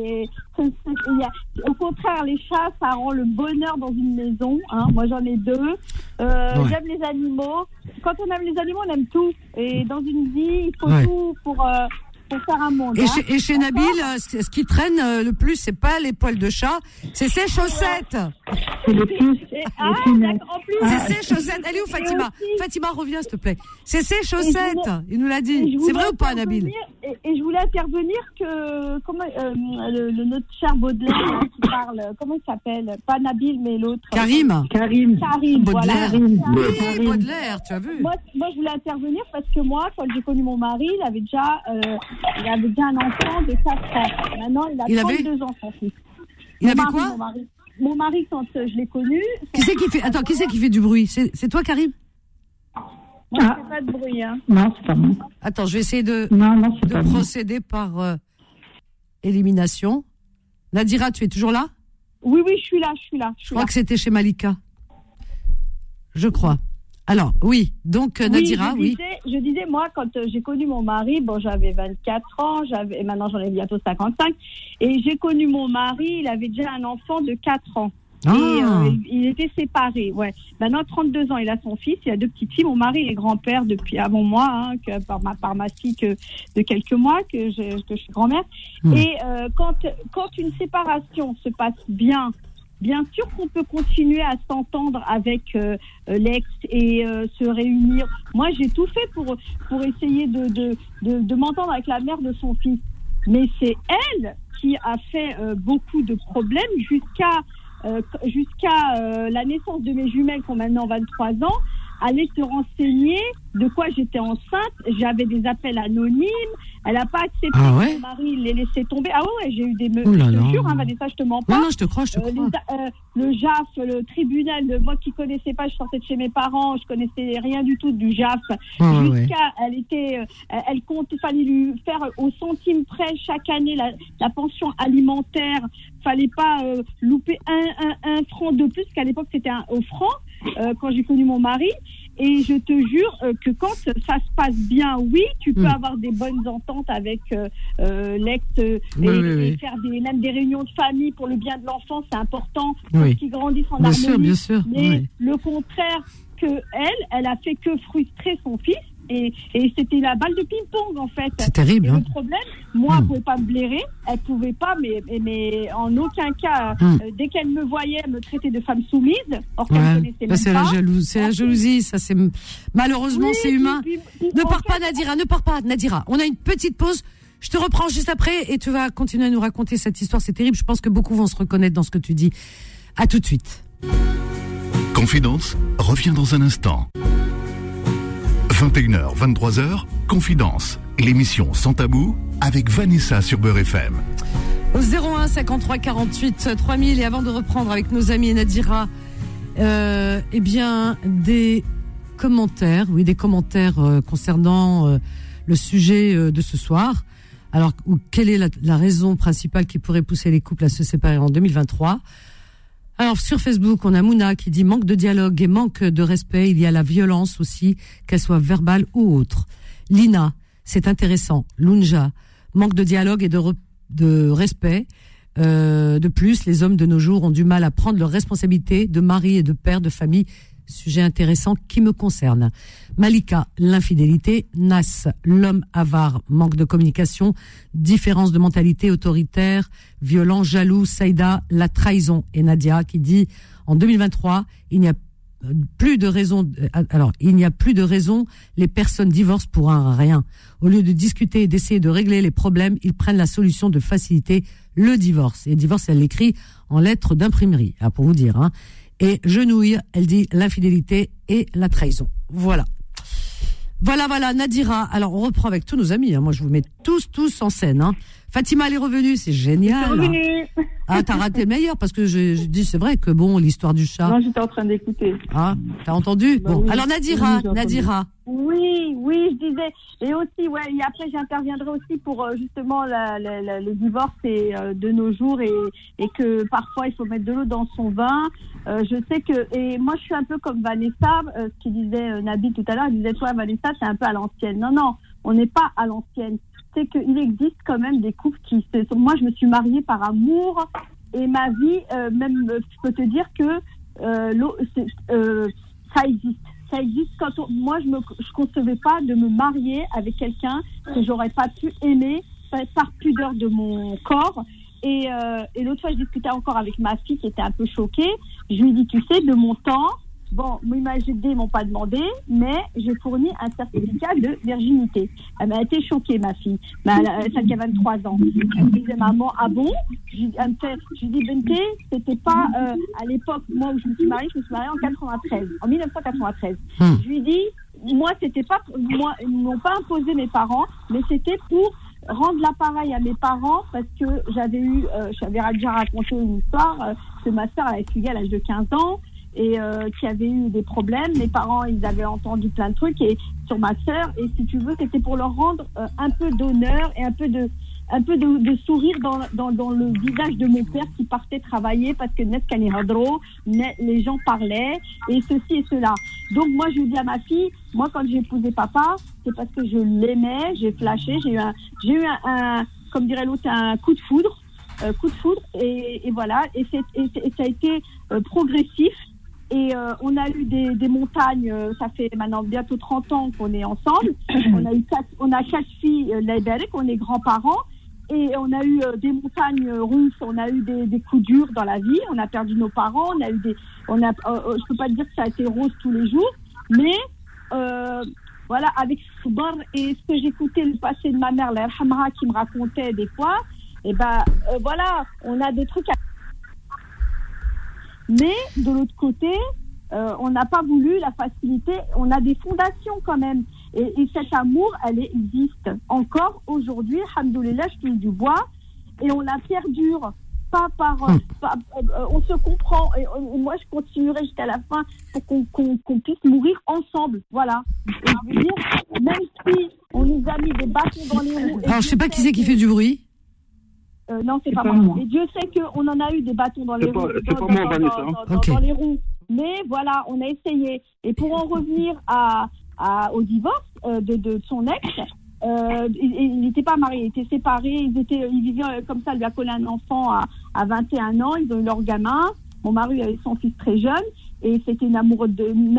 Au contraire, les chats, ça rend le bonheur dans une maison, hein. Moi j'en ai 2. J'aime les animaux. Quand on aime les animaux, on aime tout. Et dans une vie, il faut tout pour faire un monde.
Et chez Nabil, ce qui traîne le plus, c'est pas les poils de chat, c'est ses chaussettes.
C'est le plus.
En plus.
C'est ses chaussettes. Elle est où, Fatima? Fatima, reviens, s'il te plaît. C'est ses chaussettes. Il nous l'a dit. C'est vrai ou pas, Nabil?
Et je voulais intervenir que notre cher Baudelaire qui parle, comment il s'appelle? Pas Nabil, mais l'autre.
Karim.
Baudelaire.
Voilà. Oui, Baudelaire, tu as vu.
Moi, je voulais intervenir parce que moi, quand j'ai connu mon mari, il avait déjà un enfant de 4 ans. Maintenant, il a 32 ans, son fils.
Il avait quoi?
Mon mari, quand je l'ai connu...
Qui c'est qui fait du bruit? C'est toi, Karim?
Moi, je fais pas de bruit, hein.
Non, c'est pas moi.
Attends, je vais essayer de procéder par élimination. Nadira, tu es toujours là?
Oui, je suis là.
Je crois que c'était chez Malika. Je crois. Alors, oui, donc Nadira,
Je disais, moi, quand j'ai connu mon mari, j'avais 24 ans, et maintenant j'en ai bientôt 55, et j'ai connu mon mari, il avait déjà un enfant de 4 ans. Et il était séparé, ouais. Maintenant, 32 ans, il a son fils, il a 2 petites filles. Mon mari est grand-père depuis avant moi, hein, par ma fille de quelques mois, que je suis grand-mère. Et quand une séparation se passe bien sûr qu'on peut continuer à s'entendre avec l'ex et se réunir. Moi, j'ai tout fait pour essayer de m'entendre avec la mère de son fils. Mais c'est elle qui a fait beaucoup de problèmes jusqu'à la naissance de mes jumelles qui ont maintenant 23 ans. Aller se renseigner de quoi j'étais enceinte. J'avais des appels anonymes. Elle n'a pas accepté que mon mari les laissait tomber. Ah ouais, j'ai eu des je te jure, hein, Vanessa, je te mens pas.
Non, je te crois.
Le JAF, le tribunal, moi qui connaissais pas, je sortais de chez mes parents, je connaissais rien du tout du JAF. Elle compte, il fallait lui faire au centime près chaque année la pension alimentaire. Fallait pas louper un franc de plus, qu'à l'époque c'était au franc, quand j'ai connu mon mari. Et je te jure que quand ça se passe bien, oui, tu peux avoir des bonnes ententes avec l'ex et faire même des réunions de famille pour le bien de l'enfant, c'est important pour qu'ils grandissent en harmonie.
Bien sûr.
Mais le contraire, que elle a fait que frustrer son fils. Et c'était la balle de ping-pong, en fait.
C'est terrible.
Le problème, moi, elle ne pouvait pas me blairer. Elle ne pouvait pas, mais en aucun cas, dès qu'elle me voyait, elle me traitait de femme soumise. Or qu'elle ne connaissait même pas.
C'est la jalousie, ça, c'est... Malheureusement, c'est humain. Ne pars pas, Nadira, ne pars pas, Nadira. On a une petite pause. Je te reprends juste après et tu vas continuer à nous raconter cette histoire. C'est terrible. Je pense que beaucoup vont se reconnaître dans ce que tu dis. À tout de suite.
Confidence revient dans un instant. 21h, 23h, Confidence, l'émission Sans Tabou avec Vanessa sur Beurre FM.
Au 01 53 48 3000 et avant de reprendre avec nos amis et Nadira, des commentaires, concernant le sujet de ce soir. Alors, quelle est la raison principale qui pourrait pousser les couples à se séparer en 2023 ? Alors, sur Facebook, on a Mouna qui dit manque de dialogue et manque de respect. Il y a la violence aussi, qu'elle soit verbale ou autre. Lina, c'est intéressant. Lunja, manque de dialogue et de respect. De plus, les hommes de nos jours ont du mal à prendre leurs responsabilités de mari et de père de famille. Sujet intéressant qui me concerne. Malika, l'infidélité. Nas, l'homme avare, manque de communication, différence de mentalité autoritaire, violent, jaloux. Saïda, la trahison. Et Nadia qui dit en 2023, il n'y a plus de raison. Les personnes divorcent pour un rien. Au lieu de discuter et d'essayer de régler les problèmes, ils prennent la solution de faciliter le divorce. Et le divorce, elle l'écrit en lettres d'imprimerie, pour vous dire, hein. Et Genouille, elle dit l'infidélité et la trahison. Voilà, Nadira. Alors, on reprend avec tous nos amis, hein. Moi, je vous mets tous en scène, hein. Fatima, elle est revenue, c'est génial.
Je suis revenue.
Ah, t'as raté le meilleur, parce que je dis, c'est vrai que bon, l'histoire du chat.
Non, j'étais en train d'écouter.
Ah, t'as entendu? Bon,
oui.
alors Nadira.
Oui, je disais. Et aussi, ouais, et après j'interviendrai aussi pour justement le divorce et de nos jours et que parfois il faut mettre de l'eau dans son vin. Je sais que, et moi je suis un peu comme Vanessa, ce qu'il disait Nabil tout à l'heure, il disait toi Vanessa, c'est un peu à l'ancienne. Non, on n'est pas à l'ancienne. C'est qu'il existe quand même des couples moi je me suis mariée par amour et ma vie, même je peux te dire que ça existe. Ça existe moi je concevais pas de me marier avec quelqu'un que j'aurais pas pu aimer par pudeur de mon corps. Et l'autre fois je discutais encore avec ma fille qui était un peu choquée. Je lui ai dit, tu sais, de mon temps, bon, moi ils m'ont pas demandé, mais j'ai fourni un certificat de virginité. Elle m'a été choquée, ma fille, celle qui a 23 ans. Elle me disait, maman, ah bon? Je lui dis, Benté, c'était pas à l'époque, moi où je me suis mariée en 1993. Je lui dis, moi c'était pas, ils m'ont pas imposé mes parents, mais c'était pour rendre l'appareil à mes parents parce que j'avais déjà raconté une histoire que ma sœur avait suivi à l'âge de 15 ans et qui avait eu des problèmes. Mes parents, ils avaient entendu plein de trucs et sur ma sœur, et si tu veux, c'était pour leur rendre un peu d'honneur et un peu de sourire dans le visage de mon père qui partait travailler parce que les gens parlaient et ceci et cela. Donc moi je dis à ma fille, moi quand j'ai épousé papa, c'est parce que je l'aimais, j'ai flashé, j'ai eu un comme dirait l'autre, un coup de foudre et voilà, et ça a été progressif. Et on a eu des montagnes, ça fait maintenant bientôt 30 ans qu'on est ensemble. On a 4 filles, on est grands-parents. Et on a eu des montagnes russes, on a eu des coups durs dans la vie, on a perdu nos parents, je peux pas dire que ça a été rose tous les jours, mais voilà, avec Sbar et ce que j'écoutais le passé de ma mère, la Hamra, qui me racontait des fois, et voilà, on a des trucs mais de l'autre côté, on n'a pas voulu la facilité, on a des fondations quand même. Et cet amour, elle existe encore aujourd'hui, alhamdoulilah, je touche du bois, et on la perdure, pas on se comprend, et moi je continuerai jusqu'à la fin pour qu'on puisse mourir ensemble, voilà. Et je veux dire, même si on nous a mis des bâtons dans les roues...
Alors je sais pas qui c'est qui fait du bruit.
Non, c'est pas moi. Et Dieu sait qu'on en a eu des bâtons dans les roues. Dans les roues. Mais voilà, on a essayé. Et pour en revenir au divorce de son ex, il n'était pas marié, il était séparé, il vivait comme ça, il lui a collé un enfant à 21 ans, ils ont eu leur gamin. Mon mari avait son fils très jeune, et c'était une amoureuse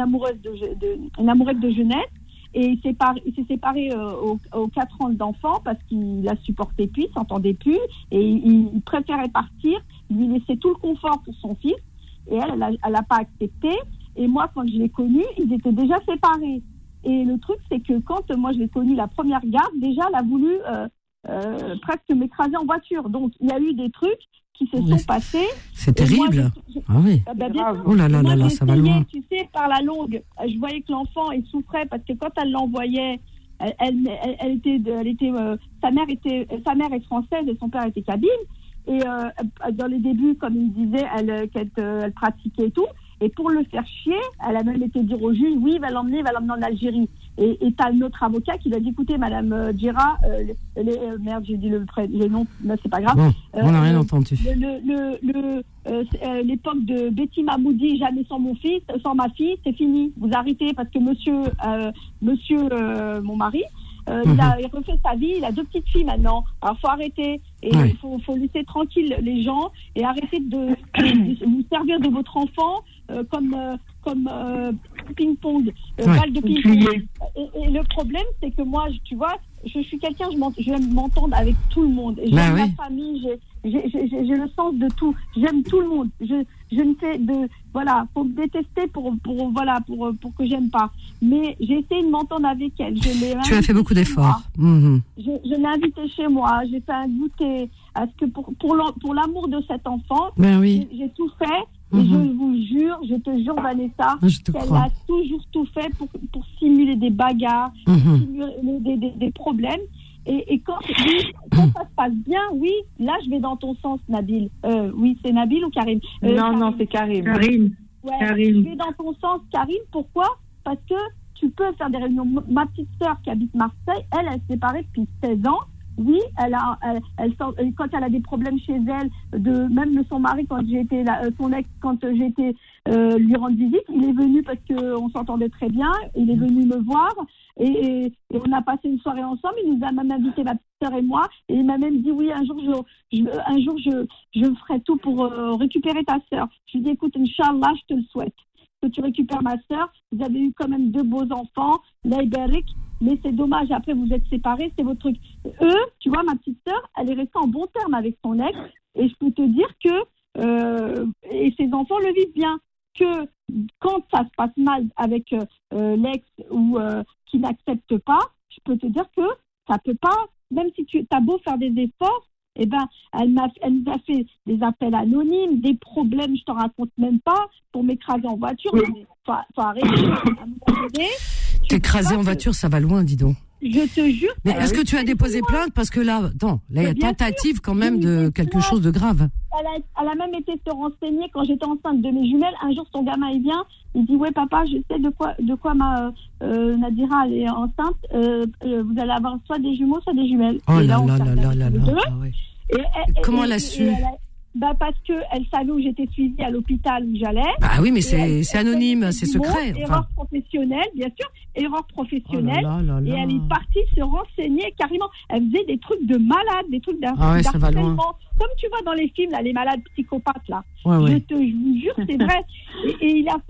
de jeunesse. Et il s'est séparé aux 4 ans d'enfant parce qu'il la supportait plus, il s'entendait plus, et il préférait partir, lui laisser tout le confort pour son fils, et elle n'a pas accepté. Et moi, quand je l'ai connu, ils étaient déjà séparés. Et le truc, c'est que quand moi je l'ai connu la première garde, déjà elle a voulu presque m'écraser en voiture. Donc il y a eu des trucs qui se sont passés.
C'est terrible. Ah oui. Oh là là là là, ça va loin.
Tu sais, par la longue, je voyais que l'enfant il souffrait parce que quand elle l'envoyait, sa mère est française et son père était kabyle. Et dans les débuts, comme il disait, elle pratiquait et tout. Et pour le faire chier, elle a même été dire au juge, oui, il va l'emmener en Algérie. Et t'as notre avocat qui lui a dit, écoutez, madame Djira, merde, j'ai dit le nom, mais c'est pas grave.
Bon, on n'a rien entendu.
L'époque de Betty Mahmoudi, jamais sans ma fille, c'est fini. Vous arrêtez parce que monsieur, mon mari, il a refait sa vie, il a 2 petites filles maintenant. Alors faut arrêter et il faut laisser tranquille les gens et arrêter de vous servir de votre enfant comme ping-pong, balle de ping-pong. Et le problème, c'est que moi, tu vois, je suis quelqu'un, j'aime m'entendre avec tout le monde. J'aime ma famille, j'ai le sens de tout. J'aime tout le monde. Je ne fais faut me détester pour que j'aime pas. Mais j'ai essayé de m'entendre avec elle.
Tu as fait beaucoup d'efforts.
Je l'ai invitée chez moi. J'ai fait un goûter. Parce que pour l'amour de cet enfant, j'ai tout fait. Et je vous jure, je te jure, Vanessa, qu'elle a toujours tout fait pour simuler des bagarres, simuler des problèmes. Et quand ça se passe bien, oui, là, je vais dans ton sens, Nabil. Oui, c'est Nabil ou Karim?
Non, c'est Karim.
Ouais, je vais dans ton sens, Karim. Pourquoi? Parce que tu peux faire des réunions. Ma petite sœur qui habite Marseille, elle s'est séparée depuis 16 ans. Oui, quand elle a des problèmes chez elle, même de son mari, quand j'ai été son ex, quand j'ai été lui rendre visite, il est venu parce qu'on s'entendait très bien. Il est venu me voir et on a passé une soirée ensemble. Il nous a même invité, ma petite sœur et moi, et il m'a même dit oui, un jour je ferai tout pour récupérer ta sœur. Je lui ai dit écoute, Inch'Allah, je te le souhaite. Que tu récupères ma sœur. Vous avez eu quand même 2 beaux enfants, Laïbarik, mais c'est dommage, après vous êtes séparés, c'est votre truc. Tu vois, ma petite sœur, elle est restée en bon terme avec son ex, et je peux te dire que, et ses enfants le vivent bien, que quand ça se passe mal avec l'ex ou qui n'accepte pas, je peux te dire que ça peut pas, même si tu as beau faire des efforts, eh ben, elle nous a fait des appels anonymes, des problèmes, je t'en raconte même pas, pour m'écraser en voiture. Faut arrêter.
T'écraser en voiture, ça va loin, dis donc.
Je te jure.
Mais est-ce que tu as déposé plainte? Parce que là, il y a tentative quand même de quelque chose de grave.
Elle a même été se renseigner quand j'étais enceinte de mes jumelles. Un jour, son gamin, il vient, il dit ouais papa, je sais de quoi ma Nadira elle est enceinte. Vous allez avoir soit des jumeaux, soit des jumelles.
Oh là là. Comment elle a su?
Parce qu'elle savait où j'étais suivie à l'hôpital où j'allais.
Ah oui, mais c'est anonyme, c'est secret.
Erreur professionnelle, bien sûr. Erreur professionnelle. Et elle est partie se renseigner carrément. Elle faisait des trucs de malade, des trucs d'harcèlement. Comme tu vois dans les films, là, les malades psychopathes, là. Je te jure, c'est vrai. Et il a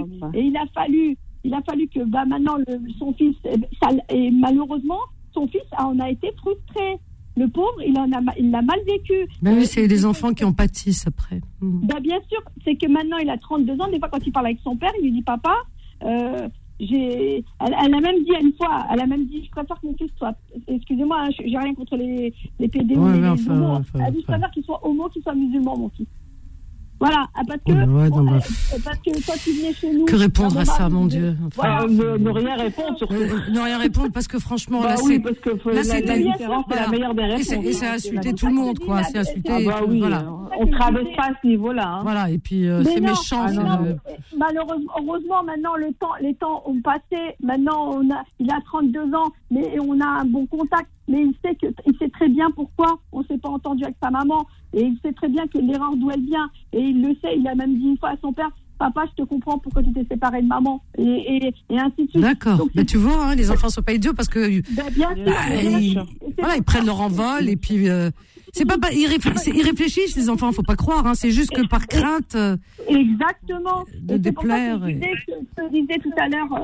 fallu que maintenant son fils, et malheureusement, son fils en a été frustré. Le pauvre, il l'a mal vécu.
Ben oui, c'est des enfants qui en pâtissent après.
Ben bien sûr, c'est que maintenant il a 32 ans. Des fois, quand il parle avec son père, il lui dit papa. Elle a même dit une fois, je préfère que mon fils soit. Excusez-moi, hein, j'ai rien contre les PD ou les homos. Elle dit je préfère qu'il soit homo, qu'il soit musulman, mon fils. Voilà, parce que quand tu venais chez nous...
Que répondre à ça, mon Dieu?
Enfin, ne rien répondre, surtout.
Ne rien répondre, parce que franchement, là,
oui, parce que
là, c'est
la différence, c'est la meilleure des réponses.
Et c'est insulter tout le monde, quoi. C'est insulter...
voilà. On ne traverse pas à ce niveau-là. Hein.
Voilà, et puis c'est méchant.
Malheureusement, heureusement, maintenant, les temps ont passé. Maintenant, il a 32 ans, mais on a un bon contact. Mais il sait très bien pourquoi on ne s'est pas entendu avec sa maman. Et il sait très bien que l'erreur d'où elle vient. Et il le sait, il a même dit une fois à son père, papa, je te comprends pourquoi tu t'es séparé de maman. Et ainsi de suite.
D'accord.
Donc,
tu vois, hein, les enfants ne sont pas idiots parce que ils prennent leur envol et puis c'est pas ils réfléchissent les enfants, faut pas croire. Hein, c'est juste que par crainte.
Exactement.
De déplaire.
Je te disais tout à l'heure,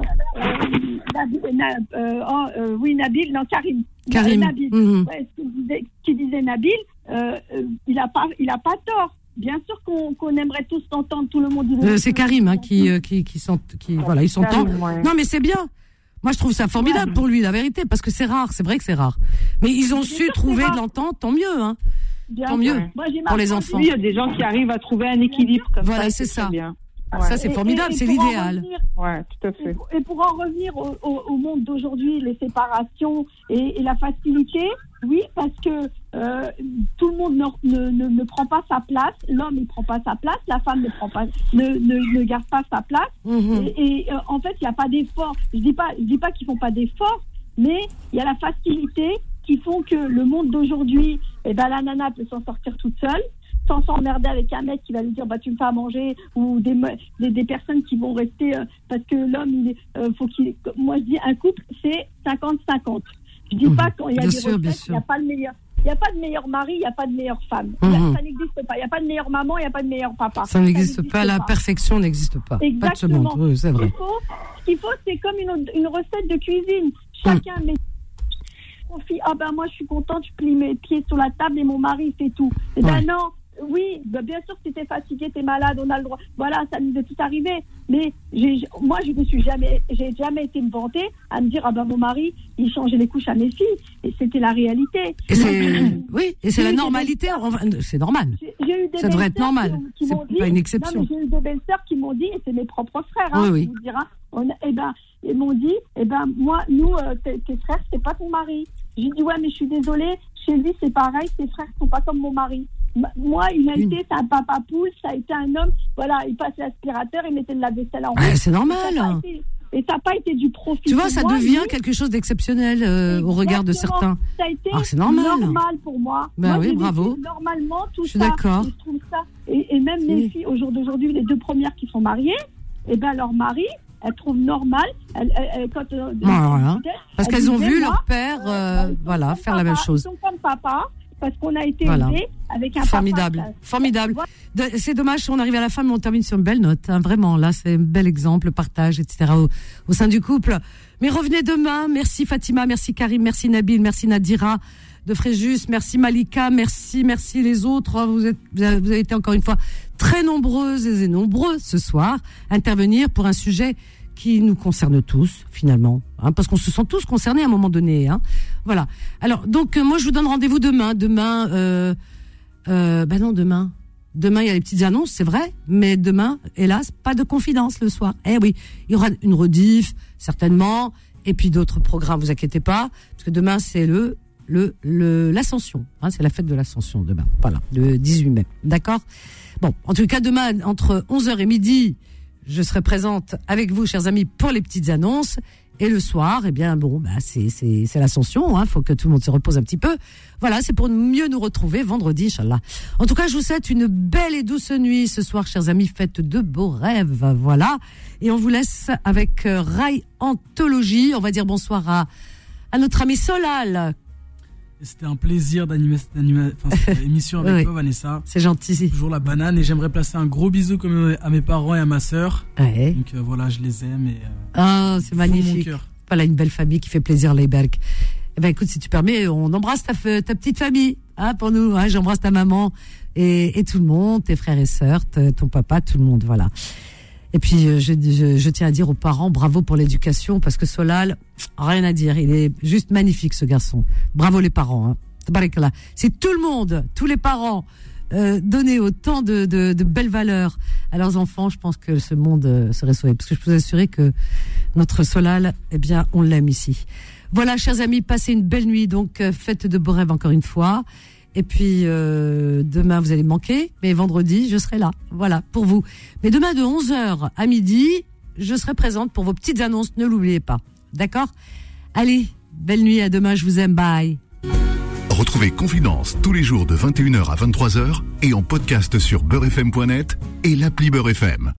Karim. Nabil. Ouais, tu disais Nabil, il a pas tort. Bien sûr qu'on aimerait tous s'entendre, tout le monde.
C'est Karim hein, qui voilà, ils s'entendent. Ouais. Non mais c'est bien. Moi je trouve ça formidable pour lui, la vérité, parce que c'est rare, c'est vrai que c'est rare. Mais ils ont su trouver de l'entente, tant mieux hein. Tant mieux pour les enfants.
Oui, il y a des gens qui arrivent à trouver un équilibre comme ça.
Voilà, c'est ça.
Bien.
Ouais. Ça, c'est formidable, c'est l'idéal.
Ouais, tout à fait.
Et pour en revenir au monde d'aujourd'hui, les séparations et la facilité, oui, parce que tout le monde ne prend pas sa place, l'homme ne prend pas sa place, la femme ne garde pas sa place. Et en fait, il n'y a pas d'effort. Je dis pas qu'ils font pas d'effort, mais il y a la facilité qui font que le monde d'aujourd'hui, la nana peut s'en sortir toute seule, sans s'emmerder avec un mec qui va lui dire tu me fais à manger, ou des personnes qui vont rester parce que l'homme moi je dis un couple c'est 50-50. Je dis pas quand il y a des retraites, il n'y a pas le meilleur. Il n'y a pas de meilleur mari, il n'y a pas de meilleure femme. Ça n'existe pas. Il n'y a pas de meilleure maman, il n'y a pas de meilleur papa.
Ça n'existe pas. La perfection n'existe pas.
Exactement.
Pas de oui, c'est vrai.
Ce qu'il faut, c'est comme une recette de cuisine. Chacun met confie. Moi je suis contente, je plie mes pieds sur la table et mon mari fait tout. Non. Oui, bien sûr que si t'es fatigué, t'es malade, on a le droit. Voilà, ça nous est tout arrivé. Mais moi, j'ai jamais été me vanter à me dire mon mari, il changeait les couches à mes filles, et c'était la réalité.
Et c'est la normalité. C'est normal. Ça devrait être normal. C'est pas une exception.
Non, mais j'ai eu des belles-sœurs qui m'ont dit, et c'est mes propres frères,
oui.
vous dire, ils m'ont dit, moi, nous, tes frères, c'est pas ton mari. J'ai dit, ouais, mais je suis désolée, chez lui, c'est pareil, ses frères sont pas comme mon mari. Moi, il a été, c'est un papa poule, ça a été un homme, voilà, il passe l'aspirateur, il mettait de la vaisselle en route.
C'est normal.
Et ça n'a pas été du profit.
Tu vois, ça devient quelque chose d'exceptionnel au regard de certains.
Ça a été
c'est normal
pour moi.
Ben oui, bravo.
Normalement, tout ça.
Je suis d'accord.
Je trouve ça. Et même les filles, au jour d'aujourd'hui, les 2 premières qui sont mariées, et ben leur mari, elles trouvent normal.
Parce qu'elles ont vu leur père, faire la même chose.
Ils sont comme papa. Parce qu'on a été élevés avec un
formidable. C'est dommage, on arrive à la fin, mais on termine sur une belle note. Hein, vraiment, là, c'est un bel exemple, le partage, etc. au sein du couple. Mais revenez demain. Merci Fatima, merci Karim, merci Nabil, merci Nadira de Fréjus, merci Malika, merci les autres. Vous avez été encore une fois très nombreuses et nombreux ce soir à intervenir pour un sujet qui nous concerne tous, finalement, hein, parce qu'on se sent tous concernés à un moment donné. Hein. Voilà. Alors, donc, moi, je vous donne rendez-vous demain. Demain, il y a les petites annonces, c'est vrai, mais demain, hélas, pas de confidence le soir. Eh oui, il y aura une rediff, certainement, et puis d'autres programmes, vous inquiétez pas, parce que demain, c'est l'Ascension. Hein, c'est la fête de l'Ascension, demain. Voilà, le 18 mai. D'accord ? Bon, en tout cas, demain, entre 11h et midi, je serai présente avec vous, chers amis, pour les petites annonces. Et le soir, c'est l'Ascension. Hein, faut que tout le monde se repose un petit peu. Voilà, c'est pour mieux nous retrouver vendredi, Inch'Allah. En tout cas, je vous souhaite une belle et douce nuit ce soir, chers amis. Faites de beaux rêves. Voilà. Et on vous laisse avec Rai Anthologie. On va dire bonsoir à notre ami Solal.
C'était un plaisir d'animer cette émission avec toi, Vanessa.
C'est gentil.
Toujours la banane. Et j'aimerais placer un gros bisou à mes parents et à ma sœur.
Ouais.
Donc voilà, je les aime.
C'est magnifique. Voilà, une belle famille qui fait plaisir, les Berg. Eh ben, écoute, si tu permets, on embrasse ta petite famille, hein, pour nous. Hein, j'embrasse ta maman et tout le monde, tes frères et sœurs, ton papa, tout le monde. Voilà. Et puis, je tiens à dire aux parents, bravo pour l'éducation, parce que Solal, rien à dire. Il est juste magnifique, ce garçon. Bravo les parents, hein. Tabarakallah. C'est tout le monde, tous les parents, donner autant de belles valeurs à leurs enfants. Je pense que ce monde serait sauvé. Parce que je peux vous assurer que notre Solal, eh bien, on l'aime ici. Voilà, chers amis, passez une belle nuit. Donc, faites de beaux rêves encore une fois. Et puis, demain, vous allez me manquer. Mais vendredi, je serai là. Voilà, pour vous. Mais demain, de 11h à midi, je serai présente pour vos petites annonces. Ne l'oubliez pas. D'accord ? Allez, belle nuit. À demain. Je vous aime. Bye.
Retrouvez Confidence tous les jours de 21h à 23h et en podcast sur beurrefm.net et l'appli Beurre FM.